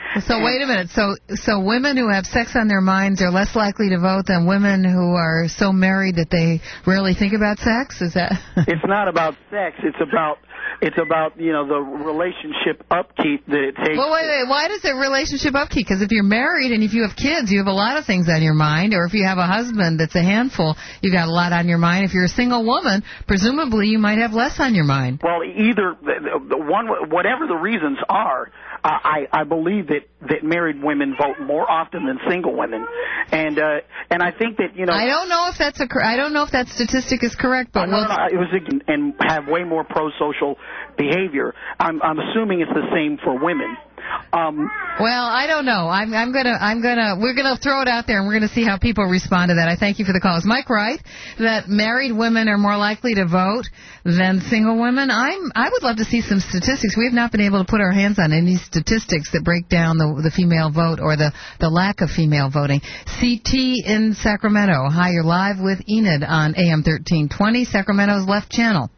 So wait a minute. So so women who have sex on their minds are less likely to vote than women who are so married that they rarely think about sex? Is that? It's not about sex. It's about it's about you know the relationship upkeep that it takes. Well, wait, wait. Why does it relationship upkeep? Because if you're married and if you have kids, you have a lot of things on your mind. Or if you have a husband that's a handful, you've got a lot on your mind. If you're a single woman, presumably you might have less on your mind. Well, either the, the one, whatever the reasons are, uh, I I believe that, that married women vote more often than single women, and uh, and I think that you know. I don't know if that's a I don't know if that statistic is correct, but uh, no, we'll... no, no, it was and have way more pro-social behavior. I'm I'm assuming it's the same for women. Um, well, I don't know. I'm, I'm gonna, I'm gonna, we're gonna throw it out there, and we're gonna see how people respond to that. I thank you for the call. Is Mike right that married women are more likely to vote than single women? I'm, I would love to see some statistics. We have not been able to put our hands on any statistics that break down the, the female vote or the, the lack of female voting. C T in Sacramento. Hi, you're live with Enid on A M thirteen twenty, Sacramento's Left Channel.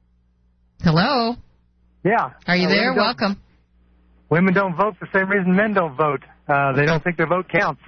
Hello. Yeah. Are you uh, there? Welcome. Women don't vote for the same reason men don't vote. Uh, they don't think their vote counts.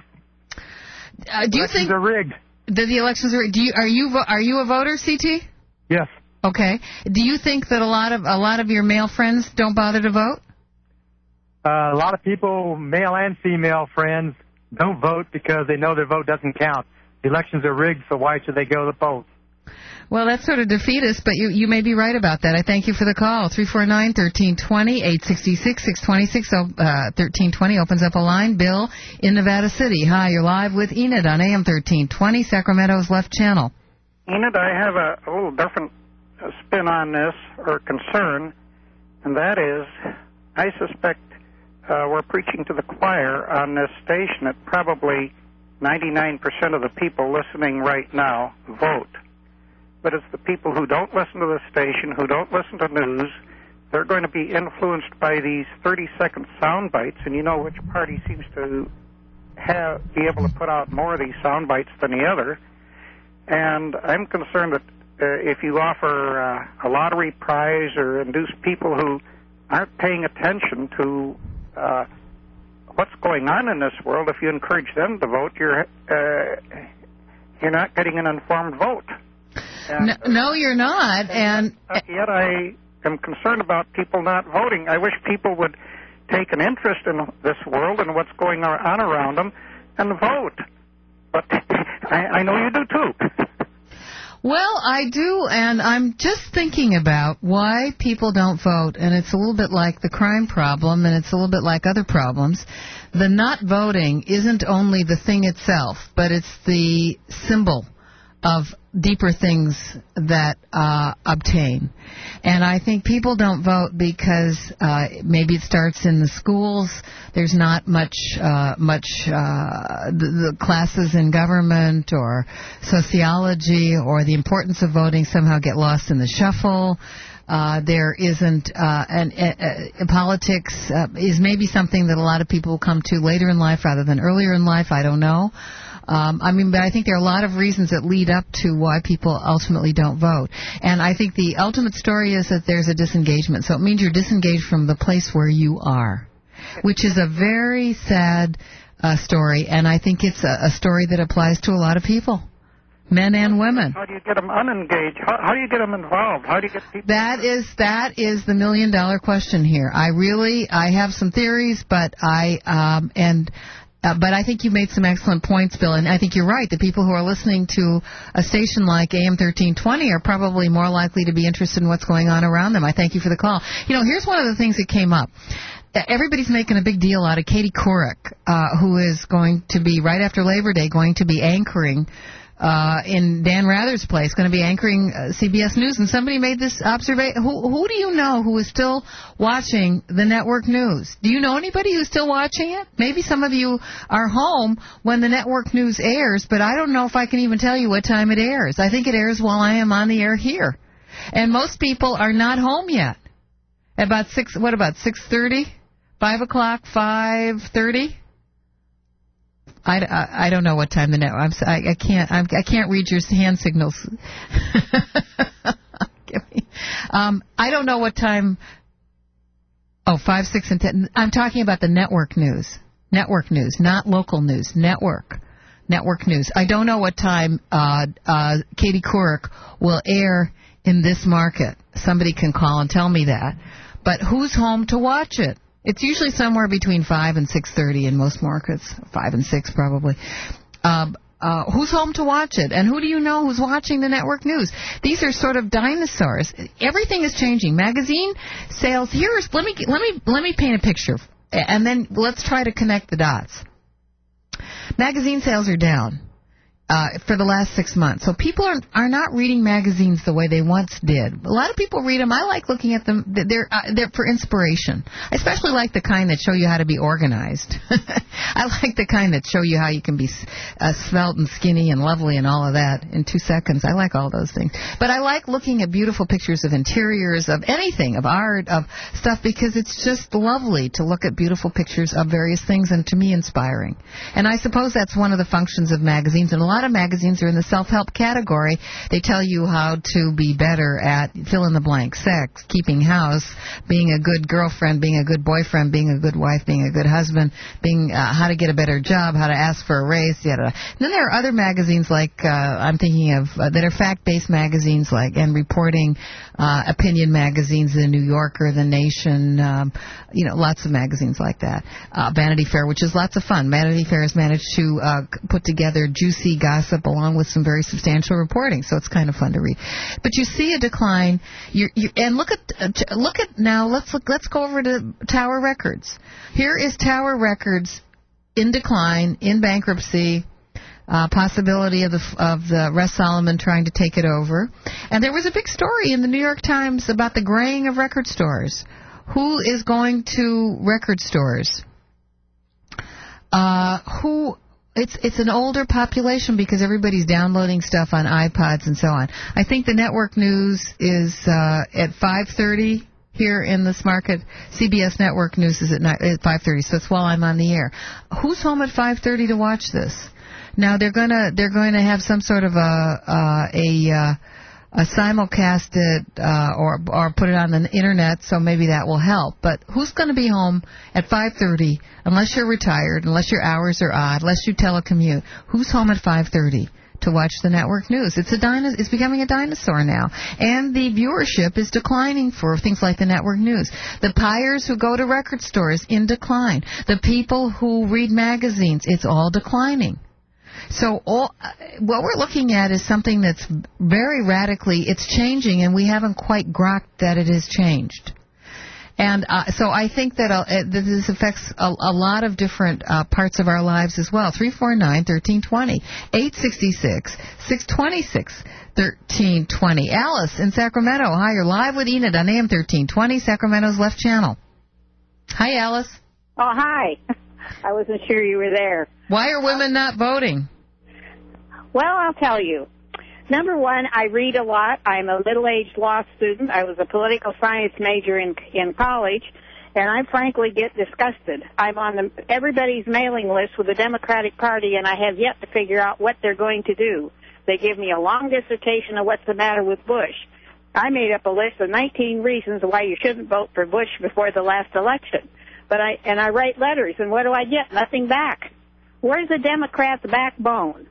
Uh, do you elections think are rigged? That the elections are rigged? Do you are you are you a voter, C T? Yes. Okay. Do you think that a lot of a lot of your male friends don't bother to vote? Uh, a lot of people, male and female friends, don't vote because they know their vote doesn't count. The elections are rigged, so why should they go to the polls? Well, that's sort of defeatist, but you, you may be right about that. I thank you for the call. three four nine, one three two zero, eight six six, six two six, uh, thirteen twenty opens up a line. Bill in Nevada City. Hi, you're live with Enid on A M thirteen twenty, Sacramento's Left Channel. Enid, I have a, a little different spin on this, or concern, and that is, I suspect uh, we're preaching to the choir on this station that probably ninety-nine percent of the people listening right now vote. But it's the people who don't listen to the station, who don't listen to news. They're going to be influenced by these thirty-second sound bites, and you know which party seems to have be able to put out more of these sound bites than the other. And I'm concerned that uh, if you offer uh, a lottery prize or induce people who aren't paying attention to uh, what's going on in this world, if you encourage them to vote, you're uh, you're not getting an informed vote. No, no, you're not. And uh, yet I am concerned about people not voting. I wish people would take an interest in this world and what's going on around them and vote. But I, I know you do too. Well, I do, and I'm just thinking about why people don't vote, and it's a little bit like the crime problem, and it's a little bit like other problems. The not voting isn't only the thing itself, but it's the symbol of deeper things that uh, obtain. And I think people don't vote because uh, maybe it starts in the schools. There's not much, uh, much uh, the, the classes in government or sociology or the importance of voting somehow get lost in the shuffle. Uh, there isn't, uh, and uh, uh, politics uh, is maybe something that a lot of people come to later in life rather than earlier in life. I don't know. Um, I mean, but I think there are a lot of reasons that lead up to why people ultimately don't vote. And I think the ultimate story is that there's a disengagement. So it means you're disengaged from the place where you are, which is a very sad uh, story. And I think it's a, a story that applies to a lot of people, men and women. How do you get them unengaged? How, how do you get them involved? How do you get people? That is that is the million dollar question here. I really I have some theories, but I um, and. Uh, but I think you made some excellent points, Bill, and I think you're right. The people who are listening to a station like A M thirteen twenty are probably more likely to be interested in what's going on around them. I thank you for the call. You know, here's one of the things that came up. Everybody's making a big deal out of Katie Couric, uh, who is going to be, right after Labor Day, going to be anchoring Uh, in Dan Rather's place, going to be anchoring uh, C B S News. And somebody made this observation. Who, who do you know who is still watching the network news? Do you know anybody who's still watching it? Maybe some of you are home when the network news airs, but I don't know if I can even tell you what time it airs. I think it airs while I am on the air here. And most people are not home yet. About six, what about six thirty? five o'clock, five thirty? I, I, I don't know what time the net. I'm I, I can't I'm, I can't read your hand signals. um, I don't know what time. Oh, five, six, and ten. I'm talking about the network news. Network news, not local news. Network. Network news. I don't know what time uh, uh, Katie Couric will air in this market. Somebody can call and tell me that. But who's home to watch it? It's usually somewhere between five and six thirty in most markets. five and six probably. Um, uh, who's home to watch it? And who do you know who's watching the network news? These are sort of dinosaurs. Everything is changing. Magazine sales. Here's let me let me let me paint a picture, and then let's try to connect the dots. Magazine sales are down uh, for the last six months. So people are are not reading magazines the way they once did. A lot of people read them. I like looking at them. They're uh, they're for inspiration. I especially like the kind that show you how to be organized. I like the kind that show you how you can be uh, svelte and skinny and lovely and all of that in two seconds. I like all those things. But I like looking at beautiful pictures of interiors, of anything, of art, of stuff, because it's just lovely to look at beautiful pictures of various things, and to me inspiring. And I suppose that's one of the functions of magazines. And a lot of magazines are in the self-help category. They tell you how to be better at fill in the blank: sex, keeping house, being a good girlfriend, being a good boyfriend, being a good wife, being a good husband, being uh, how to get a better job, how to ask for a raise, yada. And then there are other magazines like uh, I'm thinking of uh, that are fact-based magazines, like and reporting uh, opinion magazines, The New Yorker, The Nation, um, you know, lots of magazines like that. Uh, Vanity Fair, which is lots of fun. Vanity Fair has managed to uh, put together juicy gossip along with some very substantial reporting, so it's kind of fun to read. But you see a decline. You're, you're, and look at uh, look at now. Let's look. Let's go over to Tower Records. Here is Tower Records in decline, in bankruptcy. Uh, possibility of the of the Russ Solomon trying to take it over. And there was a big story in the New York Times about the graying of record stores. Who is going to record stores? Uh, who? It's it's an older population because everybody's downloading stuff on iPods and so on. I think the network news is uh, at five thirty here in this market. C B S Network News is at, at five thirty, so it's while I'm on the air. Who's home at five thirty to watch this? Now they're gonna they're going to have some sort of a uh, a uh, a simulcast it uh, or or put it on the internet, so maybe that will help. But who's going to be home at five thirty unless you're retired, unless your hours are odd, unless you telecommute? Who's home at five thirty to watch the network news? It's a dino- it's becoming a dinosaur now, and the viewership is declining for things like the network news. The buyers who go to record stores in decline. The people who read magazines, it's all declining. So all, uh, what we're looking at is something that's very radically, it's changing, and we haven't quite grokked that it has changed. And uh, so I think that, uh, that this affects a, a lot of different uh, parts of our lives as well. three four nine, one three two zero, eight six six, six two six, one three two zero. Alice in Sacramento. Hi, you're live with Enid on A M thirteen twenty, Sacramento's Left Channel. Hi, Alice. Oh, hi. I wasn't sure you were there. Why are women not voting? Well, I'll tell you. Number one, I read a lot. I'm a middle-aged law student. I was a political science major in in college, and I frankly get disgusted. I'm on the, everybody's mailing list with the Democratic Party, and I have yet to figure out what they're going to do. They give me a long dissertation of what's the matter with Bush. I made up a list of nineteen reasons why you shouldn't vote for Bush before the last election. But I and I write letters, and what do I get? Nothing back. Where's the Democrats' backbone?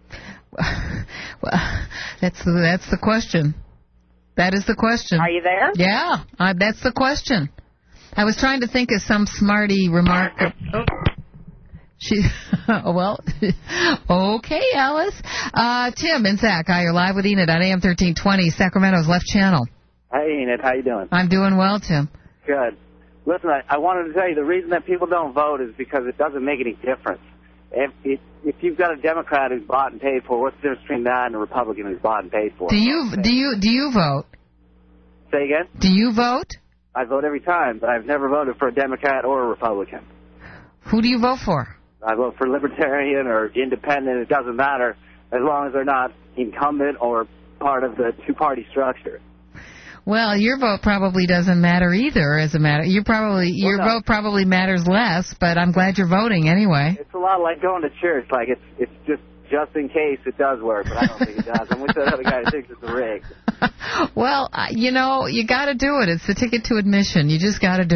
Well, that's the, that's the question. That is the question. Are you there? Yeah, uh, that's the question. I was trying to think of some smarty remark. Oh. She, well, okay, Alice. Uh, Tim and Zach, hi, you're live with Enid on A M thirteen twenty, Sacramento's Left Channel. Hi, Enid. How you doing? I'm doing well, Tim. Good. Listen, I, I wanted to tell you the reason that people don't vote is because it doesn't make any difference. If, if, if you've got a Democrat who's bought and paid for, what's the difference between that and a Republican who's bought and paid for? Do you do you do you vote? Say again? Do you vote? I vote every time, but I've never voted for a Democrat or a Republican. Who do you vote for? I vote for Libertarian or Independent. It doesn't matter as long as they're not incumbent or part of the two-party structure. Well, your vote probably doesn't matter either. As a matter, you probably well, your no. vote probably matters less. But I'm glad you're voting anyway. It's a lot like going to church. Like it's it's just just in case it does work, but I don't think it does. I'm with that other guy who thinks it's a rig. Well, uh, you know, you got to do it. It's the ticket to admission. You just got to do it.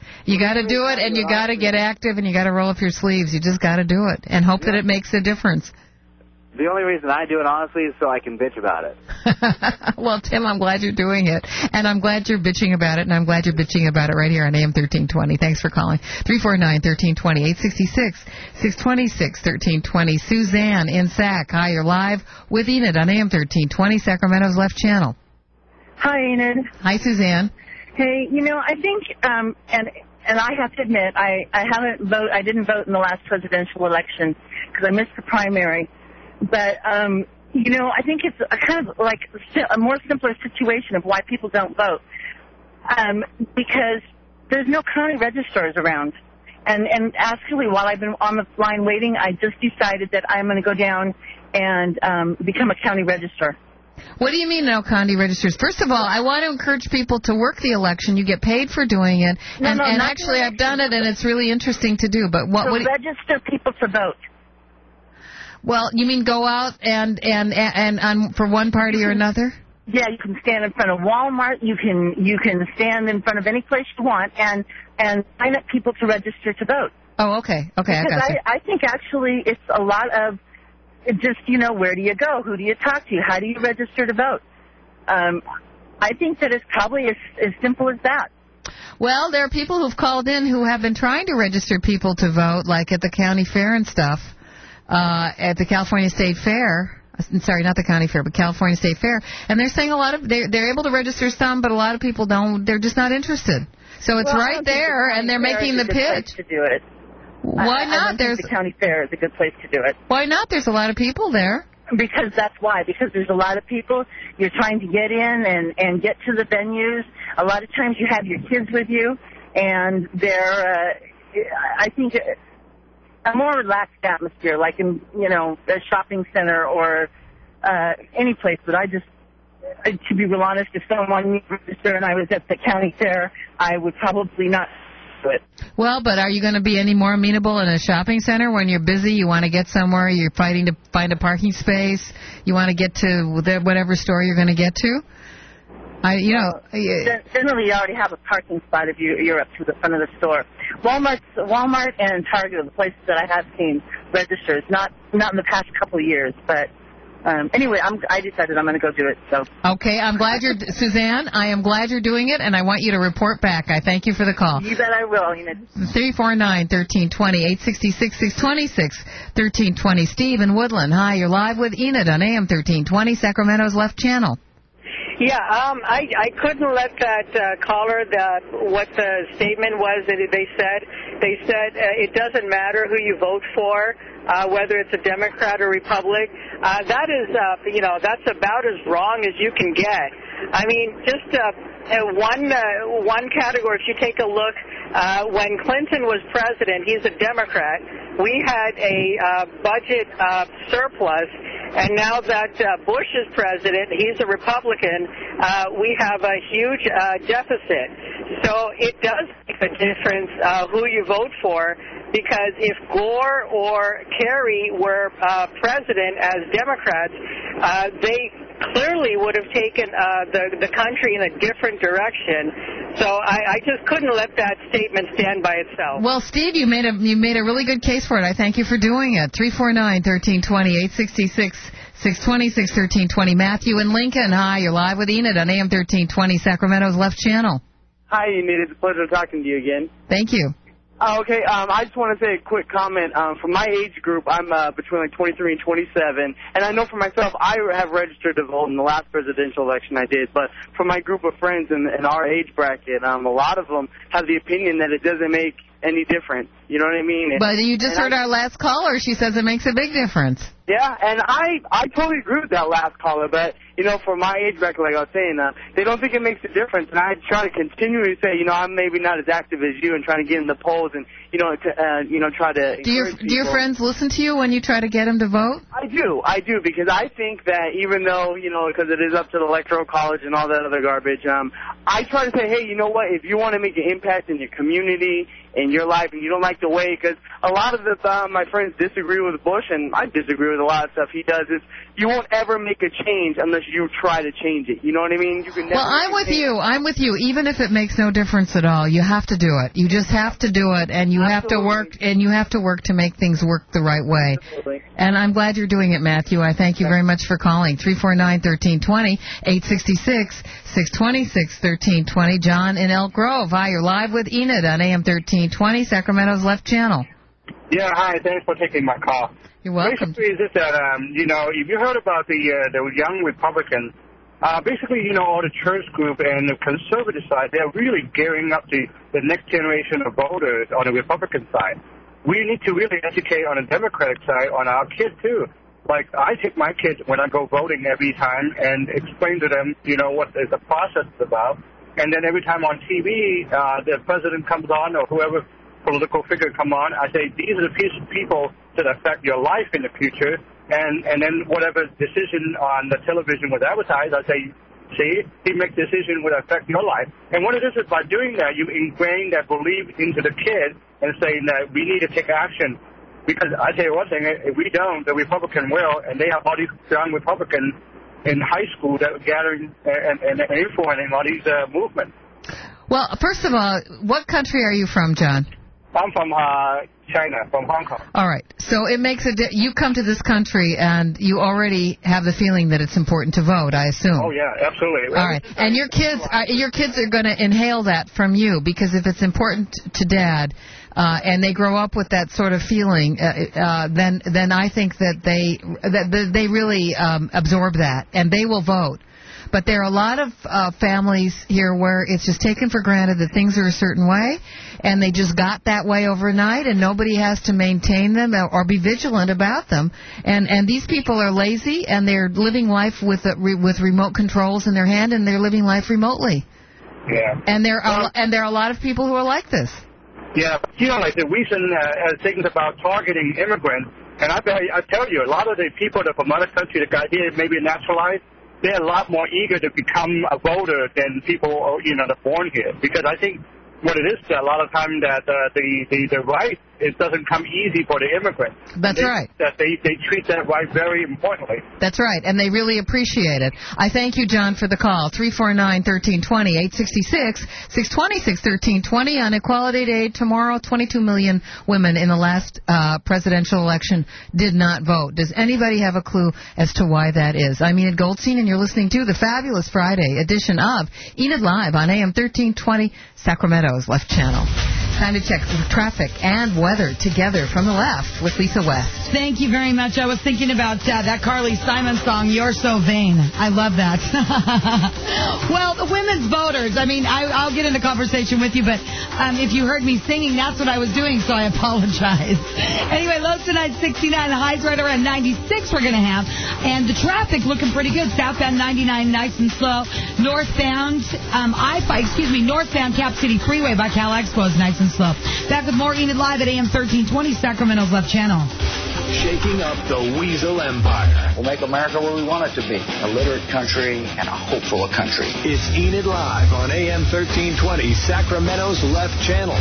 You got to do it, and you got to get active, and you got to roll up your sleeves. You just got to do it and hope yeah. that it makes a difference. The only reason I do it, honestly, is so I can bitch about it. Well, Tim, I'm glad you're doing it. And I'm glad you're bitching about it, and I'm glad you're bitching about it right here on A M thirteen twenty. Thanks for calling. three four nine, one three two zero, eight six six, six two six, one three two zero. Suzanne in Sac. Hi, you're live with Enid on A M thirteen twenty, Sacramento's Left Channel. Hi, Enid. Hi, Suzanne. Hey, you know, I think, um, and and I have to admit, I, I haven't vote. I didn't vote in the last presidential election because I missed the primary. But, um, you know, I think it's a kind of like a more simpler situation of why people don't vote. Um, because there's no county registrars around. And, and actually, while I've been on the line waiting, I just decided that I'm going to go down and um, become a county registrar. What do you mean no county registers? First of all, I want to encourage people to work the election. You get paid for doing it. No, and no, and actually, I've done it, and it's really interesting to do. But what to would register people to vote? Well, you mean go out and and and, and um, for one party or another? Yeah, you can stand in front of Walmart. You can you can stand in front of any place you want and and sign up people to register to vote. Oh, okay, okay, because I got you. I, I think actually it's a lot of just you know where do you go, who do you talk to, how do you register to vote? Um, I think that it's probably as as simple as that. Well, there are people who've called in who have been trying to register people to vote, like at the county fair and stuff. Uh, at the California State Fair, sorry, not the county fair, but California State Fair, and they're saying a lot of they're they're able to register some, but a lot of people don't. They're just not interested. So it's well, right there, the and they're making the pitch. To do it. Why I, not? I There's the county fair is a good place to do it. Why not? There's a lot of people there. Because that's why. Because there's a lot of people. You're trying to get in and and get to the venues. A lot of times you have your kids with you, and they're. Uh, I think. A more relaxed atmosphere, like in, you know, a shopping center or uh, any place. But I just, uh, to be real honest, if someone wanted me to register and I was at the county fair, I would probably not do it. Well, but are you going to be any more amenable in a shopping center when you're busy, you want to get somewhere, you're fighting to find a parking space, you want to get to the, whatever store you're going to get to? I, you know, well, generally you already have a parking spot if you, you're up to the front of the store. Walmart, Walmart and Target are the places that I have seen registers. Not not in the past couple of years, but um, anyway, I'm, I decided I'm going to go do it. So okay, I'm glad you're Suzanne. I am glad you're doing it, and I want you to report back. I thank you for the call. You bet I will. You know. Three four nine thirteen twenty eight sixty six six twenty six thirteen twenty. Steve in Woodland. Hi, you're live with Enid on A M thirteen twenty, Sacramento's Left Channel. Yeah, um, I, I couldn't let that uh, caller, the, what the statement was that they said. They said uh, it doesn't matter who you vote for, uh, whether it's a Democrat or Republic. Uh, that is, uh, you know, that's about as wrong as you can get. I mean, just uh, uh, one uh, one category. If you take a look, uh, when Clinton was president, he's a Democrat. We had a uh, budget uh, surplus. And now that uh, Bush is president, he's a Republican, uh, we have a huge uh, deficit. So it does make a difference uh, who you vote for, because if Gore or Kerry were uh, president as Democrats, uh, they clearly would have taken uh, the, the country in a different direction. So I, I just couldn't let that statement stand by itself. Well, Steve, you made a you made a really good case for it. I thank you for doing it. three four nine thirteen twenty eight sixty six six twenty six thirteen twenty. Matthew in Lincoln. Hi, you're live with Enid on A M thirteen twenty, Sacramento's Left Channel. Hi, Enid. It's a pleasure talking to you again. Thank you. Oh, okay, um, I just want to say a quick comment. Um, for my age group, I'm uh, between like twenty-three and twenty-seven, and I know for myself, I have registered to vote in the last presidential election I did, but for my group of friends in, in our age bracket, um, a lot of them have the opinion that it doesn't make any difference. You know what I mean? But you just heard I, our last caller. She says it makes a big difference. Yeah, and I I totally agree with that last caller, but, you know, for my age bracket, like I was saying, uh, they don't think it makes a difference, and I try to continually say, you know, I'm maybe not as active as you and trying to get in the polls and, you know, to, uh, you know, try to do your, do your friends listen to you when you try to get them to vote? I do, I do, because I think that even though, you know, because it is up to the Electoral College and all that other garbage, um, I try to say, hey, you know what, if you want to make an impact in your community, in your life, and you don't like the way, because a lot of the uh, my friends disagree with Bush, and I disagree with a lot of stuff he does. It's you won't ever make a change unless you try to change it. You know what I mean? You can never well, I'm with you. I'm with you. Even if it makes no difference at all, you have to do it. You just have to do it, and you Absolutely. have to work. And you have to work to make things work the right way. Absolutely. And I'm glad you're doing it, Matthew. I thank you very much for calling. three four nine, one three two zero, eight six six, six two six, one three two zero. John in Elk Grove. Hi, you're live with Enid on A M thirteen twenty, Sacramento's Left Channel. Yeah, hi. Thanks for taking my call. You're welcome. Basically, is this that, um, you know, if you heard about the uh, the young Republicans, uh, basically, you know, all the church group and the conservative side, they're really gearing up the, the next generation of voters on the Republican side. We need to really educate on the Democratic side on our kids, too. Like, I take my kids when I go voting every time and explain to them, you know, what the process is about. And then every time on T V, uh, the president comes on or whoever political figure come on, I say, these are the piece of people that affect your life in the future, and, and then whatever decision on the television was advertised, I say, see, he makes decision would affect your life. And what it is is by doing that, you ingrain that belief into the kid and saying that we need to take action. Because I tell you one thing, if we don't, the Republican will, and they have all these young Republicans in high school that are gathering and, and, and influencing all these uh, movements. Well, first of all, what country are you from, John? I'm from uh, China, from Hong Kong. All right. So it makes a di- you come to this country and you already have the feeling that it's important to vote, I assume. Oh yeah, absolutely. All right. And your kids are your kids are going to inhale that from you, because if it's important to Dad, uh, and they grow up with that sort of feeling, uh, uh, then then I think that they that they really um, absorb that, and they will vote. But there are a lot of uh, families here where it's just taken for granted that things are a certain way, and they just got that way overnight, and nobody has to maintain them or, or be vigilant about them. And and these people are lazy, and they're living life with a, re, with remote controls in their hand, and they're living life remotely. Yeah. And there are and there are a lot of people who are like this. Yeah, you know, like the recent uh, things about targeting immigrants, and I I tell you, a lot of the people that from other countries that got here maybe naturalized, they're a lot more eager to become a voter than people, you know, that are born here. Because I think what it is, a lot of times that uh, the, the, the right, it doesn't come easy for the immigrants. That's they, right. That they, they treat that right very importantly. That's right, and they really appreciate it. I thank you, John, for the call. three four nine, one three two zero, eight six six, six two six, one three two zero. On Equality Day tomorrow, twenty-two million women in the last uh, presidential election did not vote. Does anybody have a clue as to why that is? I'm Enid Goldstein, and you're listening to the Fabulous Friday edition of Enid Live on A M thirteen twenty, Sacramento's Left Channel. Time to check the traffic and weather together from the left with Lisa West. Thank you very much. I was thinking about uh, that Carly Simon song, You're So Vain. I love that. Well, the women's voters, I mean, I, I'll get into conversation with you, but um, if you heard me singing, that's what I was doing, so I apologize. Anyway, lows tonight, sixty-nine, highs right around ninety-six we're going to have, and the traffic looking pretty good. Southbound ninety-nine, nice and slow. Northbound, um, I five, excuse me, northbound Cap City Freeway by Cal Expo is nice and slow. Back with more Enid Live at A M thirteen twenty, Sacramento's Left Channel. Shaking up the Weasel Empire. We'll make America where we want it to be. A literate country and a hopeful country. It's Enid Live on A M thirteen twenty, Sacramento's Left Channel.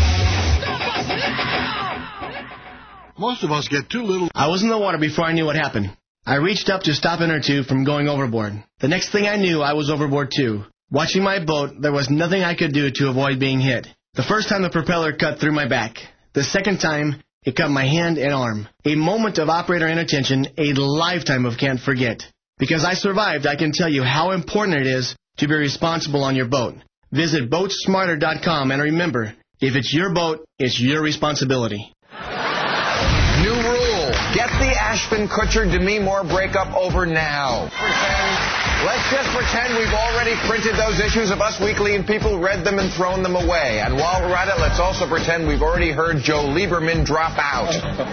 Most of us get too little. I was in the water before I knew what happened. I reached up to stop an or two from going overboard. The next thing I knew, I was overboard too. Watching my boat, there was nothing I could do to avoid being hit. The first time the propeller cut through my back. The second time, it cut my hand and arm. A moment of operator inattention, a lifetime of can't forget. Because I survived, I can tell you how important it is to be responsible on your boat. Visit boat smarter dot com and remember, if it's your boat, it's your responsibility. New rule. Get the Ashton Kutcher Demi Moore breakup over now. Pretend, let's just pretend we've already printed those issues of Us Weekly and people read them and thrown them away. And while we're at it, let's also pretend we've already heard Joe Lieberman drop out.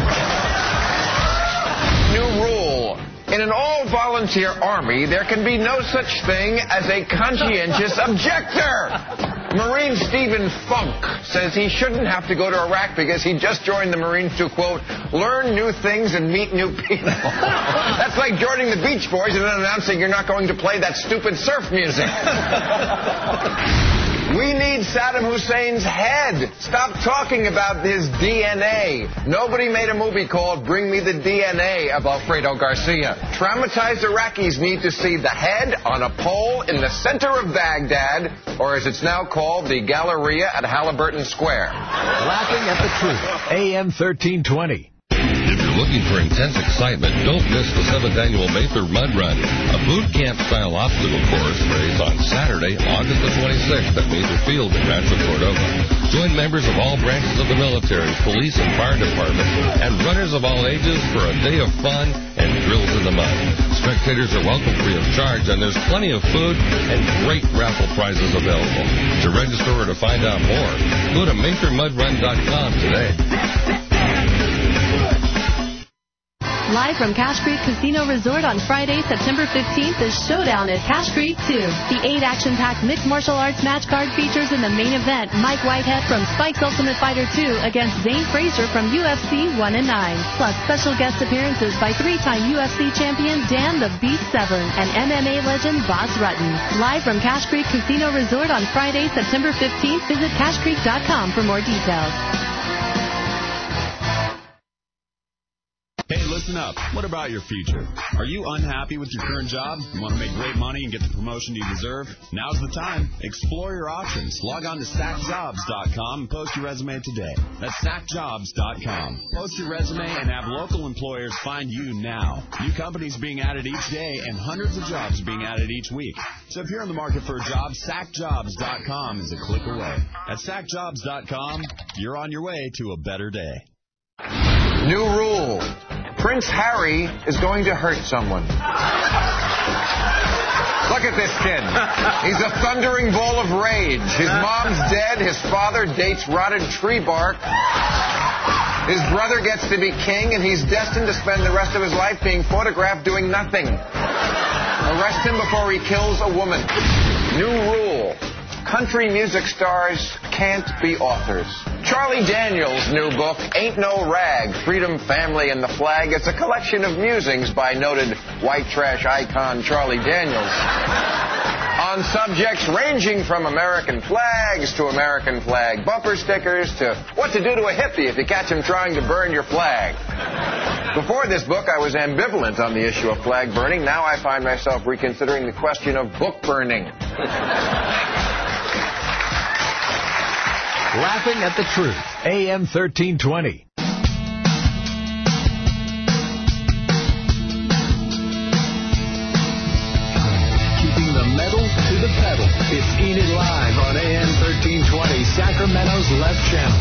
New rule. In an all-volunteer army, there can be no such thing as a conscientious objector. Marine Stephen Funk says he shouldn't have to go to Iraq because he just joined the Marines to, quote, learn new things and meet new people. That's like joining the Beach Boys and then announcing you're not going to play that stupid surf music. We need Saddam Hussein's head. Stop talking about his D N A. Nobody made a movie called Bring Me the D N A of Alfredo Garcia. Traumatized Iraqis need to see the head on a pole in the center of Baghdad, or as it's now called, the Galleria at Halliburton Square. Laughing at the Truth. A M thirteen twenty. If you're looking for intense excitement, don't miss the seventh Annual Mather Mud Run, a boot camp-style obstacle course race on Saturday, August the twenty-sixth at Mather Field in Rancho Cordova. Join members of all branches of the military, police, and fire department, and runners of all ages for a day of fun and drills in the mud. Spectators are welcome free of charge, and there's plenty of food and great raffle prizes available. To register or to find out more, go to mather mud run dot com today. Live from Cache Creek Casino Resort on Friday, September fifteenth is Showdown at Cache Creek two. The eight action-packed mixed martial arts match card features in the main event Mike Whitehead from Spike's Ultimate Fighter two against Zane Frazier from U F C one and nine. Plus special guest appearances by three-time U F C champion Dan the Beast Severn and M M A legend Boss Rutten. Live from Cache Creek Casino Resort on Friday, September fifteenth. Visit cache creek dot com for more details. Hey, listen up. What about your future? Are you unhappy with your current job? You want to make great money and get the promotion you deserve? Now's the time. Explore your options. Log on to sack jobs dot com and post your resume today. That's sack jobs dot com. Post your resume and have local employers find you now. New companies being added each day and hundreds of jobs being added each week. So if you're in the market for a job, sack jobs dot com is a click away. At sack jobs dot com, you're on your way to a better day. New rule. Prince Harry is going to hurt someone. Look at this kid. He's a thundering ball of rage. His mom's dead. His father dates rotted tree bark. His brother gets to be king, and he's destined to spend the rest of his life being photographed doing nothing. Arrest him before he kills a woman. New rule. Country music stars can't be authors. Charlie Daniels' new book, Ain't No Rag, Freedom, Family, and the Flag. It's a collection of musings by noted white trash icon Charlie Daniels on subjects ranging from American flags to American flag bumper stickers to what to do to a hippie if you catch him trying to burn your flag. Before this book, I was ambivalent on the issue of flag burning. Now I find myself reconsidering the question of book burning. Laughing at the Truth. A M thirteen twenty. Keeping the metal to the pedal. It's Enid Live on A M thirteen twenty, Sacramento's Left Channel.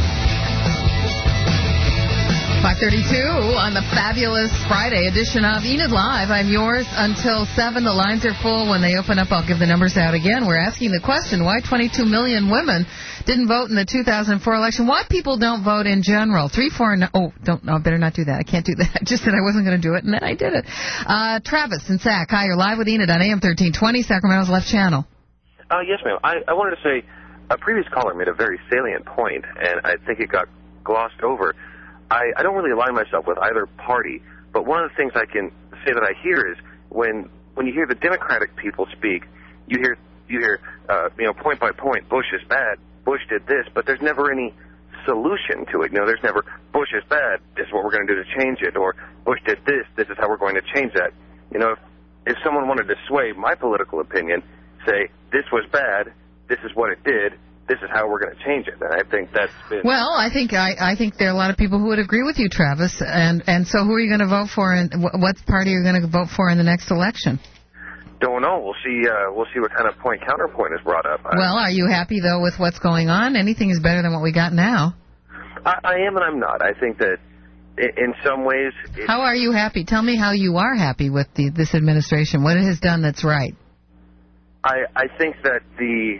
five thirty-two on the fabulous Friday edition of Enid Live. I'm yours until seven. The lines are full. When they open up, I'll give the numbers out again. We're asking the question, why twenty-two million women didn't vote in the two thousand four election? Why people don't vote in general? Three, four, no, oh, don't, no, I better not do that. I can't do that. I just said I wasn't going to do it, and then I did it. Uh, Travis and Sac, hi, you're live with Enid on A M thirteen twenty, Sacramento's Left Channel. Uh, yes, ma'am. I, I wanted to say a previous caller made a very salient point, and I think it got glossed over. I, I don't really align myself with either party, but one of the things I can say that I hear is when when you hear the Democratic people speak, you hear you hear uh, you know point by point, Bush is bad, Bush did this, but there's never any solution to it. You know, there's never Bush is bad, this is what we're going to do to change it, or Bush did this, this is how we're going to change that. You know, if, if someone wanted to sway my political opinion, say this was bad, this is what it did, this is how we're going to change it. And I think that's been... Well, I think I, I think there are a lot of people who would agree with you, Travis. And, and so who are you going to vote for, and what party are you going to vote for in the next election? Don't know. We'll see uh, We'll see what kind of point counterpoint is brought up. Well, are you happy, though, with what's going on? Anything is better than what we got now. I, I am and I'm not. I think that in some ways... It, how are you happy? Tell me how you are happy with the, this administration, what it has done that's right. I, I think that the...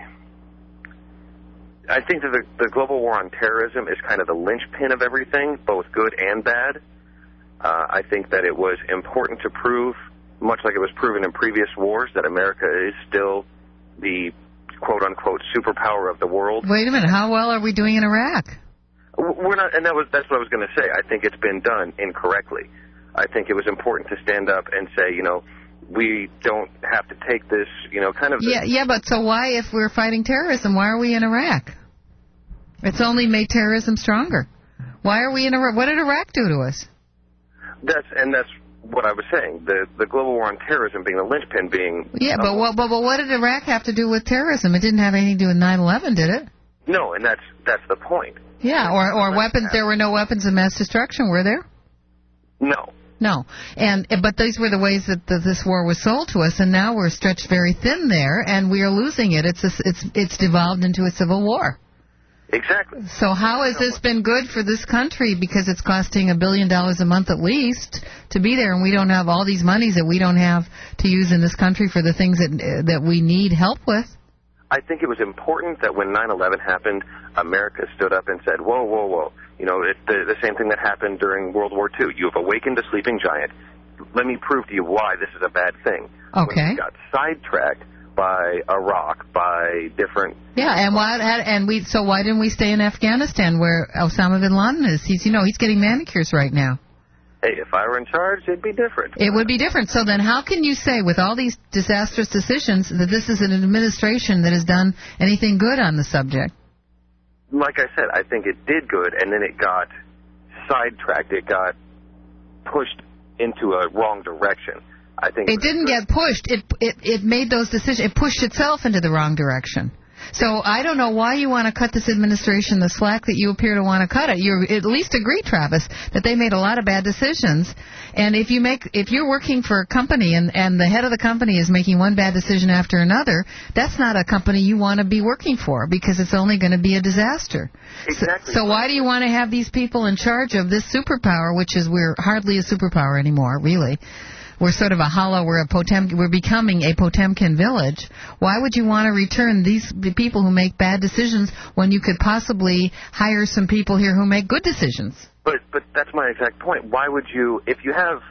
I think that the, the global war on terrorism is kind of the linchpin of everything, both good and bad. Uh, I think that it was important to prove, much like it was proven in previous wars, that America is still the quote-unquote superpower of the world. Wait a minute. How well are we doing in Iraq? We're not, and that was that's what I was going to say. I think it's been done incorrectly. I think it was important to stand up and say, you know, we don't have to take this, you know, kind of... Yeah, yeah, but so why, if we're fighting terrorism, why are we in Iraq? It's only made terrorism stronger. Why are we in Iraq? What did Iraq do to us? That's And that's what I was saying, the the global war on terrorism being the linchpin being... Yeah, but what, but, but what did Iraq have to do with terrorism? It didn't have anything to do with nine eleven, did it? No, and that's that's the point. Yeah, or, or weapons, there were no weapons of mass destruction, were there? No. No, and but these were the ways that the, this war was sold to us, and now we're stretched very thin there, and we are losing it. It's a, it's it's devolved into a civil war. Exactly. So how has this been good for this country? Because it's costing a billion dollars a month at least to be there, and we don't have all these monies that we don't have to use in this country for the things that that we need help with. I think it was important that when nine eleven happened, America stood up and said, whoa, whoa, whoa. You know, it's the, the same thing that happened during World War Two. You have awakened a sleeping giant. Let me prove to you why this is a bad thing. Okay. When we got sidetracked by Iraq, by different... Yeah, and why? And we so why didn't we stay in Afghanistan where Osama bin Laden is? He's, you know, he's getting manicures right now. Hey, if I were in charge, it'd be different. It would be different. So then how can you say, with all these disastrous decisions, that this is an administration that has done anything good on the subject? Like I said, I think it did good, and then it got sidetracked. It got pushed into a wrong direction. I think it, it didn't get pushed. It, it it made those decisions. It pushed itself into the wrong direction. So I don't know why you want to cut this administration the slack that you appear to want to cut it. You at least agree, Travis, that they made a lot of bad decisions. And if you make, if you're working for a company and, and the head of the company is making one bad decision after another, that's not a company you want to be working for because it's only going to be a disaster. Exactly. So, so why do you want to have these people in charge of this superpower, which is we're hardly a superpower anymore, really? We're sort of a hollow, we're a Potem, we're becoming a Potemkin village. Why would you want to return these people who make bad decisions when you could possibly hire some people here who make good decisions? But but that's my exact point. Why would you, if you have,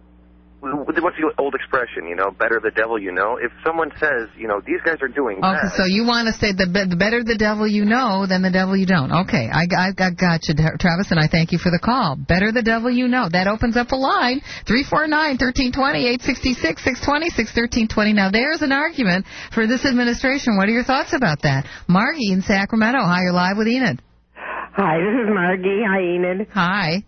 what's the old expression, you know, better the devil you know? If someone says, you know, these guys are doing okay, bad. So you want to say the, the better the devil you know than the devil you don't. Okay, I, I, I got you, Travis, and I thank you for the call. Better the devil you know. That opens up a line, three four nine, one three two zero, eight six six, six two six, one three two zero. Now, there's an argument for this administration. What are your thoughts about that? Margie in Sacramento. Hi, you're live with Enid. Hi, this is Margie. Hi, Enid. Hi.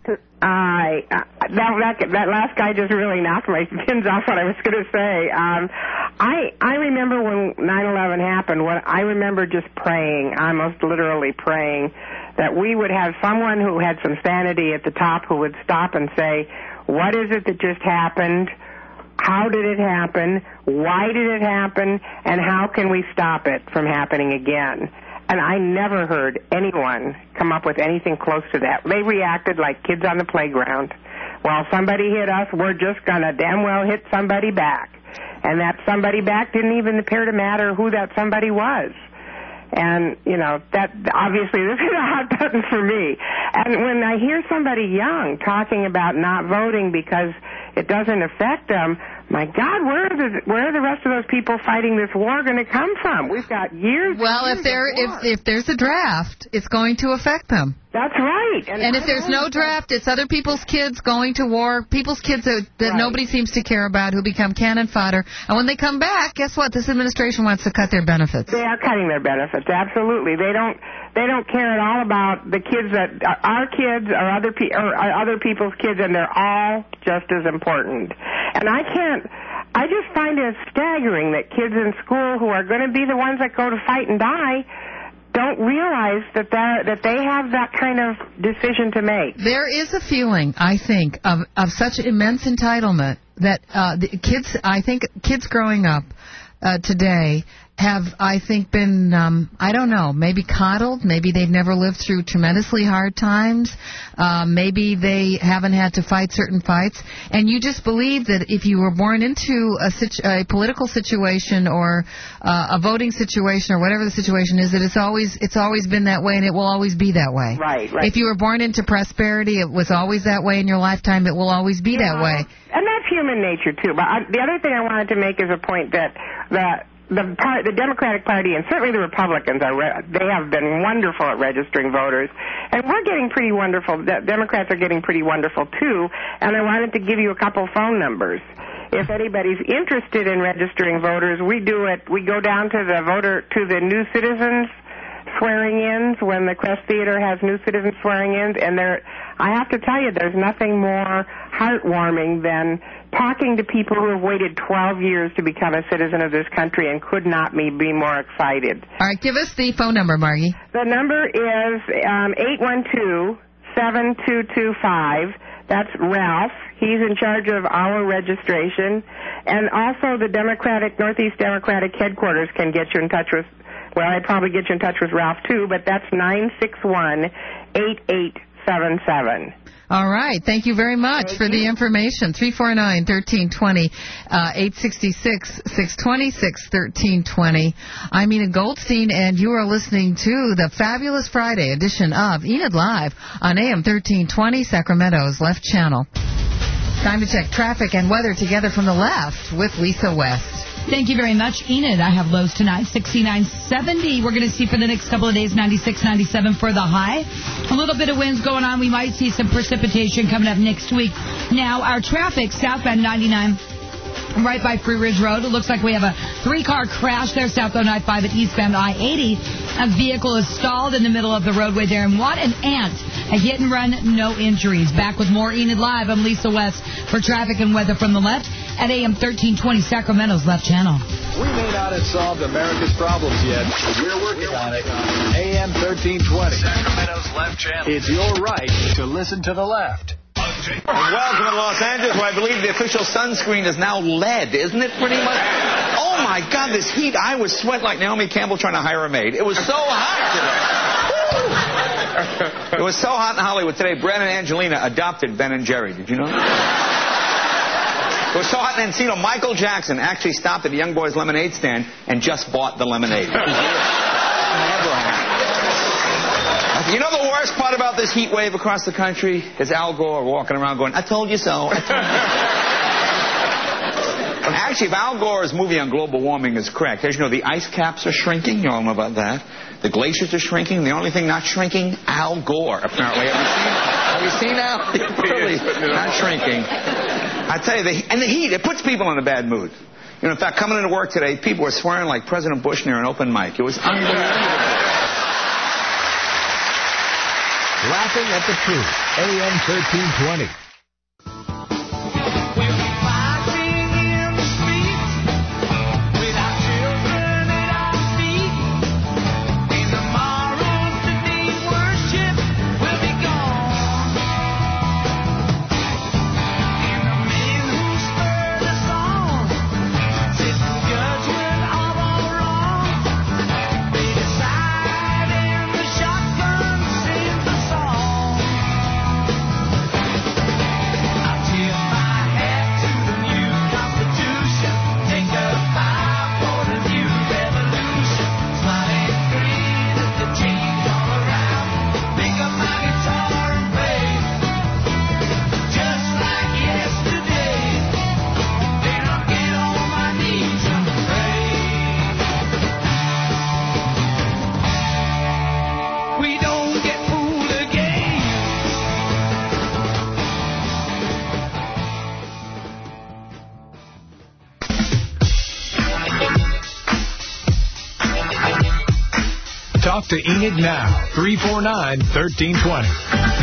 I uh, that, that that last guy just really knocked my pins off what I was going to say. Um, I I remember when nine eleven happened. What I remember just praying, almost literally praying, that we would have someone who had some sanity at the top who would stop and say, "What is it that just happened? How did it happen? Why did it happen? And how can we stop it from happening again?" And I never heard anyone come up with anything close to that. They reacted like kids on the playground. Well, somebody hit us, we're just going to damn well hit somebody back. And that somebody back didn't even appear to matter who that somebody was. And, you know, that obviously this is a hot button for me. And when I hear somebody young talking about not voting because it doesn't affect them, my God, where are the where are the rest of those people fighting this war going to come from? We've got years. Well, years if there if if there's a draft, it's going to affect them. That's right. And, and if there's no draft, it's other people's kids going to war, people's kids that, that right. nobody seems to care about who become cannon fodder. And when they come back, guess what? This administration wants to cut their benefits. They are cutting their benefits. Absolutely. They don't. They don't care at all about the kids that our kids or other pe- or other people's kids, and they're all just as important. And I can't. I just find it staggering that kids in school who are going to be the ones that go to fight and die don't realize that that they have that kind of decision to make. There is a feeling, I think, of of such immense entitlement that uh, the kids, I think, kids growing up uh, today have, I think, been, um, I don't know, maybe coddled. Maybe they've never lived through tremendously hard times. Uh, maybe they haven't had to fight certain fights. And you just believe that if you were born into a, situ- a political situation or uh, a voting situation or whatever the situation is, that it's always it's always been that way and it will always be that way. Right, right. If you were born into prosperity, it was always that way in your lifetime. It will always be yeah, that way. And that's human nature, too. But I, the other thing I wanted to make is a point that that The, part, the Democratic Party and certainly the Republicans, are re- they have been wonderful at registering voters. And we're getting pretty wonderful. The Democrats are getting pretty wonderful, too. And I wanted to give you a couple phone numbers. if anybody's interested in registering voters, we do it. We go down to the voter to the new citizens swearing-ins when the Crest Theater has new citizen swearing-ins, and there, I have to tell you, there's nothing more heartwarming than talking to people who have waited twelve years to become a citizen of this country and could not be more excited. All right, give us the phone number, Margie. The number is um, eight one two, seven two two five. That's Ralph. He's in charge of our registration. And also the Democratic, Northeast Democratic headquarters can get you in touch with, well, I'd probably get you in touch with Ralph, too, but that's nine six one, eight eight seven seven. All right. Thank you very much Thank for you. the information. three four nine, one three two zero, uh, eight six six, six two six, one three two zero. I'm Enid Goldstein, and you are listening to the Fabulous Friday edition of Enid Live on A M thirteen twenty, Sacramento's Left Channel. Time to check traffic and weather together from the left with Lisa West. Thank you very much, Enid. I have lows tonight, sixty-nine, seventy. We're going to see for the next couple of days, ninety-six, ninety-seven for the high. A little bit of winds going on. We might see some precipitation coming up next week. Now, our traffic, southbound ninety-nine, right by Free Ridge Road. It looks like we have a three-car crash there, southbound I five at eastbound I eighty. A vehicle is stalled in the middle of the roadway there. And what an ant. A hit and run, no injuries. Back with more Enid Live. I'm Lisa West for traffic and weather from the left at A M thirteen twenty, Sacramento's Left Channel. We may not have solved America's problems yet, but we're working on it. A M thirteen twenty, Sacramento's Left Channel. It's your right to listen to the left. And welcome to Los Angeles, where I believe the official sunscreen is now lead, isn't it, pretty much? Oh, my God, this heat. I was sweating like Naomi Campbell trying to hire a maid. It was so hot today. It was so hot in Hollywood today. Brad and Angelina adopted Ben and Jerry. Did you know that? It was so hot in Encino, Michael Jackson actually stopped at a Young Boys lemonade stand and just bought the lemonade. You know the worst part about this heat wave across the country is Al Gore walking around going, I told you so. I told you so. Actually, if Al Gore's movie on global warming is correct, as you know, the ice caps are shrinking. You all know about that. The glaciers are shrinking. The only thing not shrinking, Al Gore, apparently. Have you seen, have you seen Al? Really not shrinking. I tell you, the, and the heat, it puts people in a bad mood. You know, in fact, coming into work today, people were swearing like President Bush near an open mic. It was unbelievable. Laughing at the truth. A M thirteen twenty. Talk to Enid now. three four nine, one three two zero.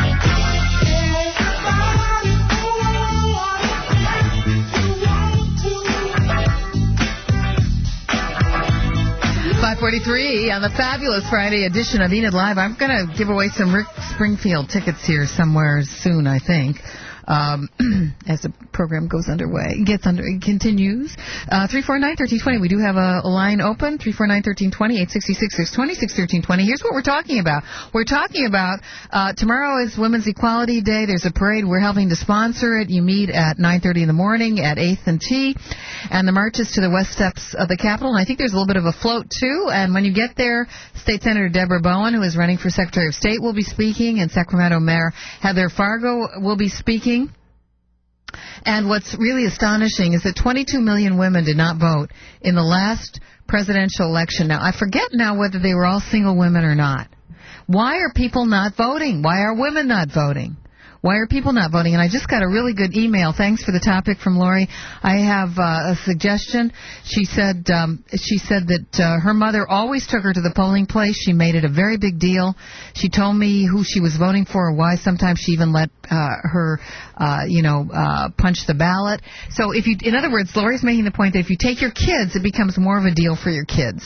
five forty-three on the Fabulous Friday edition of Enid Live. I'm going to give away some Rick Springfield tickets here somewhere soon, I think. Um, as the program goes underway, gets under, continues. Uh, three four nine, one three two zero. We do have a, a line open. three four nine, one three two zero, eight six six, six two six, one three two zero. Here's what we're talking about. We're talking about, uh, tomorrow is Women's Equality Day. There's a parade. We're helping to sponsor it. You meet at nine thirty in the morning at eighth and T. And the march is to the west steps of the Capitol. And I think there's a little bit of a float, too. And when you get there, State Senator Deborah Bowen, who is running for Secretary of State, will be speaking. And Sacramento Mayor Heather Fargo will be speaking. And what's really astonishing is that twenty-two million women did not vote in the last presidential election. Now, I forget now whether they were all single women or not. Why are people not voting? Why are women not voting? Why are people not voting? And I just got a really good email. Thanks for the topic from Lori. I have uh, a suggestion. She said um, she said that uh, her mother always took her to the polling place. She made it a very big deal. She told me who she was voting for or why. Sometimes she even let uh, her, uh, you know, uh, punch the ballot. So if you, in other words, Lori's making the point that if you take your kids, it becomes more of a deal for your kids.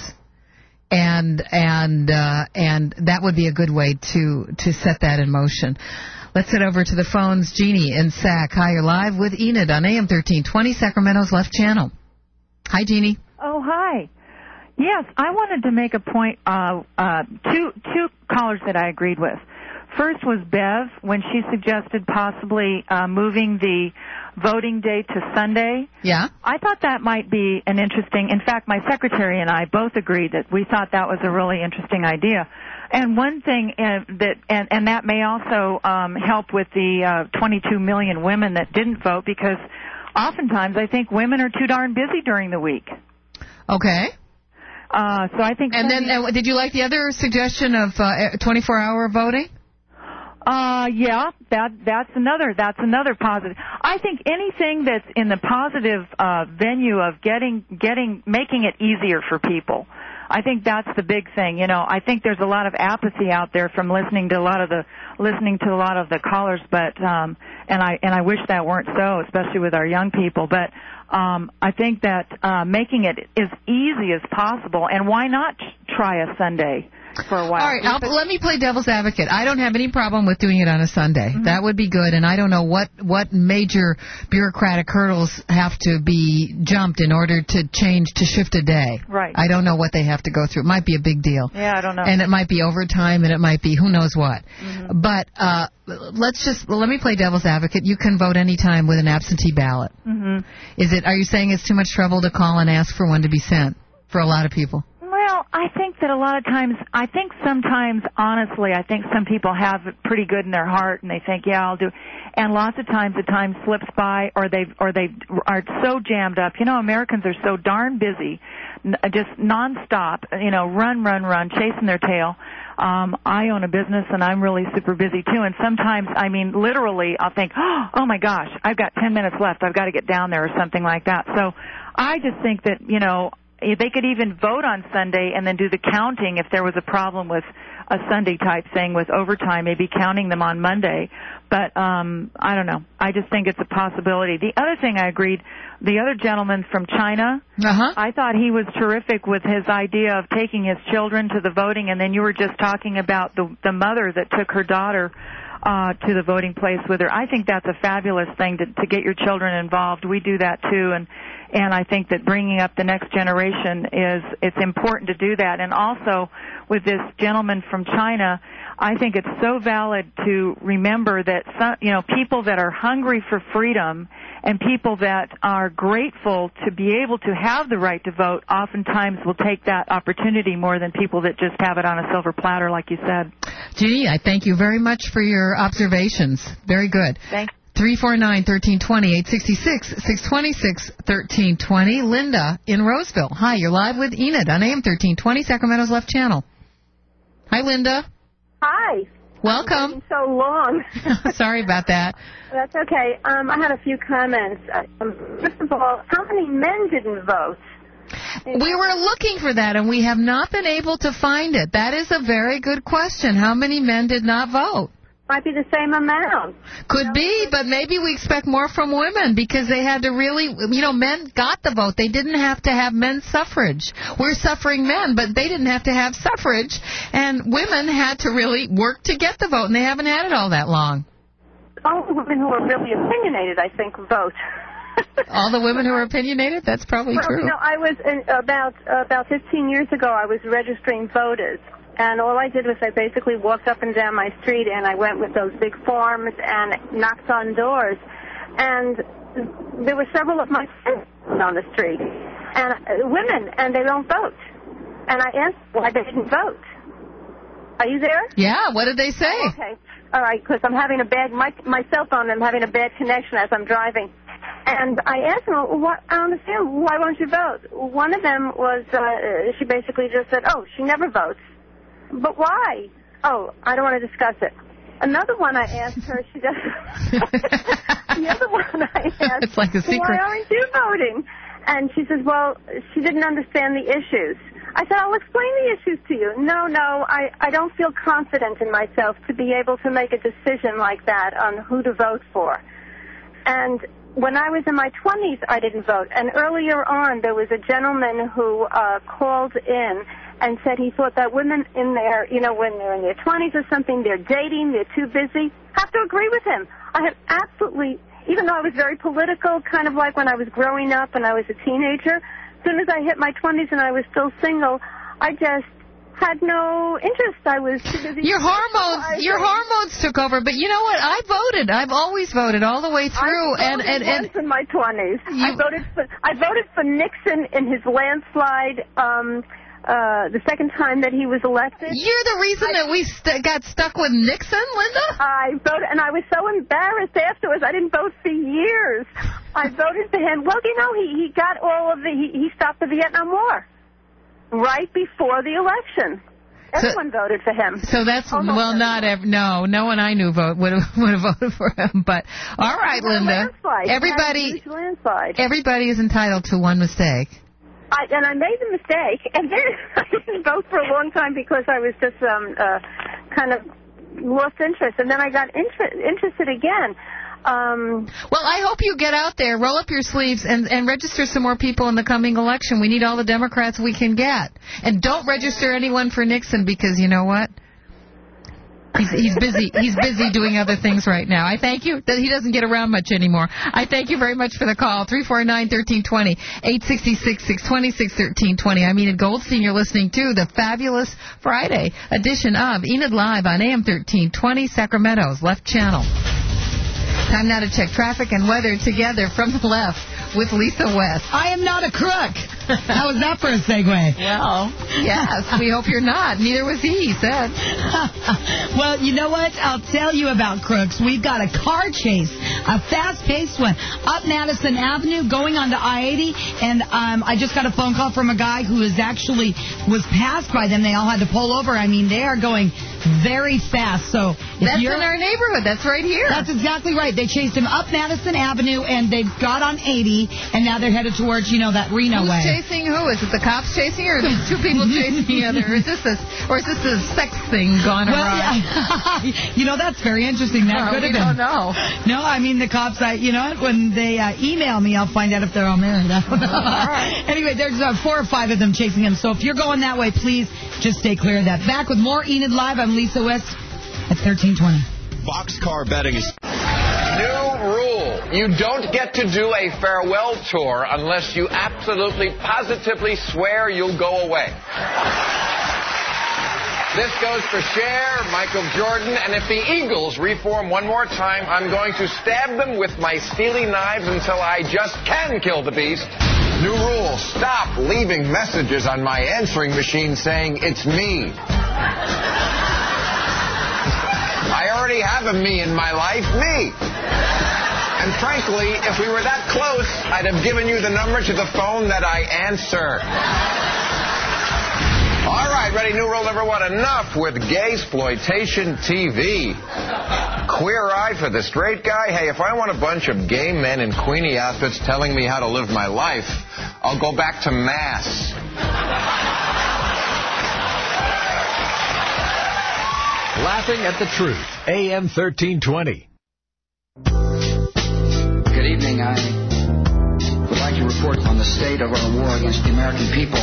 And and uh, and that would be a good way to, to set that in motion. Let's head over to the phones. Jeannie in Sac. Hi, you're live with Enid on A M thirteen twenty, Sacramento's Left Channel. Hi, Jeannie. Oh, hi. Yes, I wanted to make a point. Uh, uh, two two callers that I agreed with. First was Bev when she suggested possibly uh, moving the voting day to Sunday. Yeah. I thought that might be an interesting. In fact, my secretary and I both agreed that we thought that was a really interesting idea. And one thing uh, that, and, and that may also um, help with the uh, twenty-two million women that didn't vote, because oftentimes I think women are too darn busy during the week. Okay. Uh, so I think. And then, uh, did you like the other suggestion of uh, twenty-four hour voting? Uh, yeah, that that's another that's another positive. I think anything that's in the positive uh, venue of getting getting making it easier for people. I think that's the big thing. You know, I think there's a lot of apathy out there from listening to a lot of the listening to a lot of the callers, but um, and I and I wish that weren't so, especially with our young people. But um, I think that uh, making it as easy as possible, and why not try a Sunday for a while? All right, I'll, let me play devil's advocate. I don't have any problem with doing it on a Sunday. Mm-hmm. That would be good, and I don't know what, what major bureaucratic hurdles have to be jumped in order to change, to shift a day. Right. I don't know what they have to go through. It might be a big deal. Yeah, I don't know. And it might be overtime, and it might be who knows what. Mm-hmm. But uh, let's just, let me play devil's advocate. You can vote any time with an absentee ballot. Mm-hmm. Is it? Are you saying it's too much trouble to call and ask for one to be sent for a lot of people? Well, I think that a lot of times, I think sometimes, honestly, I think some people have it pretty good in their heart, and they think, yeah, I'll do. And lots of times the time slips by, or they or they are so jammed up. You know, Americans are so darn busy, n- just nonstop. You know, run, run, run, chasing their tail. Um, I own a business, and I'm really super busy too. And sometimes, I mean, literally, I'll think, oh my gosh, I've got ten minutes left. I've got to get down there or something like that. So, I just think that, you know, they could even vote on Sunday and then do the counting if there was a problem with a Sunday type thing with overtime, maybe counting them on Monday. But um, I don't know. I just think it's a possibility. The other thing I agreed, the other gentleman from China, uh-huh. I thought he was terrific with his idea of taking his children to the voting. And then you were just talking about the, the mother that took her daughter Uh, to the voting place with her. I think that's a fabulous thing to, to get your children involved. We do that too, and and I think that bringing up the next generation is it's important to do that. And also with this gentleman from China, I think it's so valid to remember that some, you know, people that are hungry for freedom and people that are grateful to be able to have the right to vote oftentimes will take that opportunity more than people that just have it on a silver platter, like you said. Jeannie, I thank you very much for your observations. Very good. Thanks. three four nine, one three two zero, eight six six, six two six, one three two zero. Linda in Roseville. Hi, you're live with Enid on A M thirteen twenty, Sacramento's Left Channel. Hi, Linda. Hi. Welcome. So long. Sorry about that. That's okay. Um, I had a few comments. Um, first of all, how many men didn't vote? We were looking for that, and we have not been able to find it. That is a very good question. How many men did not vote? Might be the same amount. Could be, but maybe we expect more from women because they had to really, you know, men got the vote. They didn't have to have men's suffrage. We're suffering men, but they didn't have to have suffrage, and women had to really work to get the vote, and they haven't had it all that long. All the women who are really opinionated, I think, vote. All the women who are opinionated? That's probably well, true. You know, I was, in, about about fifteen years ago, I was registering voters. And all I did was I basically walked up and down my street, and I went with those big forms and knocked on doors. And there were several of my friends on the street, and uh, women, and they don't vote. And I asked why they didn't vote. Are you there? Yeah, what did they say? Oh, okay. All right, because I'm having a bad, my, my cell phone, I'm having a bad connection as I'm driving. And I asked them, well, what, I don't understand, why won't you vote? One of them was, uh, she basically just said, oh, she never votes. But why? Oh, I don't want to discuss it. another one I asked her, she does. The other one I asked, it's like a secret. Why aren't you voting? And she says, well, she didn't understand the issues. I said, I'll explain the issues to you. No, no, I, I don't feel confident in myself to be able to make a decision like that on who to vote for. And when I was in my twenties, I didn't vote. And earlier on, there was a gentleman who uh, called in and said he thought that women in their, you know, when they're in their twenties or something, they're dating, they're too busy. I have to agree with him. I have absolutely, even though I was very political, kind of like when I was growing up and I was a teenager, as soon as I hit my twenties and I was still single, I just had no interest. I was too busy. Your hormones, your hormones took over. But you know what? I voted. I've always voted all the way through. I and voted and, and once in my twenties. I voted for I voted for Nixon in his landslide. Um, uh, the second time that he was elected. You're the reason I, that we st- got stuck with Nixon, Linda? I voted, and I was so embarrassed afterwards. I didn't vote for years. I voted for him. Well, you know, he, he got all of the, he, he stopped the Vietnam War right before the election. Everyone so, voted for him. So that's, oh, well, no, not every, no, no one I knew vote would have, would have voted for him. But, all right, Linda. Everybody, everybody is entitled to one mistake. I, and I made the mistake, and then I didn't vote for a long time because I was just um, uh, kind of lost interest. And then I got inter- interested again. Um, well, I hope you get out there, roll up your sleeves, and, and register some more people in the coming election. We need all the Democrats we can get. And don't register anyone for Nixon because, you know what? He's, he's busy. He's busy doing other things right now. I thank you. He doesn't get around much anymore. I thank you very much for the call. three four nine, one three two zero, eight six six, six two six, one three two zero. I'm Enid Goldstein. You're listening to the Fabulous Friday edition of Enid Live on A M thirteen twenty, Sacramento's Left Channel. Time now to check traffic and weather together from the left with Lisa West. I am not a crook. How was that for a segue? Well, yes, we hope you're not. Neither was he, he said. Well, you know what? I'll tell you about crooks. We've got a car chase, a fast-paced one, up Madison Avenue going onto I eighty, and um, I just got a phone call from a guy who is actually was passed by them. They all had to pull over. I mean, they are going very fast. So if That's you're, in our neighborhood. That's right here. That's exactly right. They chased him up Madison Avenue, and they've got on eighty, and now they're headed towards, you know, that Reno Who's way. Chasing who? Is it the cops chasing, or are these two people chasing each other? Or is this a, or is this a sex thing gone well, awry? Yeah. You know, that's very interesting. That no, could have we been. don't know. No, I mean, the cops, I, you know, when they uh, email me, I'll find out if they're all married. I don't know. All right. Anyway, there's uh, four or five of them chasing him. So if you're going that way, please just stay clear of that. Back with more Enid Live. I'm Lisa West at thirteen twenty. Boxcar betting is... New rule. You don't get to do a farewell tour unless you absolutely, positively swear you'll go away. This goes for Cher, Michael Jordan, and if the Eagles reform one more time, I'm going to stab them with my steely knives until I just can kill the beast. New rule. Stop leaving messages on my answering machine saying it's me. I already have a me in my life, me. And frankly, if we were that close, I'd have given you the number to the phone that I answer. All right, ready, new rule number one. Enough with gay-sploitation T V. Queer Eye for the straight guy? Hey, if I want a bunch of gay men in Queenie outfits telling me how to live my life, I'll go back to Mass. Laughing at the Truth, A M thirteen twenty. Good evening. I would like to report on the state of our war against the American people.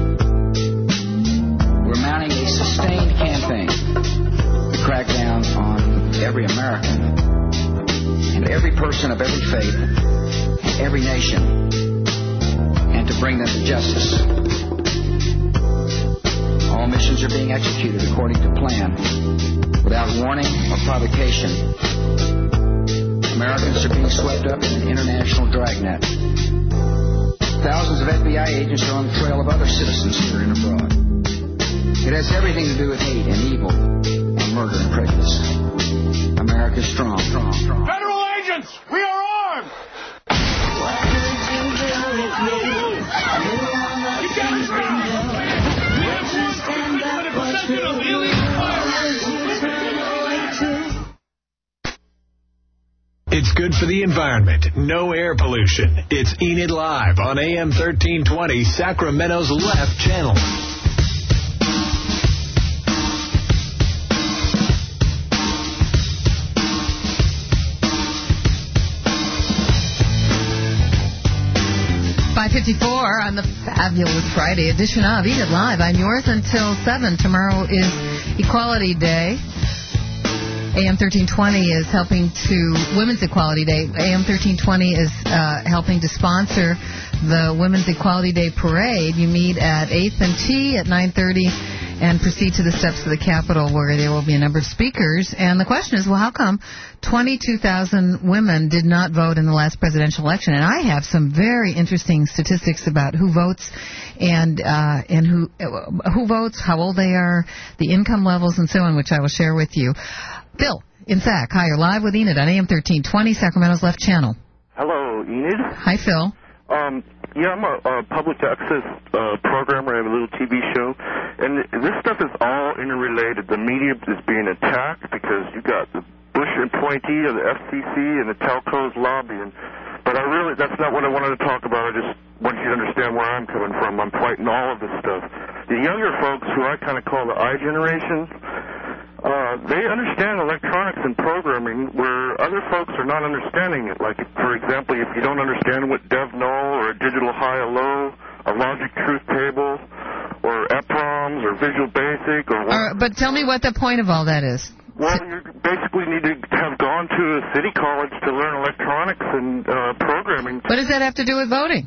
We're mounting a sustained campaign to crack down on every American and every person of every faith and every nation, and to bring them to justice. All missions are being executed according to plan, without warning or provocation. Americans are being swept up in an international dragnet. Thousands of F B I agents are on the trail of other citizens here and abroad. It has everything to do with hate and evil and murder and prejudice. America's strong, strong, strong. Federal agents, we are armed! good for the environment. No air pollution. It's Enid Live on A M thirteen twenty, Sacramento's Left Channel. five fifty-four on the fabulous Friday edition of Enid Live. I'm yours until seven. Tomorrow is Equality Day. A M thirteen twenty is helping to, Women's Equality Day. A M thirteen twenty is uh, helping to sponsor the Women's Equality Day Parade. You meet at eighth and T at nine thirty and proceed to the steps of the Capitol, where there will be a number of speakers. And the question is, well, how come twenty-two thousand women did not vote in the last presidential election? And I have some very interesting statistics about who votes and uh, and who who votes, how old they are, the income levels, and so on, which I will share with you. Phil in Sac, hi, you're live with Enid on A M thirteen twenty, Sacramento's Left Channel. Hello, Enid. Hi, Phil. Um, yeah, I'm a, a public access uh, programmer. I have a little T V show. And this stuff is all interrelated. The media is being attacked because you got the Bush appointee of the F C C and the telcos lobbying. But I really, that's not what I wanted to talk about. I just want you to understand where I'm coming from. I'm fighting all of this stuff. The younger folks, who I kind of call the I generation, uh, they understand electronics and programming where other folks are not understanding it. Like, for example, if you don't understand what DevNull or a digital high-low, a logic truth table, or EPROMs or Visual Basic or what. Uh, but tell me what the point of all that is. Well, you basically need to have gone to a city college to learn electronics and uh, programming. What does that have to do with voting?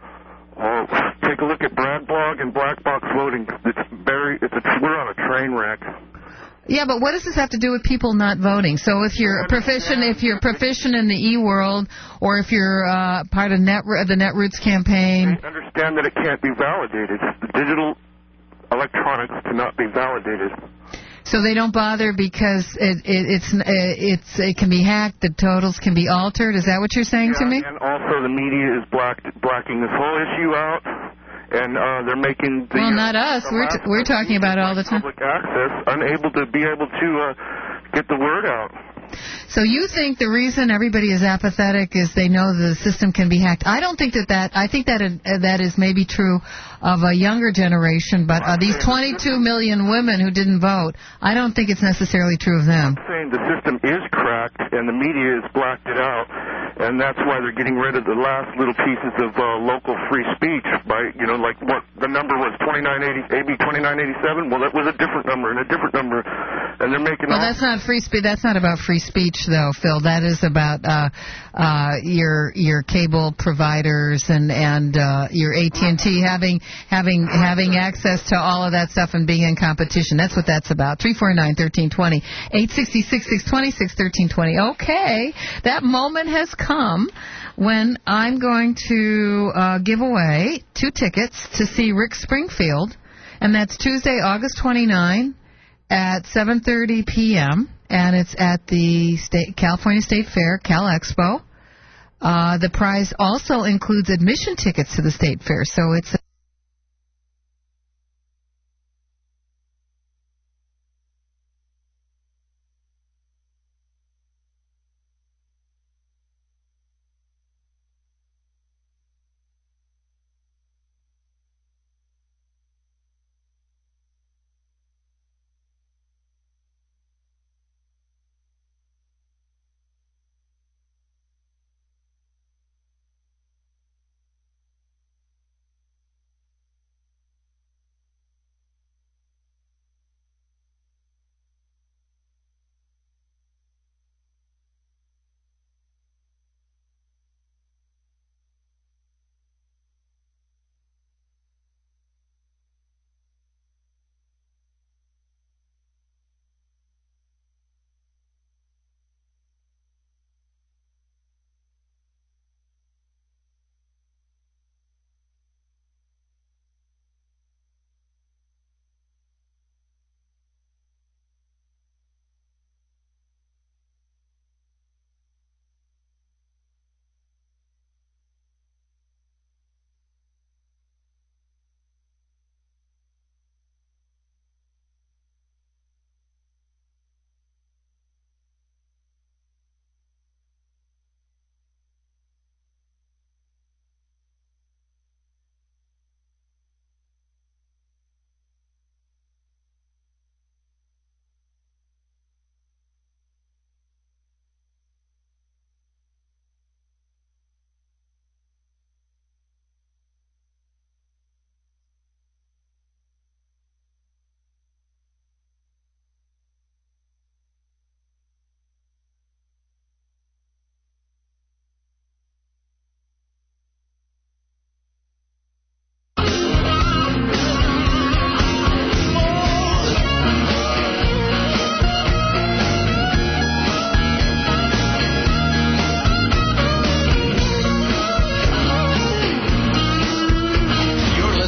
Oh, take a look at Bradblog and Black Box Voting. It's very, it's a, we're on a train wreck. Yeah, but what does this have to do with people not voting? So if you're proficient, if you're proficient in the e-world, or if you're uh, part of Net, the Netroots campaign, they understand that it can't be validated. The digital electronics cannot be validated. So they don't bother because it, it, it's it's it can be hacked, the totals can be altered. Is that what you're saying yeah, to me? And also the media is black, blacking this whole issue out. And uh, they're making the... Well, not us. We're t- we're talking about it all the time. Public access, unable to be able to uh, get the word out. So you think the reason everybody is apathetic is they know the system can be hacked? I don't think that that... I think that it, uh, that is maybe true of a younger generation, but uh, these twenty-two million women who didn't vote, I don't think it's necessarily true of them. I'm saying the system is cracked and the media has blacked it out. And that's why they're getting rid of the last little pieces of uh, local free speech by, you know, like what the number was, twenty-nine eighty, A B twenty-nine eighty-seven. Well, that was a different number and a different number. And they're making Well, all... that's not free speech. That's not about free speech, though, Phil. That is about uh, uh, your your cable providers and and uh, your A T and T having having having access to all of that stuff and being in competition. That's what that's about. three four nine, one three two zero, eight six six, six two six, one three two zero. Okay, that moment has come when I'm going to uh, give away two tickets to see Rick Springfield, and that's Tuesday, August twenty-ninth at seven thirty p.m., and it's at the State California State Fair, Cal Expo. Uh, the prize also includes admission tickets to the State Fair, so it's...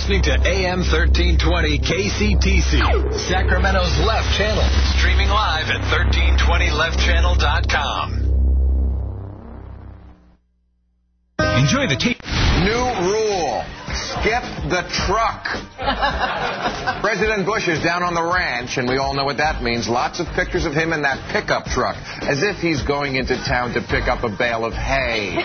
listening to A M thirteen twenty K C T C, Sacramento's Left Channel, streaming live at thirteen twenty left channel dot com. Enjoy the tape. New rule. Skip the truck. President Bush is down on the ranch, and we all know what that means. Lots of pictures of him in that pickup truck, as if he's going into town to pick up a bale of hay.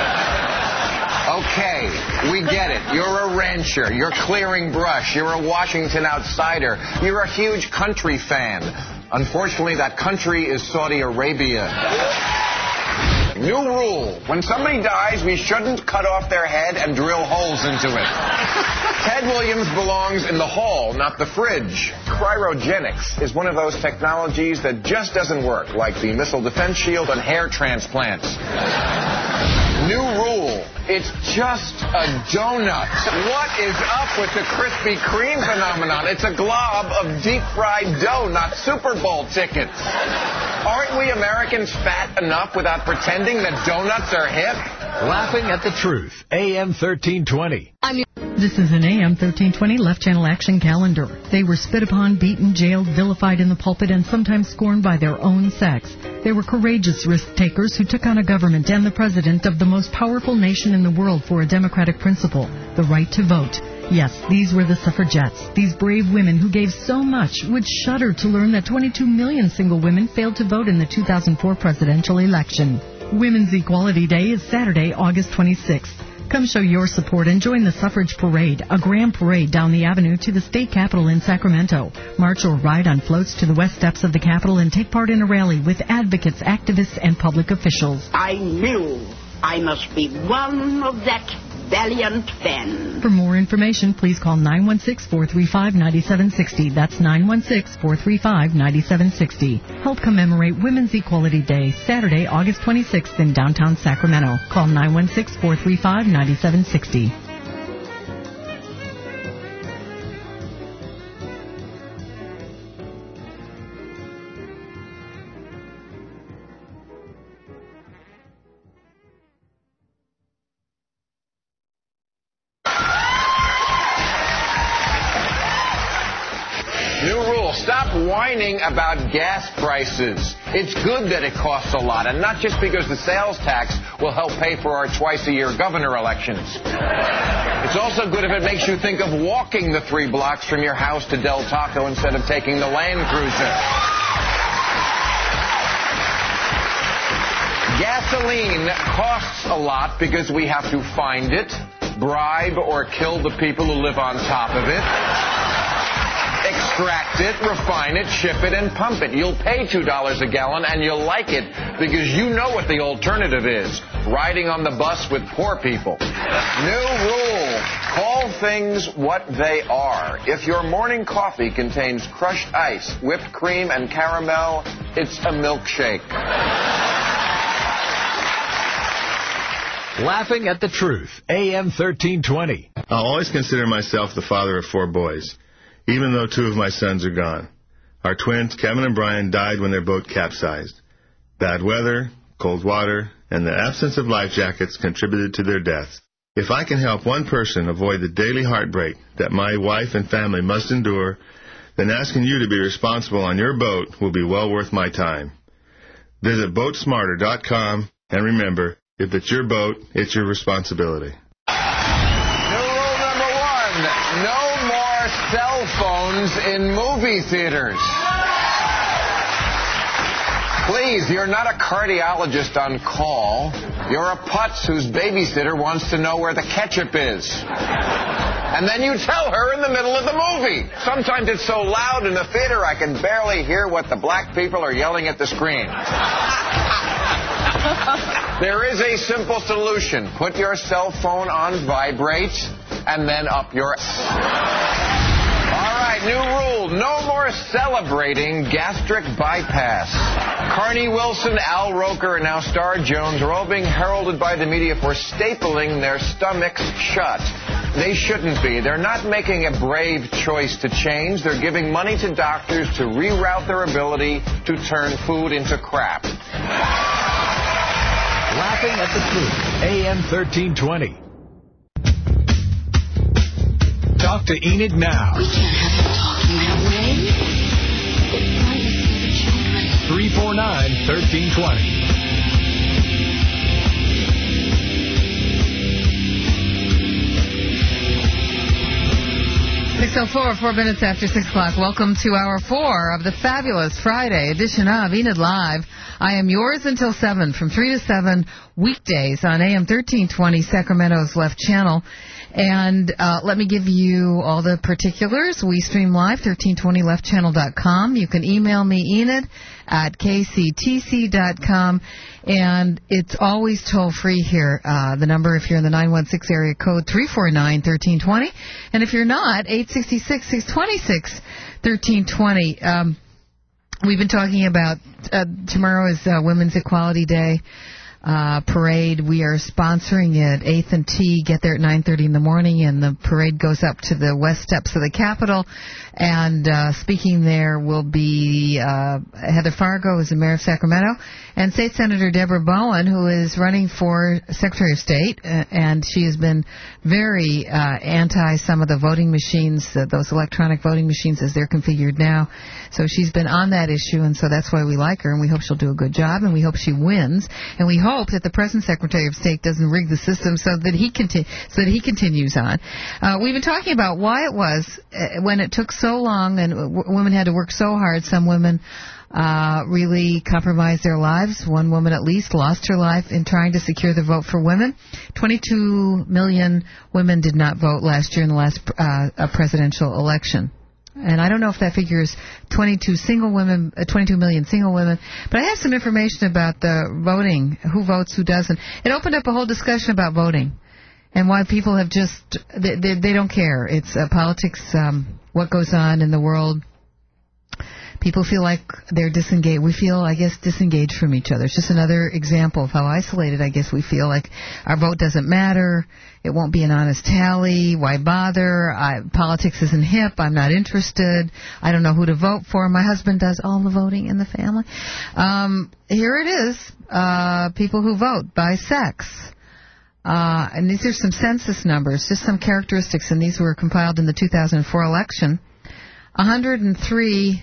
Okay, we get it. You're a rancher. You're clearing brush. You're a Washington outsider. You're a huge country fan. Unfortunately, that country is Saudi Arabia. New rule. When somebody dies, we shouldn't cut off their head and drill holes into it. Ted Williams belongs in the hall, not the fridge. Cryogenics is one of those technologies that just doesn't work, like the missile defense shield and hair transplants. New rule. It's just a donut. What is up with the Krispy Kreme phenomenon? It's a glob of deep-fried dough, not Super Bowl tickets. Aren't we Americans fat enough without pretending that donuts are hip? Laughing at the Truth, A M thirteen twenty. This is an A M thirteen twenty Left Channel Action Calendar. They were spit upon, beaten, jailed, vilified in the pulpit, and sometimes scorned by their own sex. They were courageous risk-takers who took on a government and the president of the most powerful nation in the world for a democratic principle, the right to vote. Yes, these were the suffragettes. These brave women who gave so much would shudder to learn that twenty-two million single women failed to vote in the two thousand four presidential election. Women's Equality Day is Saturday, August twenty-sixth. Come show your support and join the suffrage parade, a grand parade down the avenue to the state capitol in Sacramento. March or ride on floats to the west steps of the capitol and take part in a rally with advocates, activists, and public officials. I knew I must be one of that valiant men. For more information, please call nine one six, four three five, nine seven six zero. That's nine one six, four three five, nine seven six zero. Help commemorate Women's Equality Day, Saturday, August twenty-sixth in downtown Sacramento. Call nine one six, four three five, nine seven six zero. Stop whining about gas prices. It's good that it costs a lot, and not just because the sales tax will help pay for our twice-a-year governor elections. It's also good if it makes you think of walking the three blocks from your house to Del Taco instead of taking the Land Cruiser. Gasoline costs a lot because we have to find it, bribe or kill the people who live on top of it, extract it, refine it, ship it, and pump it. You'll pay two dollars a gallon, and you'll like it because you know what the alternative is, riding on the bus with poor people. New rule. Call things what they are. If your morning coffee contains crushed ice, whipped cream, and caramel, it's a milkshake. Laughing at the Truth, A M thirteen twenty. I'll always consider myself the father of four boys, even though two of my sons are gone. Our twins, Kevin and Brian, died when their boat capsized. Bad weather, cold water, and the absence of life jackets contributed to their deaths. If I can help one person avoid the daily heartbreak that my wife and family must endure, then asking you to be responsible on your boat will be well worth my time. Visit boat smarter dot com, and remember, if it's your boat, it's your responsibility. New rule number one, no more cell phones in movie theaters. Please, you're not a cardiologist on call. You're a putz whose babysitter wants to know where the ketchup is. And then you tell her in the middle of the movie. Sometimes it's so loud in the theater I can barely hear what the black people are yelling at the screen. There is a simple solution. Put your cell phone on vibrate and then up your... All right, new rule. No more celebrating gastric bypass. Carney Wilson, Al Roker, and now Star Jones are all being heralded by the media for stapling their stomachs shut. They shouldn't be. They're not making a brave choice to change. They're giving money to doctors to reroute their ability to turn food into crap. Laughing at the Truth, A M thirteen twenty. Talk to Enid now. We can't have them talking that way. three four nine, one three two zero. six oh four, four minutes after six o'clock. Welcome to hour four of the fabulous Friday edition of Enid Live. I am yours until seven, from three to seven weekdays on A M thirteen twenty, Sacramento's left channel. And uh, let me give you all the particulars. We stream live, thirteen twenty left channel dot com. You can email me, Enid, at k c t c dot com. And it's always toll-free here. Uh, the number, if you're in the nine one six area code, three four nine, one three two zero. And if you're not, eight six six, six two six, one three two zero. Um, we've been talking about uh, tomorrow is uh, Women's Equality Day. Uh, parade. We are sponsoring it. eighth and T get there at nine thirty in the morning, and the parade goes up to the west steps of the Capitol. And uh, speaking there will be uh, Heather Fargo, who's the mayor of Sacramento, and State Senator Deborah Bowen, who is running for Secretary of State, uh, and she has been very uh, anti some of the voting machines, uh, those electronic voting machines as they're configured now. So she's been on that issue, and so that's why we like her, and we hope she'll do a good job, and we hope she wins, and we hope that the present Secretary of State doesn't rig the system so that he conti- so that he continues on. Uh, we've been talking about why it was uh, when it took so long and w- women had to work so hard. Some women uh, really compromised their lives. One woman at least lost her life in trying to secure the vote for women. twenty-two million women did not vote last year in the last uh, presidential election. And I don't know if that figure is twenty-two single women, uh, twenty-two million single women, but I have some information about the voting, who votes, who doesn't. It opened up a whole discussion about voting and why people have just, they, they, they don't care. It's uh, politics, um, what goes on in the world. People feel like they're disengaged. We feel, I guess, disengaged from each other. It's just another example of how isolated, I guess, we feel like our vote doesn't matter. It won't be an honest tally. Why bother? I, politics isn't hip. I'm not interested. I don't know who to vote for. My husband does all the voting in the family. Um, here it is. Uh, people who vote by sex. Uh, and these are some census numbers, just some characteristics, and these were compiled in the two thousand four election. one hundred three...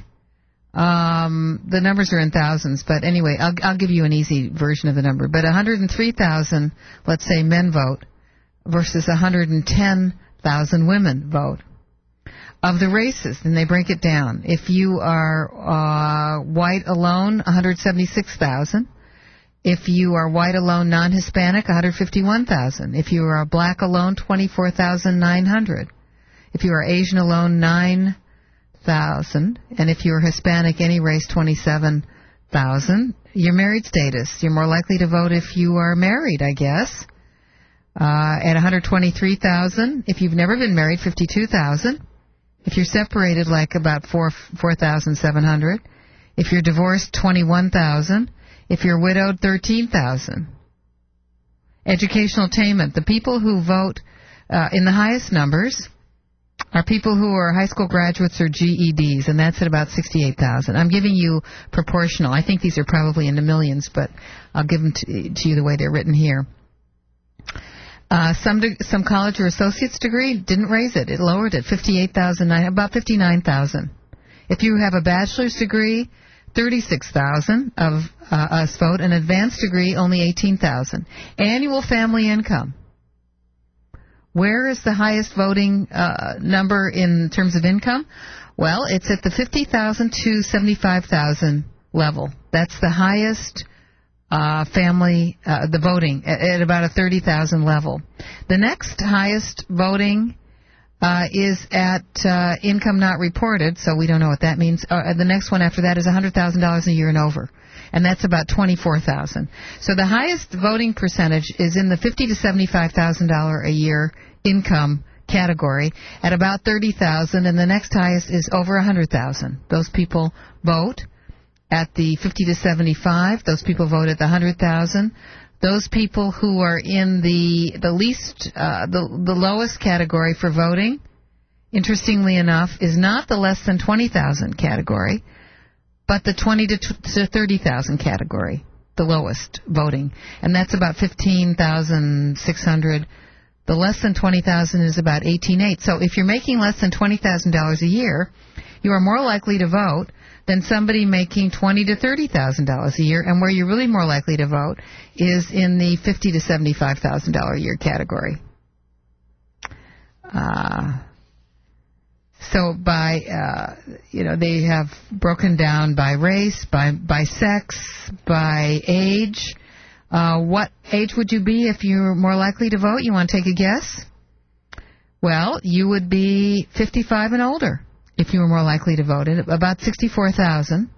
Um, the numbers are in thousands, but anyway, I'll, I'll give you an easy version of the number. But one hundred three thousand, let's say, men vote versus one hundred ten thousand women vote. Of the races, then they break it down. If you are uh, white alone, one hundred seventy-six thousand. If you are white alone, non-Hispanic, one hundred fifty-one thousand. If you are black alone, twenty-four thousand nine hundred. If you are Asian alone, nine thousand, and if you're Hispanic, any race, twenty-seven thousand. Your married status, you're more likely to vote if you are married, I guess, uh, at one hundred twenty-three thousand. If you've never been married, fifty-two thousand. If you're separated, like about four four thousand seven hundred. If you're divorced, twenty-one thousand. If you're widowed, thirteen thousand. Educational attainment, the people who vote uh, in the highest numbers are people who are high school graduates or G E Ds, and that's at about sixty-eight thousand. I'm giving you proportional. I think these are probably in the millions, but I'll give them to, to you the way they're written here. Uh, some de- some college or associate's degree didn't raise it. It lowered it, fifty-eight thousand, about fifty-nine thousand. If you have a bachelor's degree, thirty-six thousand of uh, us vote. An advanced degree, only eighteen thousand. Annual family income. Where is the highest voting uh, number in terms of income? Well, it's at the fifty thousand to seventy-five thousand level. That's the highest uh, family, uh, the voting, at, at about a thirty thousand level. The next highest voting uh, is at uh, income not reported, so we don't know what that means. Uh, the next one after that is one hundred thousand dollars a year and over. And that's about twenty-four thousand. So the highest voting percentage is in the fifty to seventy-five thousand dollars a year income category at about thirty thousand, and the next highest is over one hundred thousand. Those people vote at the fifty to seventy-five. Those people vote at the one hundred thousand. Those people who are in the the least uh, the the lowest category for voting, interestingly enough, is not the less than twenty thousand category, but the twenty to thirty thousand category, the lowest voting. And that's about fifteen thousand six hundred. The less than twenty thousand dollars is about eighteen eight. So if you're making less than twenty thousand dollars a year, you are more likely to vote than somebody making twenty thousand to thirty thousand dollars a year. And where you're really more likely to vote is in the fifty thousand to seventy-five thousand dollars a year category. Uh, so by, uh, you know, they have broken down by race, by, by sex, by age. Uh, what age would you be if you're more likely to vote? You want to take a guess? Well, you would be fifty-five and older if you were more likely to vote. About sixty-four thousand.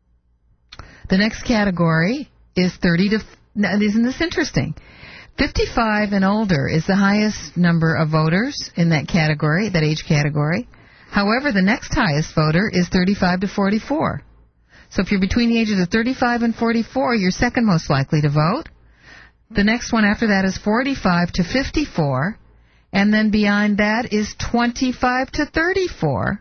The next category is thirty to... Now, isn't this interesting? fifty-five and older is the highest number of voters in that category, that age category. However, the next highest voter is thirty-five to forty-four. So if you're between the ages of thirty-five and forty-four, you're second most likely to vote. The next one after that is forty-five to fifty-four. And then beyond that is twenty-five to thirty-four.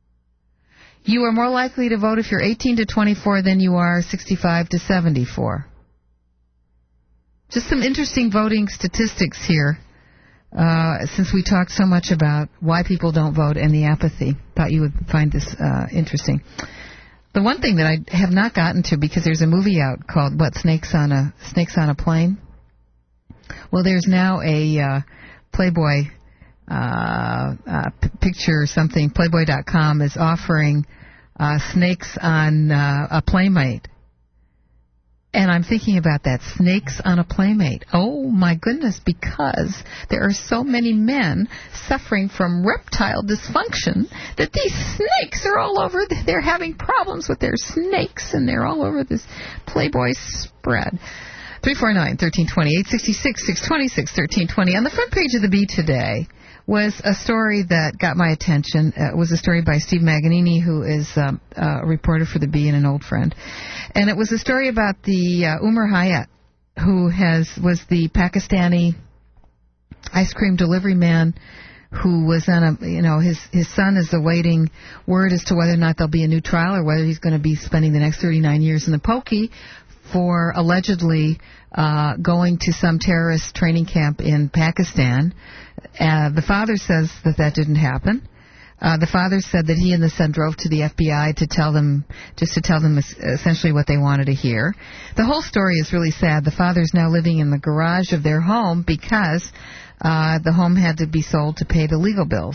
You are more likely to vote if you're eighteen to twenty-four than you are sixty-five to seventy-four. Just some interesting voting statistics here, uh, since we talked so much about why people don't vote and the apathy. Thought you would find this uh, interesting. The one thing that I have not gotten to, because there's a movie out called, what, Snakes on a Snakes on a Plane? Well, there's now a uh, Playboy uh, uh, p- picture or something. Playboy dot com is offering uh, snakes on uh, a Playmate. And I'm thinking about that, snakes on a Playmate. Oh, my goodness, because there are so many men suffering from reptile dysfunction that these snakes are all over. They're having problems with their snakes, and they're all over this Playboy spread. three four nine, one three two zero, eight six six, six two six, one three two zero. On the front page of the Bee today was a story that got my attention. Uh, it was a story by Steve Maganini, who is um, uh, a reporter for the Bee and an old friend. And it was a story about the uh, Umar Hayat, who has was the Pakistani ice cream delivery man who was on a, you know, his, his son is awaiting word as to whether or not there'll be a new trial or whether he's going to be spending the next thirty-nine years in the pokey for allegedly uh, going to some terrorist training camp in Pakistan. Uh, the father says that that didn't happen. Uh, the father said that he and the son drove to the F B I to tell them, just to tell them essentially what they wanted to hear. The whole story is really sad. The father's now living in the garage of their home because uh, the home had to be sold to pay the legal bills.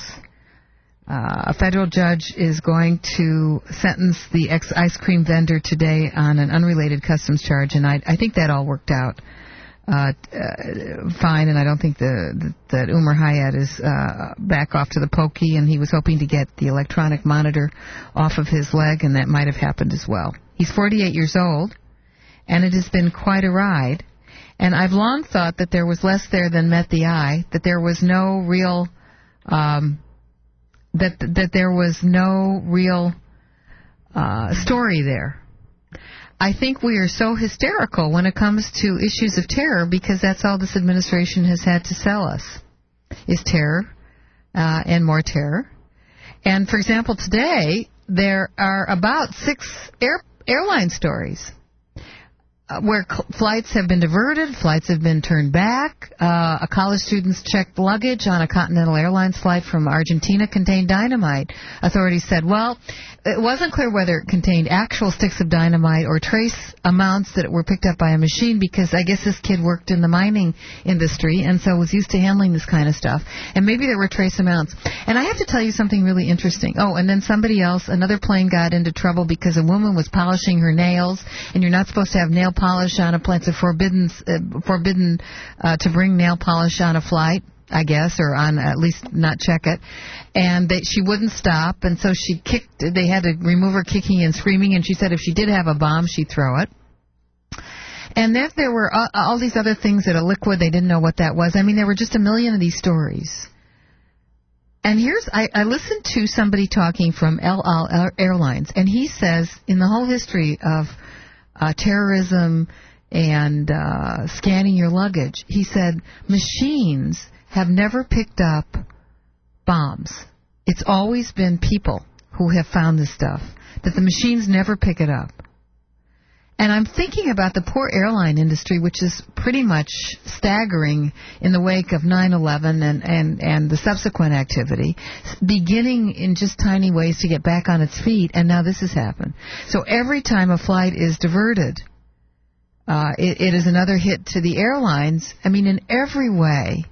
Uh, a federal judge is going to sentence the ex-ice cream vendor today on an unrelated customs charge, and I, I think that all worked out uh, uh, fine, and I don't think the, the, that Umar Hayat is uh, back off to the pokey, and he was hoping to get the electronic monitor off of his leg, and that might have happened as well. He's forty-eight years old, and it has been quite a ride, and I've long thought that there was less there than met the eye, that there was no real... Um, that that there was no real uh, story there. I think we are so hysterical when it comes to issues of terror because that's all this administration has had to sell us, is terror uh, and more terror. And, for example, today there are about six air, airline stories uh, where cl- flights have been diverted, flights have been turned back. Uh, a college student's checked luggage on a Continental Airlines flight from Argentina contained dynamite. Authorities said, well, it wasn't clear whether it contained actual sticks of dynamite or trace amounts that were picked up by a machine because I guess this kid worked in the mining industry and so was used to handling this kind of stuff. And maybe there were trace amounts. And I have to tell you something really interesting. Oh, and then somebody else, another plane got into trouble because a woman was polishing her nails, and you're not supposed to have nail polish on a plane. It's forbidden, uh, forbidden uh, to bring nail polish on a flight, I guess, or on at least not check it. And they, she wouldn't stop, and so she kicked. They had to remove her kicking and screaming, and she said if she did have a bomb, she'd throw it. And then there were uh, all these other things that a liquid, they didn't know what that was. I mean, there were just a million of these stories. And here's, I, I listened to somebody talking from El Al Airlines, and he says in the whole history of uh, terrorism and uh, scanning your luggage, he said machines have never picked up bombs. It's always been people who have found this stuff, that the machines never pick it up. And I'm thinking about the poor airline industry, which is pretty much staggering in the wake of nine eleven and, and, and the subsequent activity, beginning in just tiny ways to get back on its feet, and now this has happened. So every time a flight is diverted, uh, it, it is another hit to the airlines. I mean, in every way,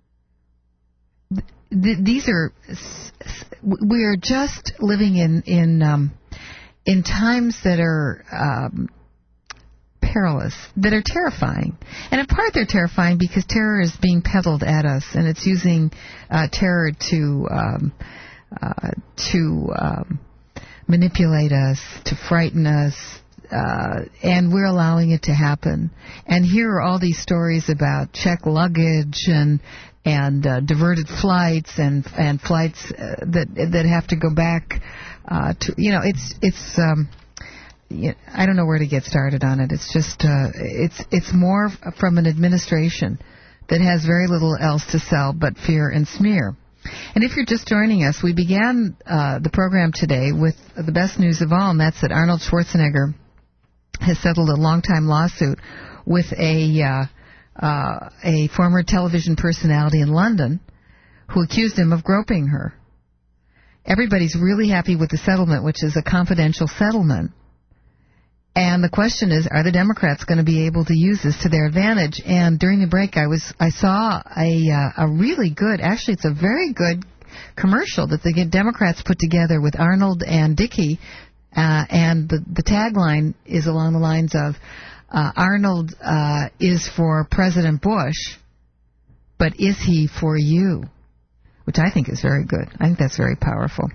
th- these are, we are just living in, in, um, in times that are, um, perilous, that are terrifying. And in part they're terrifying because terror is being peddled at us, and it's using uh, terror to um, uh, to um, manipulate us, to frighten us, uh, and we're allowing it to happen. And here are all these stories about checked luggage and and uh, diverted flights and and flights uh, that that have to go back uh, to, you know, it's it's um, I don't know where to get started on it. It's just, uh, it's it's more from an administration that has very little else to sell but fear and smear. And if you're just joining us, we began uh, the program today with the best news of all, and that's that Arnold Schwarzenegger has settled a long-time lawsuit with a uh, uh, a former television personality in London who accused him of groping her. Everybody's really happy with the settlement, which is a confidential settlement. And the question is, are the Democrats going to be able to use this to their advantage? And during the break, I was I saw a uh, a really good, actually, it's a very good commercial that the Democrats put together with Arnold and Dickie, uh, and the the tagline is along the lines of, uh, Arnold uh, is for President Bush, but is he for you? Which I think is very good. I think that's very powerful.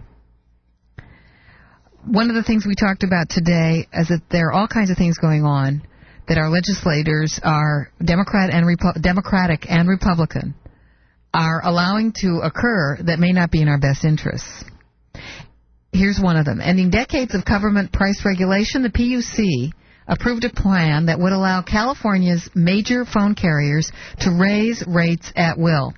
One of the things we talked about today is that there are all kinds of things going on that our legislators are Democrat and Repu- Democratic and Republican are allowing to occur that may not be in our best interests. Here's one of them. Ending decades of government price regulation, the P U C approved a plan that would allow California's major phone carriers to raise rates at will.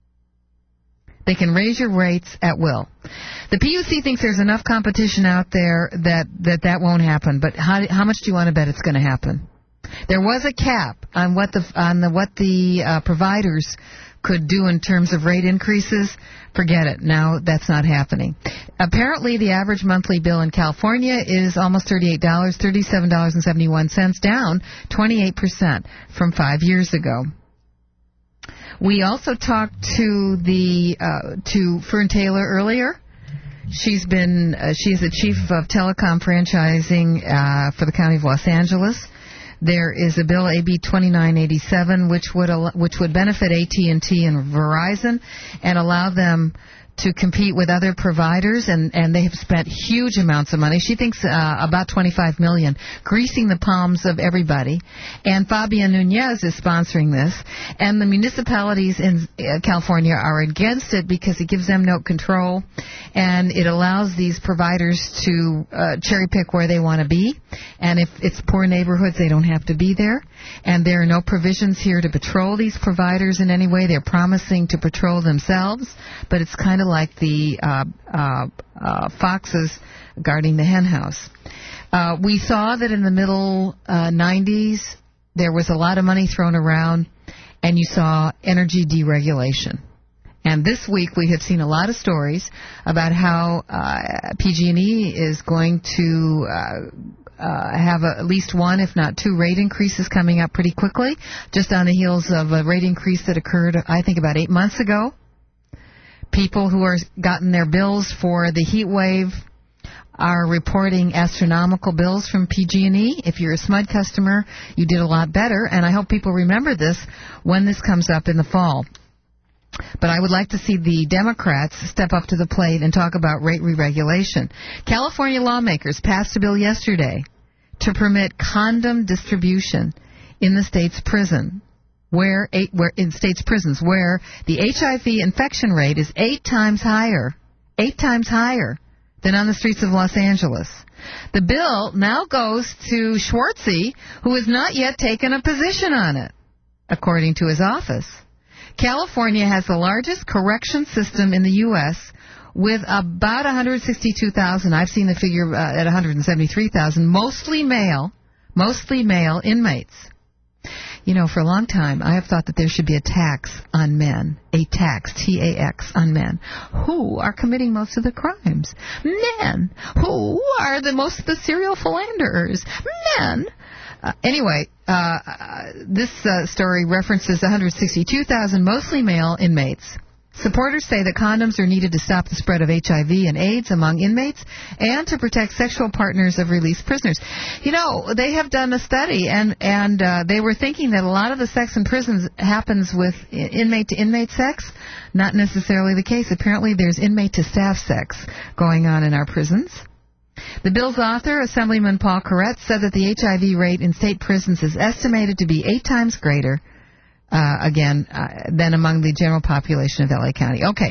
They can raise your rates at will. The P U C thinks there's enough competition out there that that, that won't happen. But how, how much do you want to bet it's going to happen? There was a cap on what the on the what the uh, providers could do in terms of rate increases. Forget it. Now that's not happening. Apparently, the average monthly bill in California is almost thirty-eight dollars, thirty-seven dollars and seventy-one cents, down twenty-eight percent from five years ago. We also talked to the uh, to Fern Taylor earlier. She's been uh, she's the chief of telecom franchising uh, for the County of Los Angeles. There is a bill, A B twenty-nine eighty-seven, which would al- which would benefit A T and T and Verizon and allow them to compete with other providers, and, and they have spent huge amounts of money. She thinks uh, about twenty-five million dollars, greasing the palms of everybody. And Fabian Nunez is sponsoring this. And the municipalities in uh, California are against it because it gives them no control, and it allows these providers to uh, cherry pick where they want to be. And if it's poor neighborhoods, they don't have to be there. And there are no provisions here to patrol these providers in any way. They're promising to patrol themselves, but it's kind of like the uh, uh, uh, foxes guarding the hen house. Uh, we saw that in the middle uh, nineties, there was a lot of money thrown around, and you saw energy deregulation. And this week we have seen a lot of stories about how uh, P G and E is going to uh, uh, have a, at least one, if not two, rate increases coming up pretty quickly, just on the heels of a rate increase that occurred, I think, about eight months ago. People who are gotten their bills for the heat wave are reporting astronomical bills from P G and E. If you're a S M U D customer, you did a lot better, and I hope people remember this when this comes up in the fall. But I would like to see the Democrats step up to the plate and talk about rate re-regulation. California lawmakers passed a bill yesterday to permit condom distribution in the state's prison, where, eight, where in state's prisons, where the H I V infection rate is eight times higher, eight times higher than on the streets of Los Angeles. The bill now goes to Schwartzy, who has not yet taken a position on it, according to his office. California has the largest correction system in the U S with about one hundred sixty-two thousand. I've seen the figure uh, at one hundred seventy-three thousand, mostly male mostly male inmates. You know, for a long time, I have thought that there should be a tax on men, a tax, T A X, on men, who are committing most of the crimes. Men, who are the most of the serial philanderers. Men. Uh, anyway, uh, uh, this uh, story references one hundred sixty-two thousand mostly male inmates. Supporters say that condoms are needed to stop the spread of H I V and AIDS among inmates and to protect sexual partners of released prisoners. You know, they have done a study, and, and uh, they were thinking that a lot of the sex in prisons happens with inmate-to-inmate sex. Not necessarily the case. Apparently there's inmate-to-staff sex going on in our prisons. The bill's author, Assemblyman Paul Koretz, said that the H I V rate in state prisons is estimated to be eight times greater Uh, again, uh, than among the general population of L A County. Okay.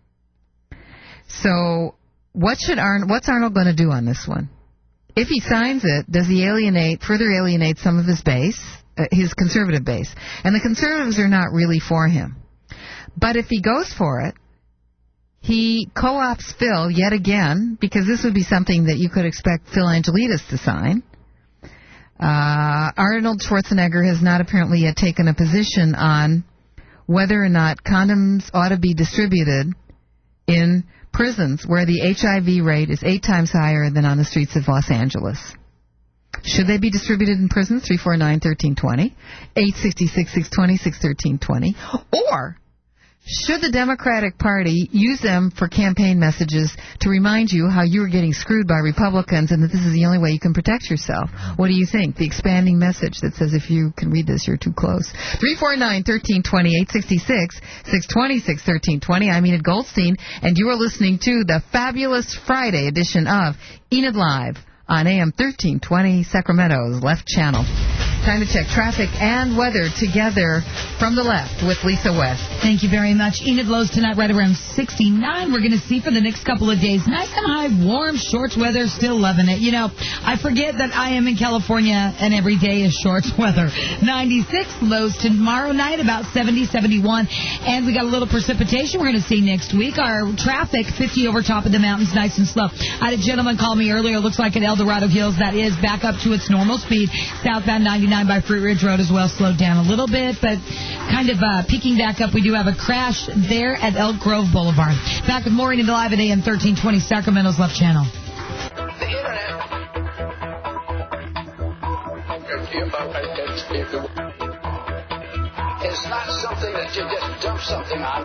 So, what should Arnold, what's Arnold going to do on this one? If he signs it, does he alienate, further alienate some of his base, uh, his conservative base? And the conservatives are not really for him. But if he goes for it, he co-ops Phil yet again, because this would be something that you could expect Phil Angelides to sign. Uh, Arnold Schwarzenegger has not apparently yet taken a position on whether or not condoms ought to be distributed in prisons where the H I V rate is eight times higher than on the streets of Los Angeles. Should they be distributed in prisons? three four nine, one three two zero, eight six six, six two zero, six one three two zero. Or should the Democratic Party use them for campaign messages to remind you how you were getting screwed by Republicans and that this is the only way you can protect yourself? What do you think? The expanding message that says if you can read this, you're too close. three four nine, one three two zero, eight six six, six two zero, six one three two zero. I'm Enid Goldstein, and you are listening to the fabulous Friday edition of Enid Live on A M thirteen twenty, Sacramento's Left Channel. Time to check traffic and weather together from the left with Lisa West. Thank you very much. Enid lows tonight right around sixty-nine. We're going to see for the next couple of days. Nice and high, warm, shorts weather, still loving it. You know, I forget that I am in California and every day is shorts weather. ninety-six, lows tomorrow night about seventy, seventy-one. And we got a little precipitation we're going to see next week. Our traffic, fifty over top of the mountains, nice and slow. I had a gentleman call me earlier. Looks like at El Dorado Hills, that is back up to its normal speed. Southbound ninety-nine by Fruit Ridge Road as well, slowed down a little bit, but kind of uh, peaking back up. We do have a crash there at Elk Grove Boulevard. Back with more Enid Live at A M thirteen twenty, Sacramento's Left Channel. The Internet is not something that you just dump something on.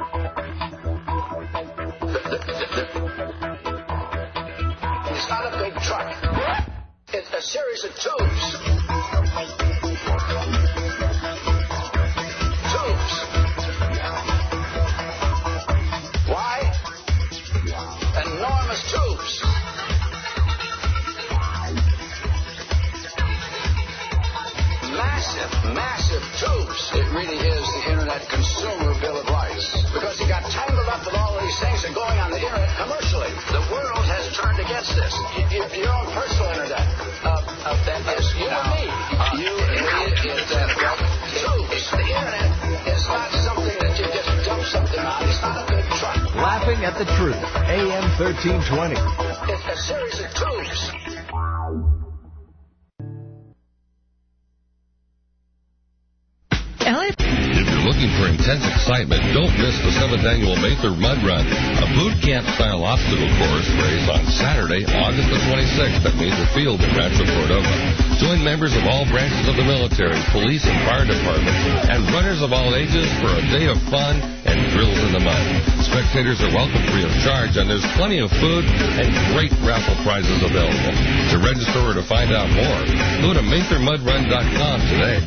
It's not a big truck. It's a series of tubes. Tubes. Why? Enormous tubes. Massive, massive tubes. It really is the Internet consumer bill of rights. Because you got tangled up with all of these things that are going on the Internet commercially. The world has turned against this. Y- y- your own personal Internet. Uh, uh, that is you and me. You and me is that tubes. The Internet is not something that you just dump something on. It's not a big truck. Laughing at the Truth, A M thirteen twenty. It's a series of tubes. If you're looking for intense excitement, don't miss the seventh Annual Mather Mud Run, a boot camp-style obstacle course race on Saturday, August the twenty-sixth at Mather Field in Rancho Cordova. Join members of all branches of the military, police, and fire departments, and runners of all ages for a day of fun and drills in the mud. Spectators are welcome free of charge, and there's plenty of food and great raffle prizes available. To register or to find out more, go to mather mud run dot com today.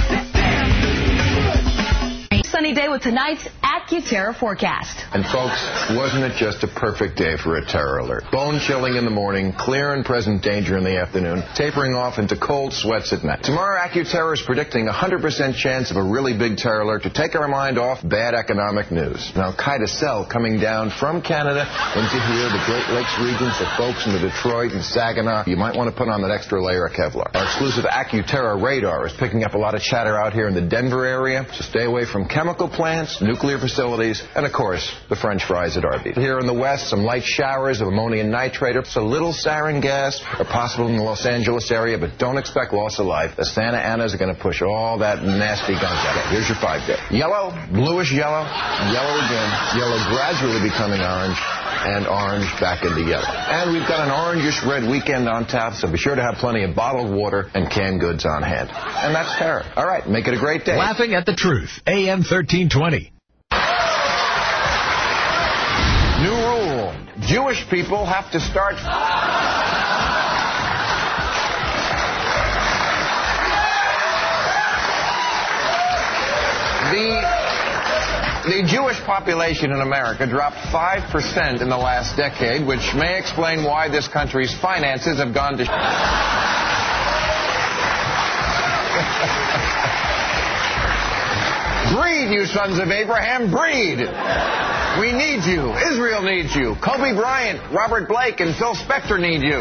Sunny day with tonight's AccuTerra forecast. And folks, wasn't it just a perfect day for a terror alert? Bone chilling in the morning, clear and present danger in the afternoon, tapering off into cold sweats at night. Tomorrow, AccuTerra is predicting a one hundred percent chance of a really big terror alert to take our mind off bad economic news. Now, Al-Qaeda cell coming down from Canada into here, the Great Lakes region, for folks in the Detroit and Saginaw. You might want to put on that extra layer of Kevlar. Our exclusive AccuTerra radar is picking up a lot of chatter out here in the Denver area, so stay away from chemical plants, nuclear facilities, facilities, and, of course, the French fries at Arby's. Here in the West, some light showers of ammonium nitrate or a little sarin gas are possible in the Los Angeles area, but don't expect loss of life. The Santa Anas are going to push all that nasty gunk out. Okay, here's your five day. Yellow, bluish yellow, yellow again, yellow gradually becoming orange, and orange back into yellow. And we've got an orangish red weekend on tap, so be sure to have plenty of bottled water and canned goods on hand. And that's Tara. All right, make it a great day. Laughing at the Truth, A M thirteen twenty. New rule. Jewish people have to start... The... The Jewish population in America dropped five percent in the last decade, which may explain why this country's finances have gone to... Breed, you sons of Abraham, breed! We need you. Israel needs you. Kobe Bryant, Robert Blake, and Phil Spector need you.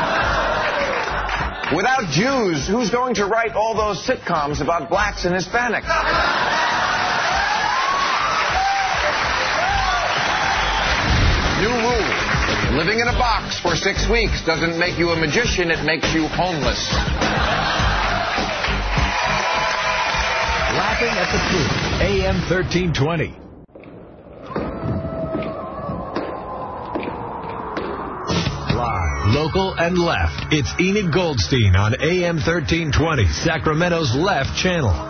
Without Jews, who's going to write all those sitcoms about blacks and Hispanics? New rule. Living in a box for six weeks doesn't make you a magician, it makes you homeless. Laughing at the Truth, A M thirteen twenty. Live, local, and left. It's Enid Goldstein on A M thirteen twenty, Sacramento's Left Channel.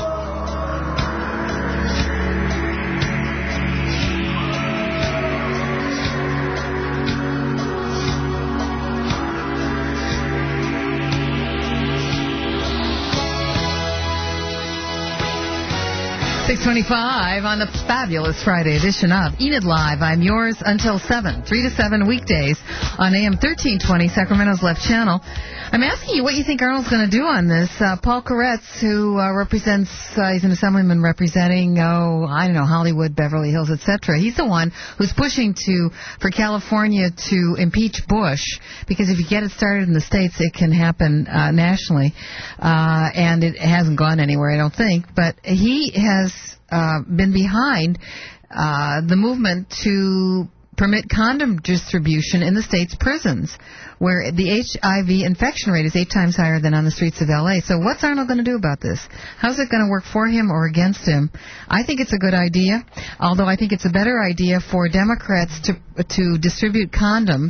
six twenty-five on the fabulous Friday edition of Enid Live. I'm yours until seven, three to seven weekdays on A M thirteen twenty, Sacramento's Left Channel. I'm asking you what you think Arnold's going to do on this. Uh, Paul Koretz, who uh, represents, uh, he's an assemblyman representing, oh, I don't know, Hollywood, Beverly Hills, et cetera. He's the one who's pushing to for California to impeach Bush, because if you get it started in the States, it can happen uh, nationally. Uh, and it hasn't gone anywhere, I don't think. But he has uh, been behind uh, the movement to permit condom distribution in the state's prisons, where the H I V infection rate is eight times higher than on the streets of L A. So what's Arnold going to do about this? How's it going to work for him or against him? I think it's a good idea, although I think it's a better idea for Democrats to to distribute condoms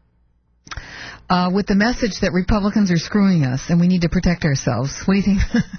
uh, with the message that Republicans are screwing us and we need to protect ourselves. What do you think?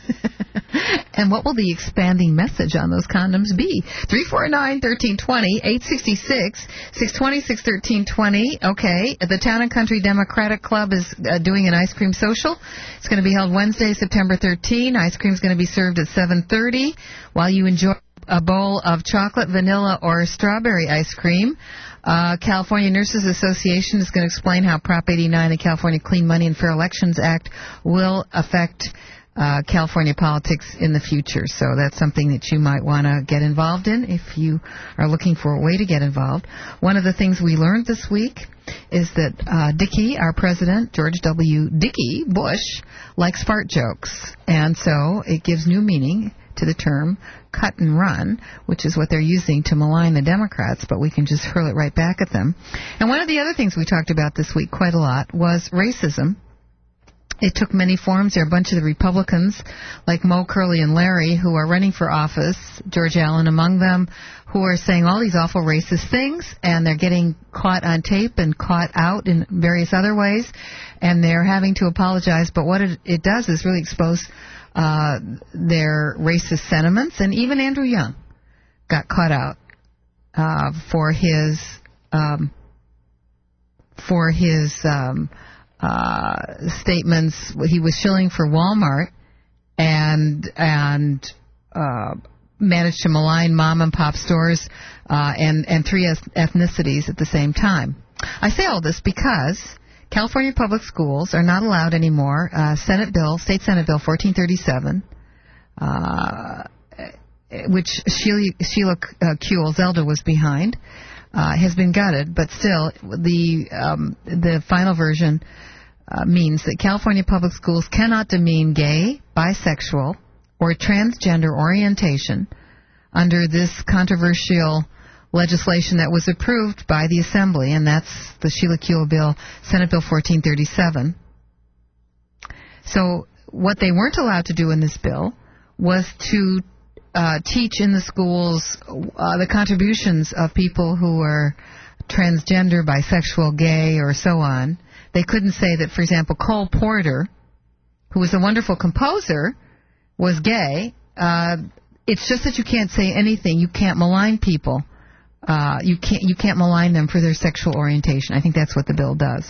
And what will the expanding message on those condoms be? three four nine, one three two zero, eight six six, six two six, one three two zero. Okay. The Town and Country Democratic Club is uh, doing an ice cream social. It's going to be held Wednesday, September thirteenth. Ice cream is going to be served at seven thirty while you enjoy a bowl of chocolate, vanilla, or strawberry ice cream. Uh, California Nurses Association is going to explain how Prop eighty-nine, the California Clean Money and Fair Elections Act, will affect Uh, California politics in the future. So that's something that you might want to get involved in if you are looking for a way to get involved. One of the things we learned this week is that uh, Dickie, our president, George W. Dickie Bush, likes fart jokes. And so it gives new meaning to the term cut and run, which is what they're using to malign the Democrats, but we can just hurl it right back at them. And one of the other things we talked about this week quite a lot was racism. It took many forms. There are a bunch of the Republicans, like Mo, Curley, and Larry, who are running for office, George Allen among them, who are saying all these awful racist things, and they're getting caught on tape and caught out in various other ways, and they're having to apologize. But what it, it does is really expose uh, their racist sentiments, and even Andrew Young got caught out uh, for his um, for his. Um, Uh, statements. He was shilling for Walmart and and uh, managed to malign mom and pop stores uh, and and three ethnicities at the same time. I say all this because California public schools are not allowed anymore. Uh, Senate bill, State Senate Bill fourteen thirty-seven, uh, which Sheila, Sheila Kuehl Zelda was behind, uh, has been gutted. But still, the um, the final version Uh, means that California public schools cannot demean gay, bisexual, or transgender orientation under this controversial legislation that was approved by the Assembly, and that's the Sheila Kuehl bill, Senate Bill fourteen thirty-seven. So what they weren't allowed to do in this bill was to uh, teach in the schools uh, the contributions of people who are transgender, bisexual, gay, or so on. They couldn't say that, for example, Cole Porter, who was a wonderful composer, was gay. Uh, it's just that you can't say anything. You can't malign people. Uh, you can't you can't malign them for their sexual orientation. I think that's what the bill does.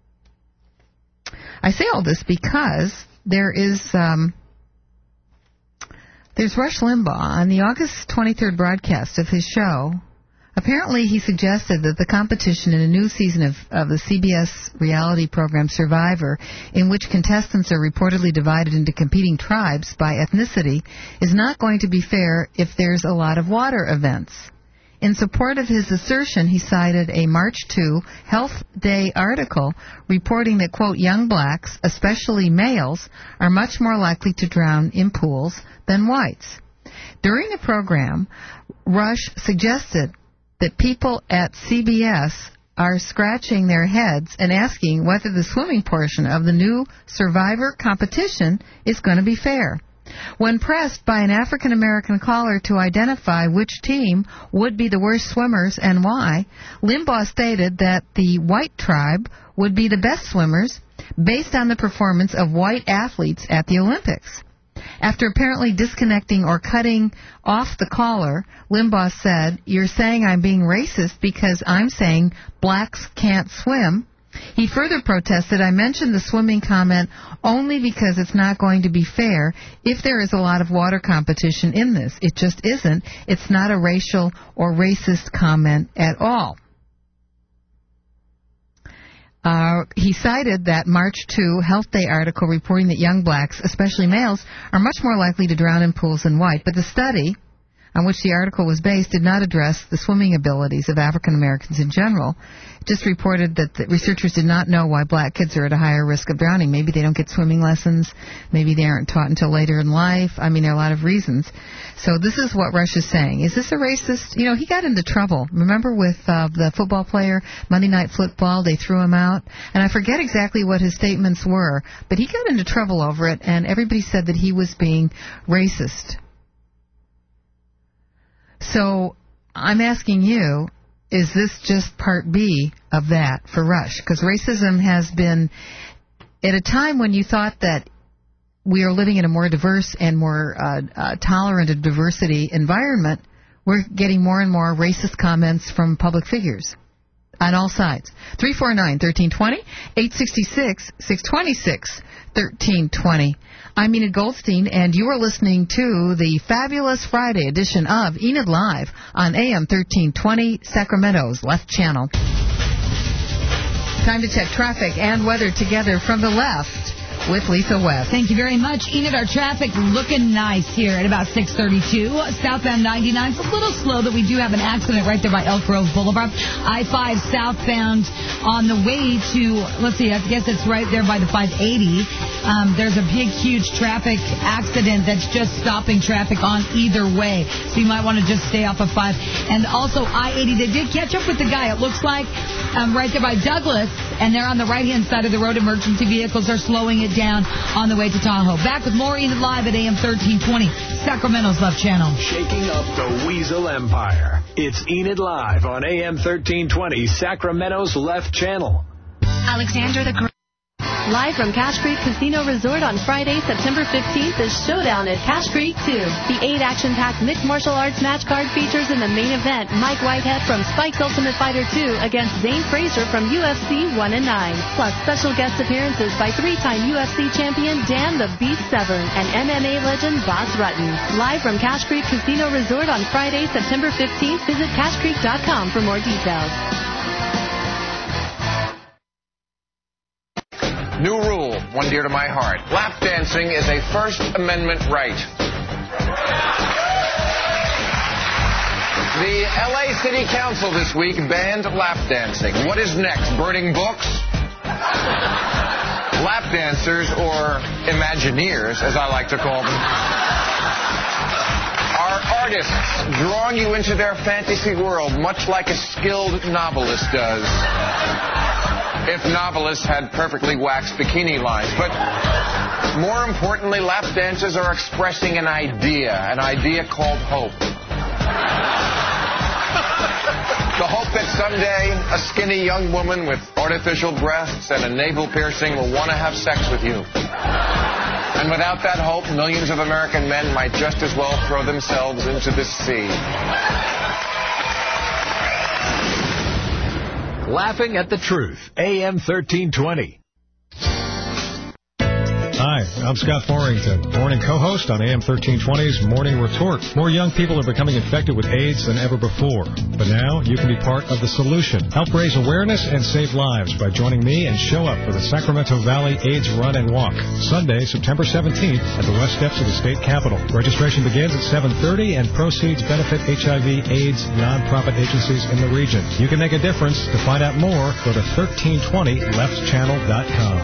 I say all this because there is um, there's Rush Limbaugh on the August twenty-third broadcast of his show. Apparently, he suggested that the competition in a new season of, of the C B S reality program Survivor, in which contestants are reportedly divided into competing tribes by ethnicity, is not going to be fair if there's a lot of water events. In support of his assertion, he cited a March second Health Day article reporting that, quote, young blacks, especially males, are much more likely to drown in pools than whites. During the program, Rush suggested that people at C B S are scratching their heads and asking whether the swimming portion of the new Survivor competition is going to be fair. When pressed by an African-American caller to identify which team would be the worst swimmers and why, Limbaugh stated that the white tribe would be the best swimmers based on the performance of white athletes at the Olympics. After apparently disconnecting or cutting off the caller, Limbaugh said, "You're saying I'm being racist because I'm saying blacks can't swim." He further protested, "I mentioned the swimming comment only because it's not going to be fair if there is a lot of water competition in this. It just isn't. It's not a racial or racist comment at all." Uh, he cited that March second Health Day article reporting that young blacks, especially males, are much more likely to drown in pools than white. But the study on which the article was based did not address the swimming abilities of African Americans in general. It just reported that the researchers did not know why black kids are at a higher risk of drowning. Maybe they don't get swimming lessons. Maybe they aren't taught until later in life. I mean, there are a lot of reasons. So this is what Rush is saying. Is this a racist? You know, he got into trouble. Remember with uh, the football player, Monday Night Football, they threw him out? And I forget exactly what his statements were, but he got into trouble over it, and everybody said that he was being racist. So I'm asking you, is this just part B of that for Rush? Because racism has been, at a time when you thought that we are living in a more diverse and more uh, uh, tolerant of diversity environment, we're getting more and more racist comments from public figures on all sides. three four nine, one three two zero, eight six six, six two six, one three two zero. I'm Enid Goldstein, and you are listening to the fabulous Friday edition of Enid Live on A M thirteen twenty, Sacramento's Left Channel. Time to check traffic and weather together from the left with Lisa West. Thank you very much, Enid. Our traffic looking nice here at about six thirty-two. Southbound ninety-nine is a little slow, but we do have an accident right there by Elk Grove Boulevard. I five southbound on the way to, let's see, I guess it's right there by the five eighty. Um, there's a big, huge traffic accident that's just stopping traffic on either way. So you might want to just stay off of five. And also I eighty, they did catch up with the guy, it looks like, um, right there by Douglas, and they're on the right-hand side of the road. Emergency vehicles are slowing it down on the way to Tahoe. Back with more Enid Live at A M thirteen twenty, Sacramento's Left Channel. Shaking up the Weasel Empire. It's Enid Live on A M thirteen twenty, Sacramento's Left Channel. Alexander the Great. Live from Cache Creek Casino Resort on Friday, September fifteenth is Showdown at Cache Creek two. The eight action-packed mixed martial arts match card features in the main event Mike Whitehead from Spike's Ultimate Fighter two against Zane Frazier from U F C one and nine. Plus special guest appearances by three-time U F C champion Dan the Beast Severn and M M A legend Boss Rutten. Live from Cache Creek Casino Resort on Friday, September fifteenth. Visit cache creek dot com for more details. New rule, one dear to my heart. Lap dancing is a First Amendment right. The L A City Council this week banned lap dancing. What is next? Burning books? Lap dancers, or Imagineers, as I like to call them, are are artists drawing you into their fantasy world, much like a skilled novelist does. If novelists had perfectly waxed bikini lines. But more importantly, lap dancers are expressing an idea, an idea called hope. The hope that someday a skinny young woman with artificial breasts and a navel piercing will want to have sex with you. And without that hope, millions of American men might just as well throw themselves into the sea. Laughing at the Truth, A M thirteen twenty. Hi, I'm Scott Forrington, morning co-host on A M thirteen twenty's Morning Retort. More young people are becoming infected with AIDS than ever before. But now, you can be part of the solution. Help raise awareness and save lives by joining me and show up for the Sacramento Valley AIDS Run and Walk, Sunday, September seventeenth, at the west steps of the state capitol. Registration begins at seven thirty, and proceeds benefit H I V AIDS nonprofit agencies in the region. You can make a difference. To find out more, go to thirteen twenty left channel dot com.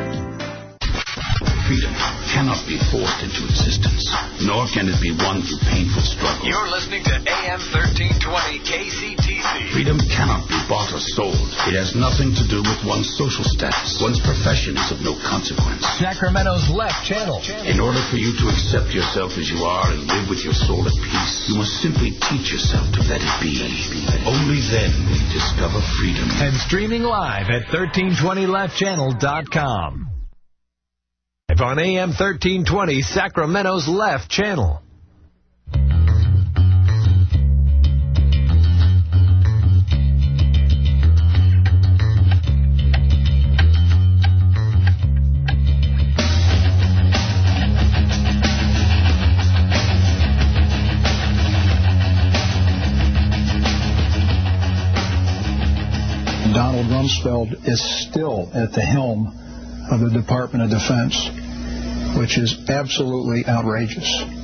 Freedom cannot be forced into existence, nor can it be won through painful struggle. You're listening to A M thirteen twenty K C T C. Freedom cannot be bought or sold. It has nothing to do with one's social status. One's profession is of no consequence. Sacramento's Left Channel. In order for you to accept yourself as you are and live with your soul at peace, you must simply teach yourself to let it be. Only then will you discover freedom. And streaming live at thirteen twenty left channel dot com. On A M thirteen twenty, Sacramento's Left Channel. Donald Rumsfeld is still at the helm of the Department of Defense, which is absolutely outrageous.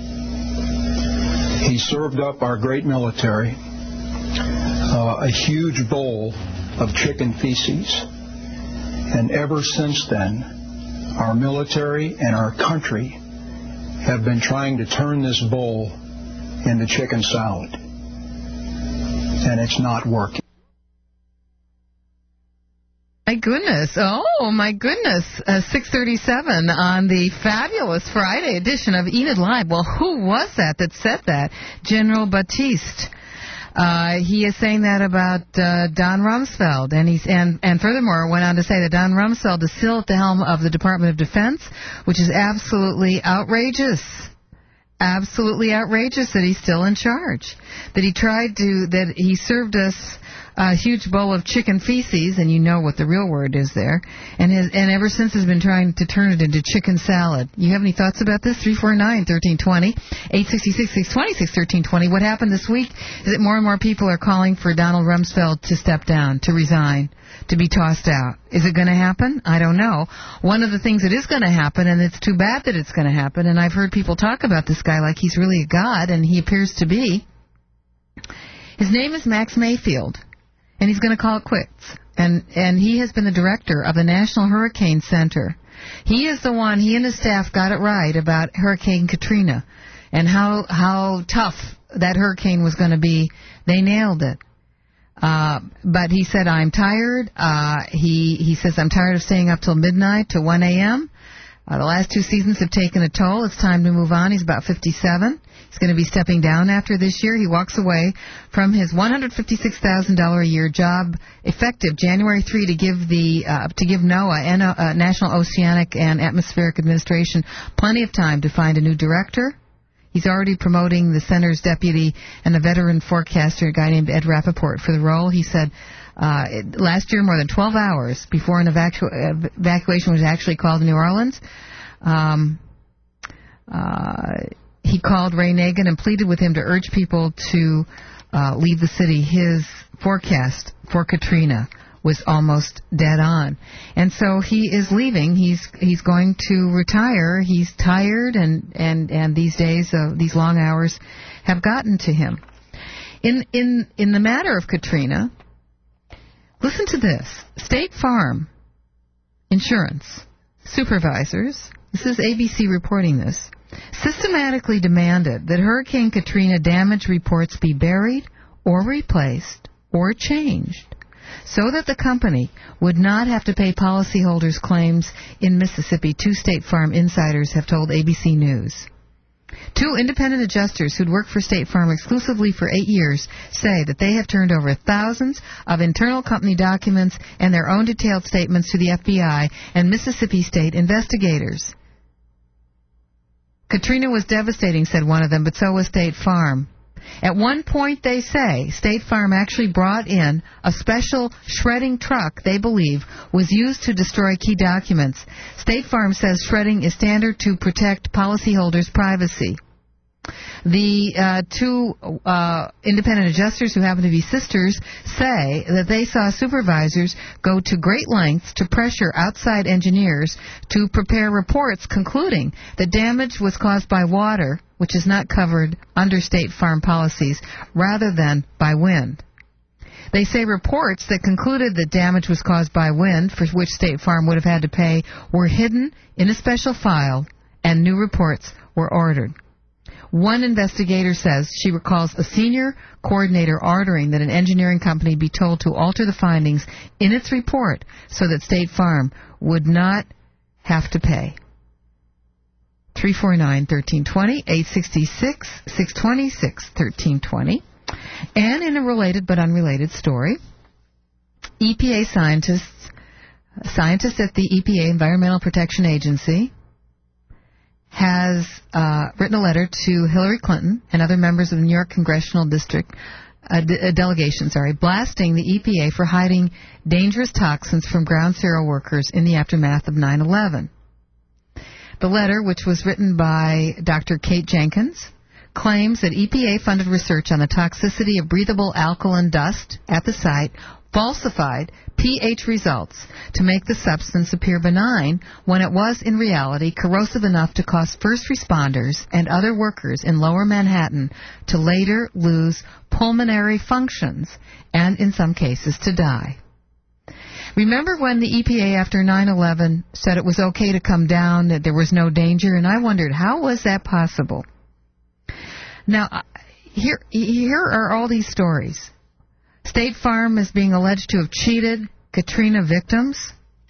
He served up our great military uh, a huge bowl of chicken feces, and ever since then, our military and our country have been trying to turn this bowl into chicken salad, and it's not working. My goodness. Oh, my goodness. Uh, six thirty-seven on the fabulous Friday edition of Enid Live. Well, who was that that said that? General Batiste. Uh, he is saying that about uh, Don Rumsfeld. And, he's, and, and furthermore, went on to say that Don Rumsfeld is still at the helm of the Department of Defense, which is absolutely outrageous. Absolutely outrageous that he's still in charge. That he tried to, that he served us a huge bowl of chicken feces, and you know what the real word is there, and has, and ever since has been trying to turn it into chicken salad. You have any thoughts about this? three four nine, one three two zero, eight six six, six two six, one three two zero. What happened this week is that more and more people are calling for Donald Rumsfeld to step down, to resign, to be tossed out. Is it going to happen? I don't know. One of the things that is going to happen, and it's too bad that it's going to happen, and I've heard people talk about this guy like he's really a god, and he appears to be. His name is Max Mayfield. And he's going to call it quits. And and he has been the director of the National Hurricane Center. He is the one, he and his staff got it right about Hurricane Katrina and how how tough that hurricane was going to be. They nailed it. Uh, but he said, I'm tired. Uh, he, he says, I'm tired of staying up till midnight to one a.m. Uh, the last two seasons have taken a toll. It's time to move on. He's about fifty-seven. He's going to be stepping down after this year. He walks away from his one hundred fifty-six thousand dollars a year job, effective January third, to give the uh, to give NOAA, and, uh, National Oceanic and Atmospheric Administration, plenty of time to find a new director. He's already promoting the center's deputy and a veteran forecaster, a guy named Ed Rappaport, for the role. He said uh, it, last year, more than twelve hours before an evacu- evacuation was actually called in New Orleans, um, uh, he called Ray Nagin and pleaded with him to urge people to uh, leave the city. His forecast for Katrina was almost dead on. And so he is leaving. He's he's going to retire. He's tired, and, and, and these days, uh, these long hours have gotten to him. In, in, in the matter of Katrina, listen to this. State Farm Insurance supervisors, this is A B C reporting this, systematically demanded that Hurricane Katrina damage reports be buried or replaced or changed so that the company would not have to pay policyholders' claims in Mississippi, two State Farm insiders have told A B C News. Two independent adjusters who'd worked for State Farm exclusively for eight years say that they have turned over thousands of internal company documents and their own detailed statements to the F B I and Mississippi State investigators. Katrina was devastating, said one of them, but so was State Farm. At one point, they say, State Farm actually brought in a special shredding truck they believe was used to destroy key documents. State Farm says shredding is standard to protect policyholders' privacy. The uh, two uh, independent adjusters, who happen to be sisters, say that they saw supervisors go to great lengths to pressure outside engineers to prepare reports concluding that damage was caused by water, which is not covered under State Farm policies, rather than by wind. They say reports that concluded that damage was caused by wind, for which State Farm would have had to pay, were hidden in a special file, and new reports were ordered. One investigator says she recalls a senior coordinator ordering that an engineering company be told to alter the findings in its report so that State Farm would not have to pay. three four nine, one three two zero, eight six six, six two six, one three two zero. And in a related but unrelated story, E P A scientists, scientists at the E P A, Environmental Protection Agency, has uh, written a letter to Hillary Clinton and other members of the New York Congressional District uh, de- uh, delegation, sorry, blasting the E P A for hiding dangerous toxins from ground zero workers in the aftermath of nine eleven. The letter, which was written by Doctor Kate Jenkins, claims that E P A-funded research on the toxicity of breathable alkaline dust at the site falsified pH results to make the substance appear benign when it was, in reality, corrosive enough to cause first responders and other workers in lower Manhattan to later lose pulmonary functions and, in some cases, to die. Remember when the E P A after nine eleven said it was okay to come down, that there was no danger? And I wondered, how was that possible? Now, here, here are all these stories. State Farm is being alleged to have cheated Katrina victims.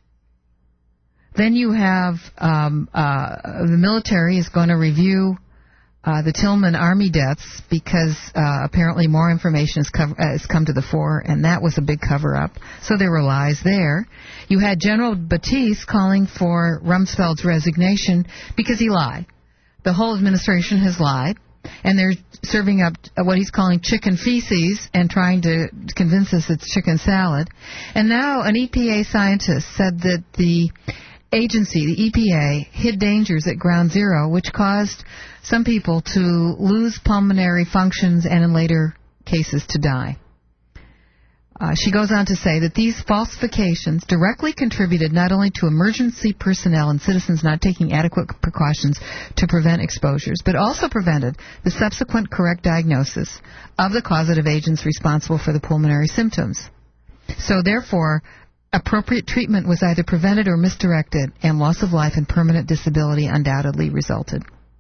Then you have um, uh, the military is going to review uh, the Tillman Army deaths because uh, apparently more information has, co- uh, has come to the fore, and that was a big cover-up. So there were lies there. You had General Batiste calling for Rumsfeld's resignation because he lied. The whole administration has lied. And they're serving up what he's calling chicken feces and trying to convince us it's chicken salad. And now an E P A scientist said that the agency, the E P A, hid dangers at ground zero, which caused some people to lose pulmonary functions and in later cases to die. Uh, she goes on to say that these falsifications directly contributed not only to emergency personnel and citizens not taking adequate precautions to prevent exposures, but also prevented the subsequent correct diagnosis of the causative agents responsible for the pulmonary symptoms. So, therefore, appropriate treatment was either prevented or misdirected, and loss of life and permanent disability undoubtedly resulted.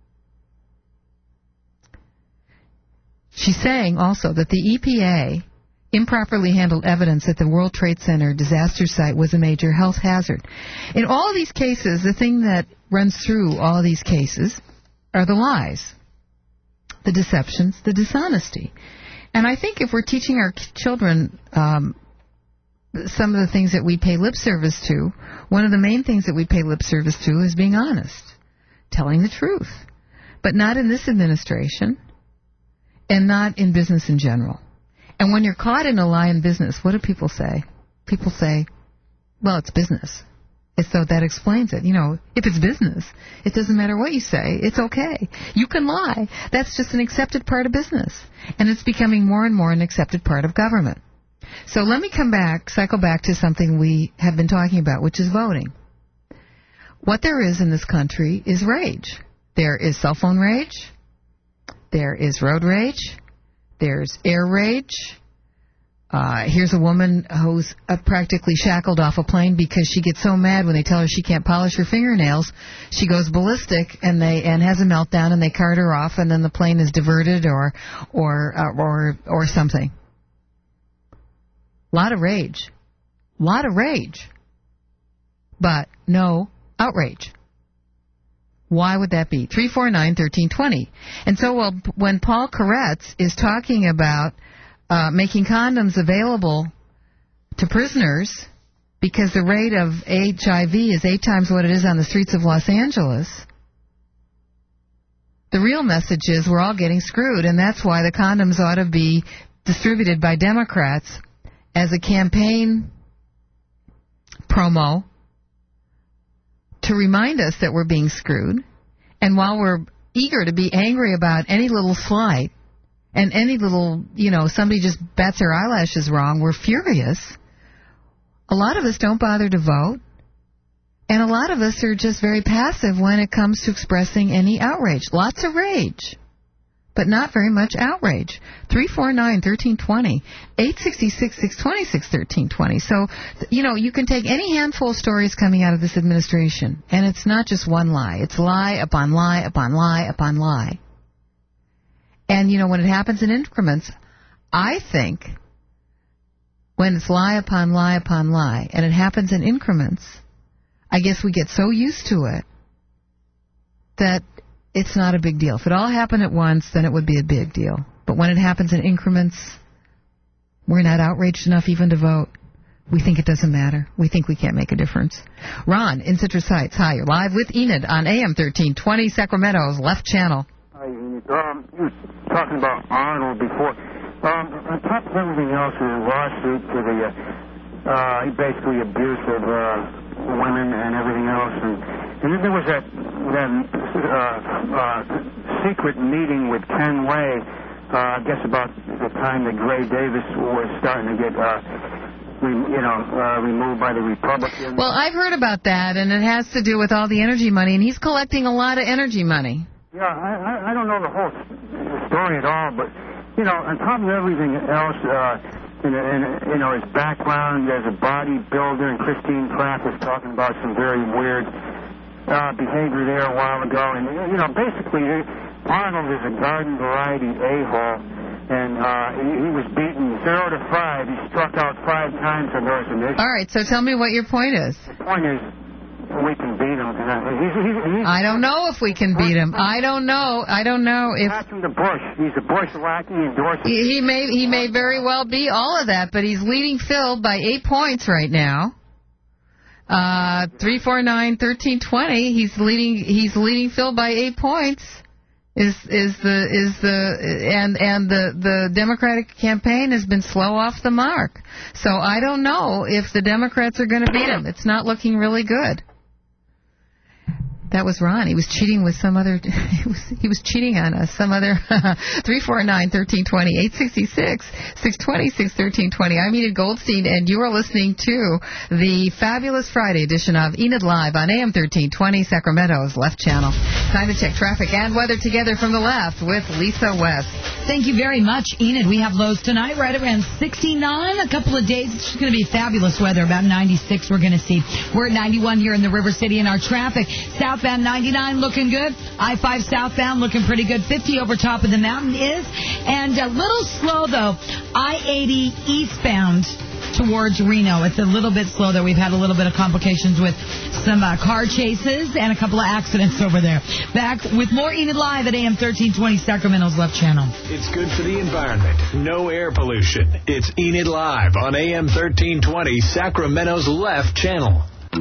She's saying also that the E P A improperly handled evidence that the World Trade Center disaster site was a major health hazard. In all of these cases, the thing that runs through all of these cases are the lies, the deceptions, the dishonesty. And I think if we're teaching our children um, some of the things that we pay lip service to, one of the main things that we pay lip service to is being honest, telling the truth. But not in this administration, and not in business in general. And when you're caught in a lie in business, what do people say? People say, well, it's business. As though that explains it. You know, if it's business, it doesn't matter what you say. It's okay. You can lie. That's just an accepted part of business. And it's becoming more and more an accepted part of government. So let me come back, cycle back to something we have been talking about, which is voting. What there is in this country is rage. There is cell phone rage. There is road rage. There's air rage. Uh, here's a woman who's uh, practically shackled off a plane because she gets so mad when they tell her she can't polish her fingernails. She goes ballistic and they and has a meltdown, and they cart her off, and then the plane is diverted or or uh, or or something. A lot of rage, a lot of rage, but no outrage. Why would that be? three four nine, one three two zero. And so well, when Paul Koretz is talking about Uh, making condoms available to prisoners because the rate of H I V is eight times what it is on the streets of Los Angeles, the real message is we're all getting screwed, and that's why the condoms ought to be distributed by Democrats as a campaign promo to remind us that we're being screwed. And while we're eager to be angry about any little slight, and any little, you know, somebody just bats their eyelashes wrong, we're furious. A lot of us don't bother to vote. And a lot of us are just very passive when it comes to expressing any outrage. Lots of rage, but not very much outrage. three four nine, one three two zero, eight six six, six two six, one three two zero. So, you know, you can take any handful of stories coming out of this administration, and it's not just one lie. It's lie upon lie upon lie upon lie. And, you know, when it happens in increments, I think when it's lie upon lie upon lie, and it happens in increments, I guess we get so used to it that it's not a big deal. If it all happened at once, then it would be a big deal. But when it happens in increments, we're not outraged enough even to vote. We think it doesn't matter. We think we can't make a difference. Ron in Citrus Heights. Hi, you're live with Enid on A M thirteen twenty, Sacramento's left channel. Hi, Enid. Um, you were talking about Arnold before. Um, on top of everything else, there's a lawsuit for the uh, uh, basically abuse of uh, women and everything else. And, and then there was that, that uh, uh, secret meeting with Ken Way, uh, I guess about the time that Gray Davis was starting to get... Uh, you know, uh, removed by the Republicans. Well, I've heard about that, and it has to do with all the energy money, and he's collecting a lot of energy money. Yeah, I, I, I don't know the whole story at all, but, you know, on top of everything else, uh, in, in, you know, his background as a bodybuilder, and Christine Pratt was talking about some very weird uh, behavior there a while ago, and, you know, basically, Arnold is a garden variety a-hole. And uh, he, he was beaten zero to five. He struck out five times on those initiatives. All right, so tell me what your point is. The point is, we can beat him. He's, he's, he's, I don't know if we can beat him. I don't know. I don't know if. Pass him to Bush. He's a Bush lackey endorsing. He, he may he may very well be all of that, but he's leading Phil by eight points right now. Uh, three four nine thirteen twenty. He's leading. He's leading Phil by eight points. Is is the is the and and the the Democratic campaign has been slow off the mark. So I don't know if the Democrats are going to beat him. It's not looking really good. That was Ron. He was cheating with some other. He was he was cheating on us. Some other. Three four nine thirteen twenty eight sixty six six twenty six thirteen twenty. I'm Enid Goldstein, and you are listening to the fabulous Friday edition of Enid Live on A M thirteen twenty, Sacramento's left channel. Time to check traffic and weather together from the left with Lisa West. Thank you very much, Enid. We have lows tonight right around sixty-nine. A couple of days, it's just going to be fabulous weather. About ninety-six we're going to see. We're at ninety-one here in the River City in our traffic. Southbound ninety-nine looking good. I five southbound looking pretty good. fifty over top of the mountain is. And a little slow, though. I eighty eastbound towards Reno. It's a little bit slow, though. We've had a little bit of complications with some uh, car chases and a couple of accidents over there. Back with more Enid Live at A M thirteen twenty, Sacramento's left channel. It's good for the environment. No air pollution. It's Enid Live on A M thirteen twenty, Sacramento's left channel.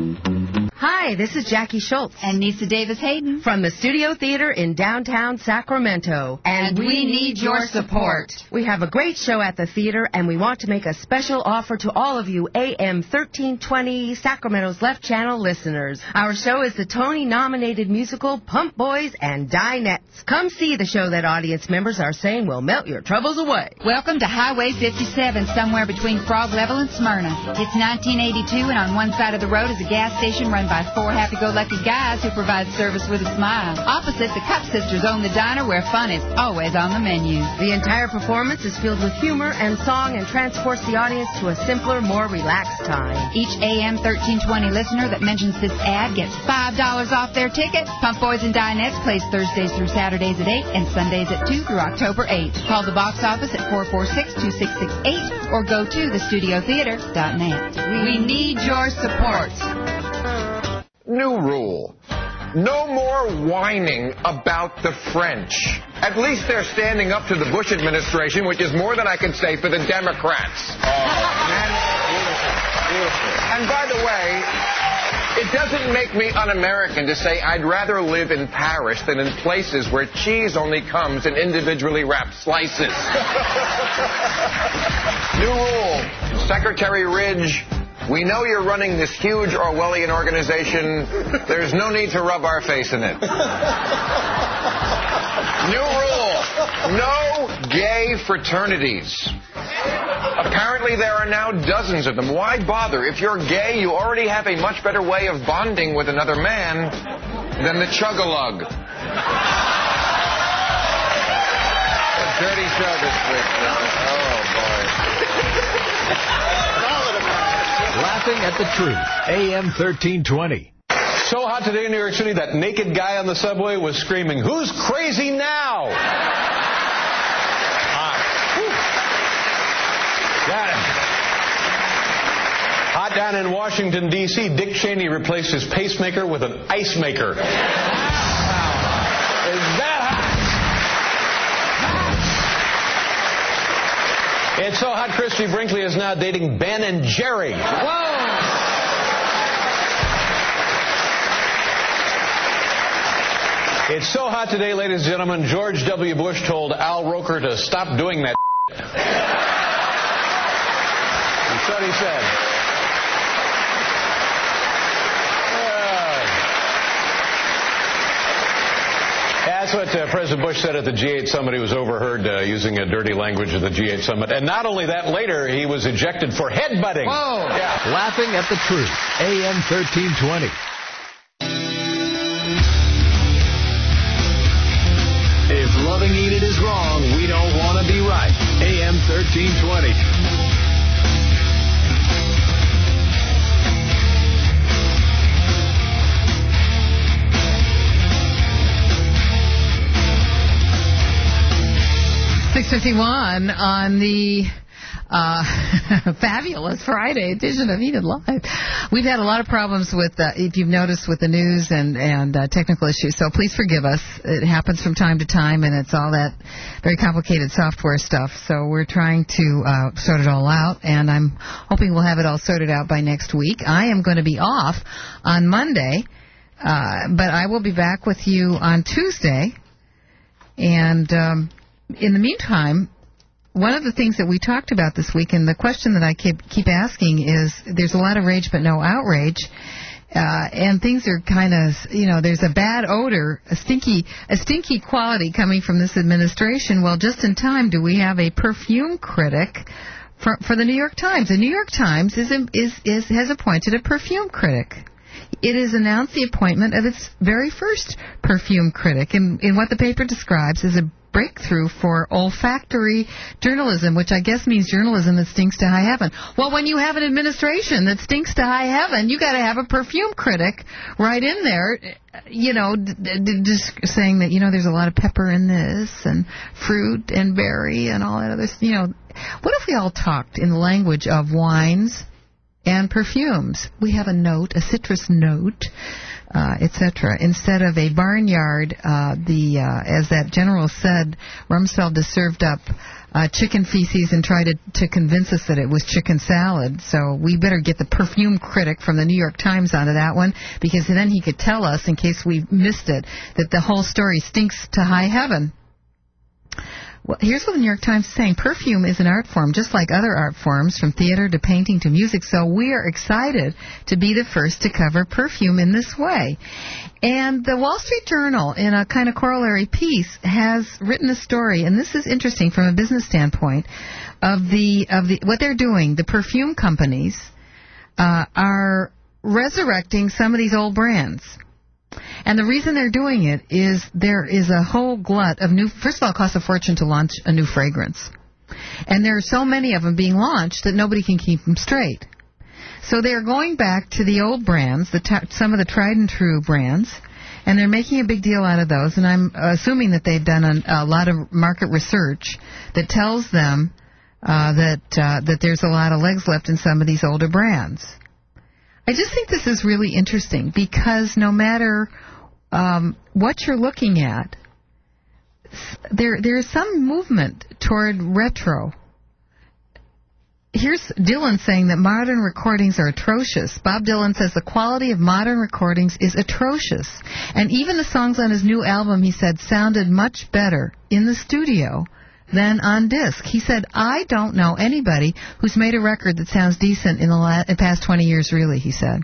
Hi, this is Jackie Schultz and Nisa Davis Hayden from the Studio Theater in downtown Sacramento. And, and we, we need your support. We have a great show at the theater, and we want to make a special offer to all of you A M thirteen twenty Sacramento's Left Channel listeners. Our show is the Tony-nominated musical Pump Boys and Dinettes. Come see the show that audience members are saying will melt your troubles away. Welcome to Highway fifty-seven, somewhere between Frog Level and Smyrna. It's nineteen eighty-two, and on one side of the road is a gas station run by by four happy-go-lucky guys who provide service with a smile. Opposite, the Cup Sisters own the diner where fun is always on the menu. The entire performance is filled with humor and song and transports the audience to a simpler, more relaxed time. Each A M thirteen twenty listener that mentions this ad gets five dollars off their ticket. Pump Boys and Dinettes plays Thursdays through Saturdays at eight and Sundays at two through October eighth. Call the box office at four four six, two six six eight or go to the studio theater dot net. We need your support. New rule. No more whining about the French. At least they're standing up to the Bush administration, which is more than I can say for the Democrats. Oh, and, and by the way, it doesn't make me un-American to say I'd rather live in Paris than in places where cheese only comes in individually wrapped slices. New rule. Secretary Ridge, we know you're running this huge Orwellian organization. There's no need to rub our face in it. New rule. No gay fraternities. Apparently there are now dozens of them. Why bother? If you're gay, you already have a much better way of bonding with another man than the chug-a-lug. A dirty show this week. Oh, boy. Laughing at the Truth, A M thirteen twenty. So hot today in New York City, that naked guy on the subway was screaming, "Who's crazy now?" Hot. Got him. Hot down in Washington, D C, Dick Cheney replaced his pacemaker with an ice maker. Is that hot? It's so hot, Christy Brinkley is now dating Ben and Jerry. Whoa! It's so hot today, ladies and gentlemen, George W. Bush told Al Roker to stop doing that. That's what he said. Uh, that's what uh, President Bush said at the G eight summit. He was overheard uh, using a dirty language at the G eight summit. And not only that, later he was ejected for headbutting. Whoa! Yeah. Laughing at the Truth, A M thirteen twenty. If loving Enid is wrong, we don't want to be right. A M thirteen twenty. six fifty-one on the uh, fabulous Friday edition of Enid Live. We've had a lot of problems with, uh, if you've noticed, with the news and, and uh, technical issues, so please forgive us. It happens from time to time, and it's all that very complicated software stuff, so we're trying to uh, sort it all out, and I'm hoping we'll have it all sorted out by next week. I am going to be off on Monday, uh, but I will be back with you on Tuesday, and um, in the meantime, one of the things that we talked about this week, and the question that I keep keep asking is, there's a lot of rage but no outrage, uh, and things are kind of, you know, there's a bad odor, a stinky, a stinky quality coming from this administration. Well, just in time, do we have a perfume critic for, for the New York Times? The New York Times is, is is has appointed a perfume critic. It has announced the appointment of its very first perfume critic, in, in what the paper describes as a breakthrough for olfactory journalism, which I guess means journalism that stinks to high heaven. Well, when you have an administration that stinks to high heaven, you got to have a perfume critic right in there, you know, d- d- just saying that, you know, there's a lot of pepper in this and fruit and berry and all that other, you know. What if we all talked in the language of wines and perfumes? We have a note, a citrus note, Uh, et cetera. Instead of a barnyard, uh, the uh, as that general said, Rumsfeld has served up uh, chicken feces and tried to, to convince us that it was chicken salad. So we better get the perfume critic from the New York Times onto that one, because then he could tell us, in case we missed it, that the whole story stinks to high heaven. Well, here's what the New York Times is saying. Perfume is an art form, just like other art forms, from theater to painting to music. So we are excited to be the first to cover perfume in this way. And the Wall Street Journal, in a kind of corollary piece, has written a story, and this is interesting from a business standpoint, of the of the what they're doing. The perfume companies uh, are resurrecting some of these old brands. And the reason they're doing it is there is a whole glut of new... First of all, it costs a fortune to launch a new fragrance. And there are so many of them being launched that nobody can keep them straight. So they're going back to the old brands, the t- some of the tried and true brands, and they're making a big deal out of those. And I'm assuming that they've done a, a lot of market research that tells them uh, that uh, that there's a lot of legs left in some of these older brands. I just think this is really interesting because no matter um, what you're looking at, there there is some movement toward retro. Here's Dylan saying that modern recordings are atrocious. Bob Dylan says the quality of modern recordings is atrocious. And even the songs on his new album, he said, sounded much better in the studio than on disc. He said, I don't know anybody who's made a record that sounds decent in the, la- the past twenty years, really, he said.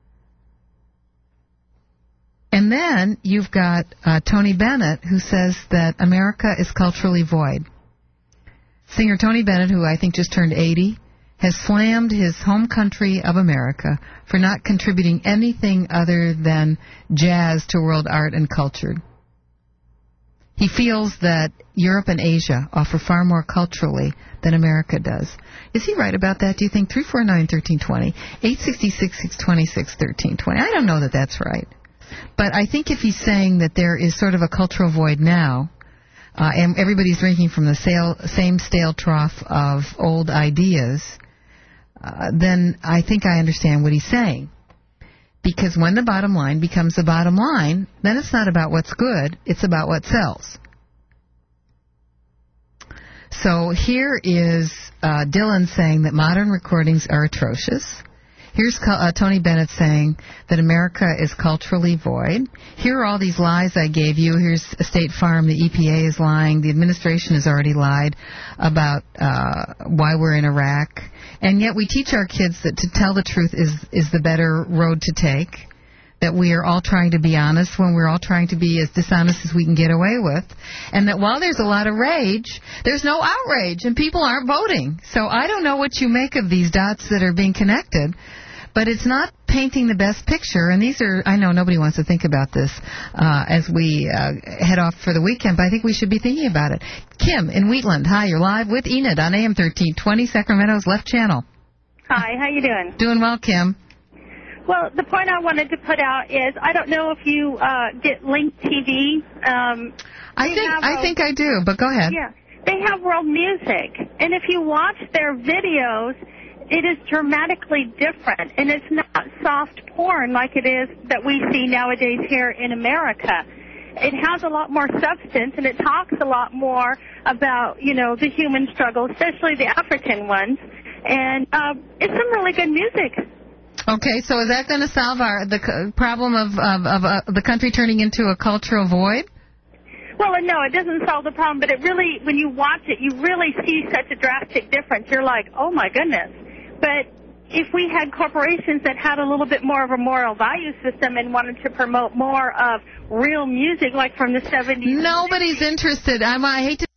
And then you've got uh, Tony Bennett, who says that America is culturally void. Singer Tony Bennett, who I think just turned eighty, has slammed his home country of America for not contributing anything other than jazz to world art and culture. He feels that Europe and Asia offer far more culturally than America does. Is he right about that, do you think? three four nine, one three two zero, eight six six, six two six, one three two zero. I don't know that that's right. But I think if he's saying that there is sort of a cultural void now, Uh, and everybody's drinking from the sale, same stale trough of old ideas, uh, then I think I understand what he's saying. Because when the bottom line becomes the bottom line, then it's not about what's good, it's about what sells. So here is uh, Dylan saying that modern recordings are atrocious. Here's uh, Tony Bennett saying that America is culturally void. Here are all these lies I gave you. Here's State Farm. The E P A is lying. The administration has already lied about uh, why we're in Iraq. And yet we teach our kids that to tell the truth is, is the better road to take, that we are all trying to be honest when we're all trying to be as dishonest as we can get away with, and that while there's a lot of rage, there's no outrage, and people aren't voting. So I don't know what you make of these dots that are being connected. But it's not painting the best picture, and these are, I know nobody wants to think about this uh, as we uh, head off for the weekend, but I think we should be thinking about it. Kim in Wheatland, hi, you're live with Enid on A M thirteen twenty, Sacramento's left channel. Hi, how you doing? Doing well, Kim. Well, the point I wanted to put out is, I don't know if you uh, get Link T V. Um, I think I think I do, but go ahead. Yeah, they have world music, and if you watch their videos, it is dramatically different, and it's not soft porn like it is that we see nowadays here in America. It has a lot more substance, and it talks a lot more about, you know, the human struggle, especially the African ones, and uh, it's some really good music. Okay, so is that going to solve our the c- problem of, of, of uh, the country turning into a cultural void? Well, no, it doesn't solve the problem, but it really, when you watch it, you really see such a drastic difference. You're like, oh, my goodness. But if we had corporations that had a little bit more of a moral value system and wanted to promote more of real music, like from the seventies... Nobody's interested. I'm, I hate to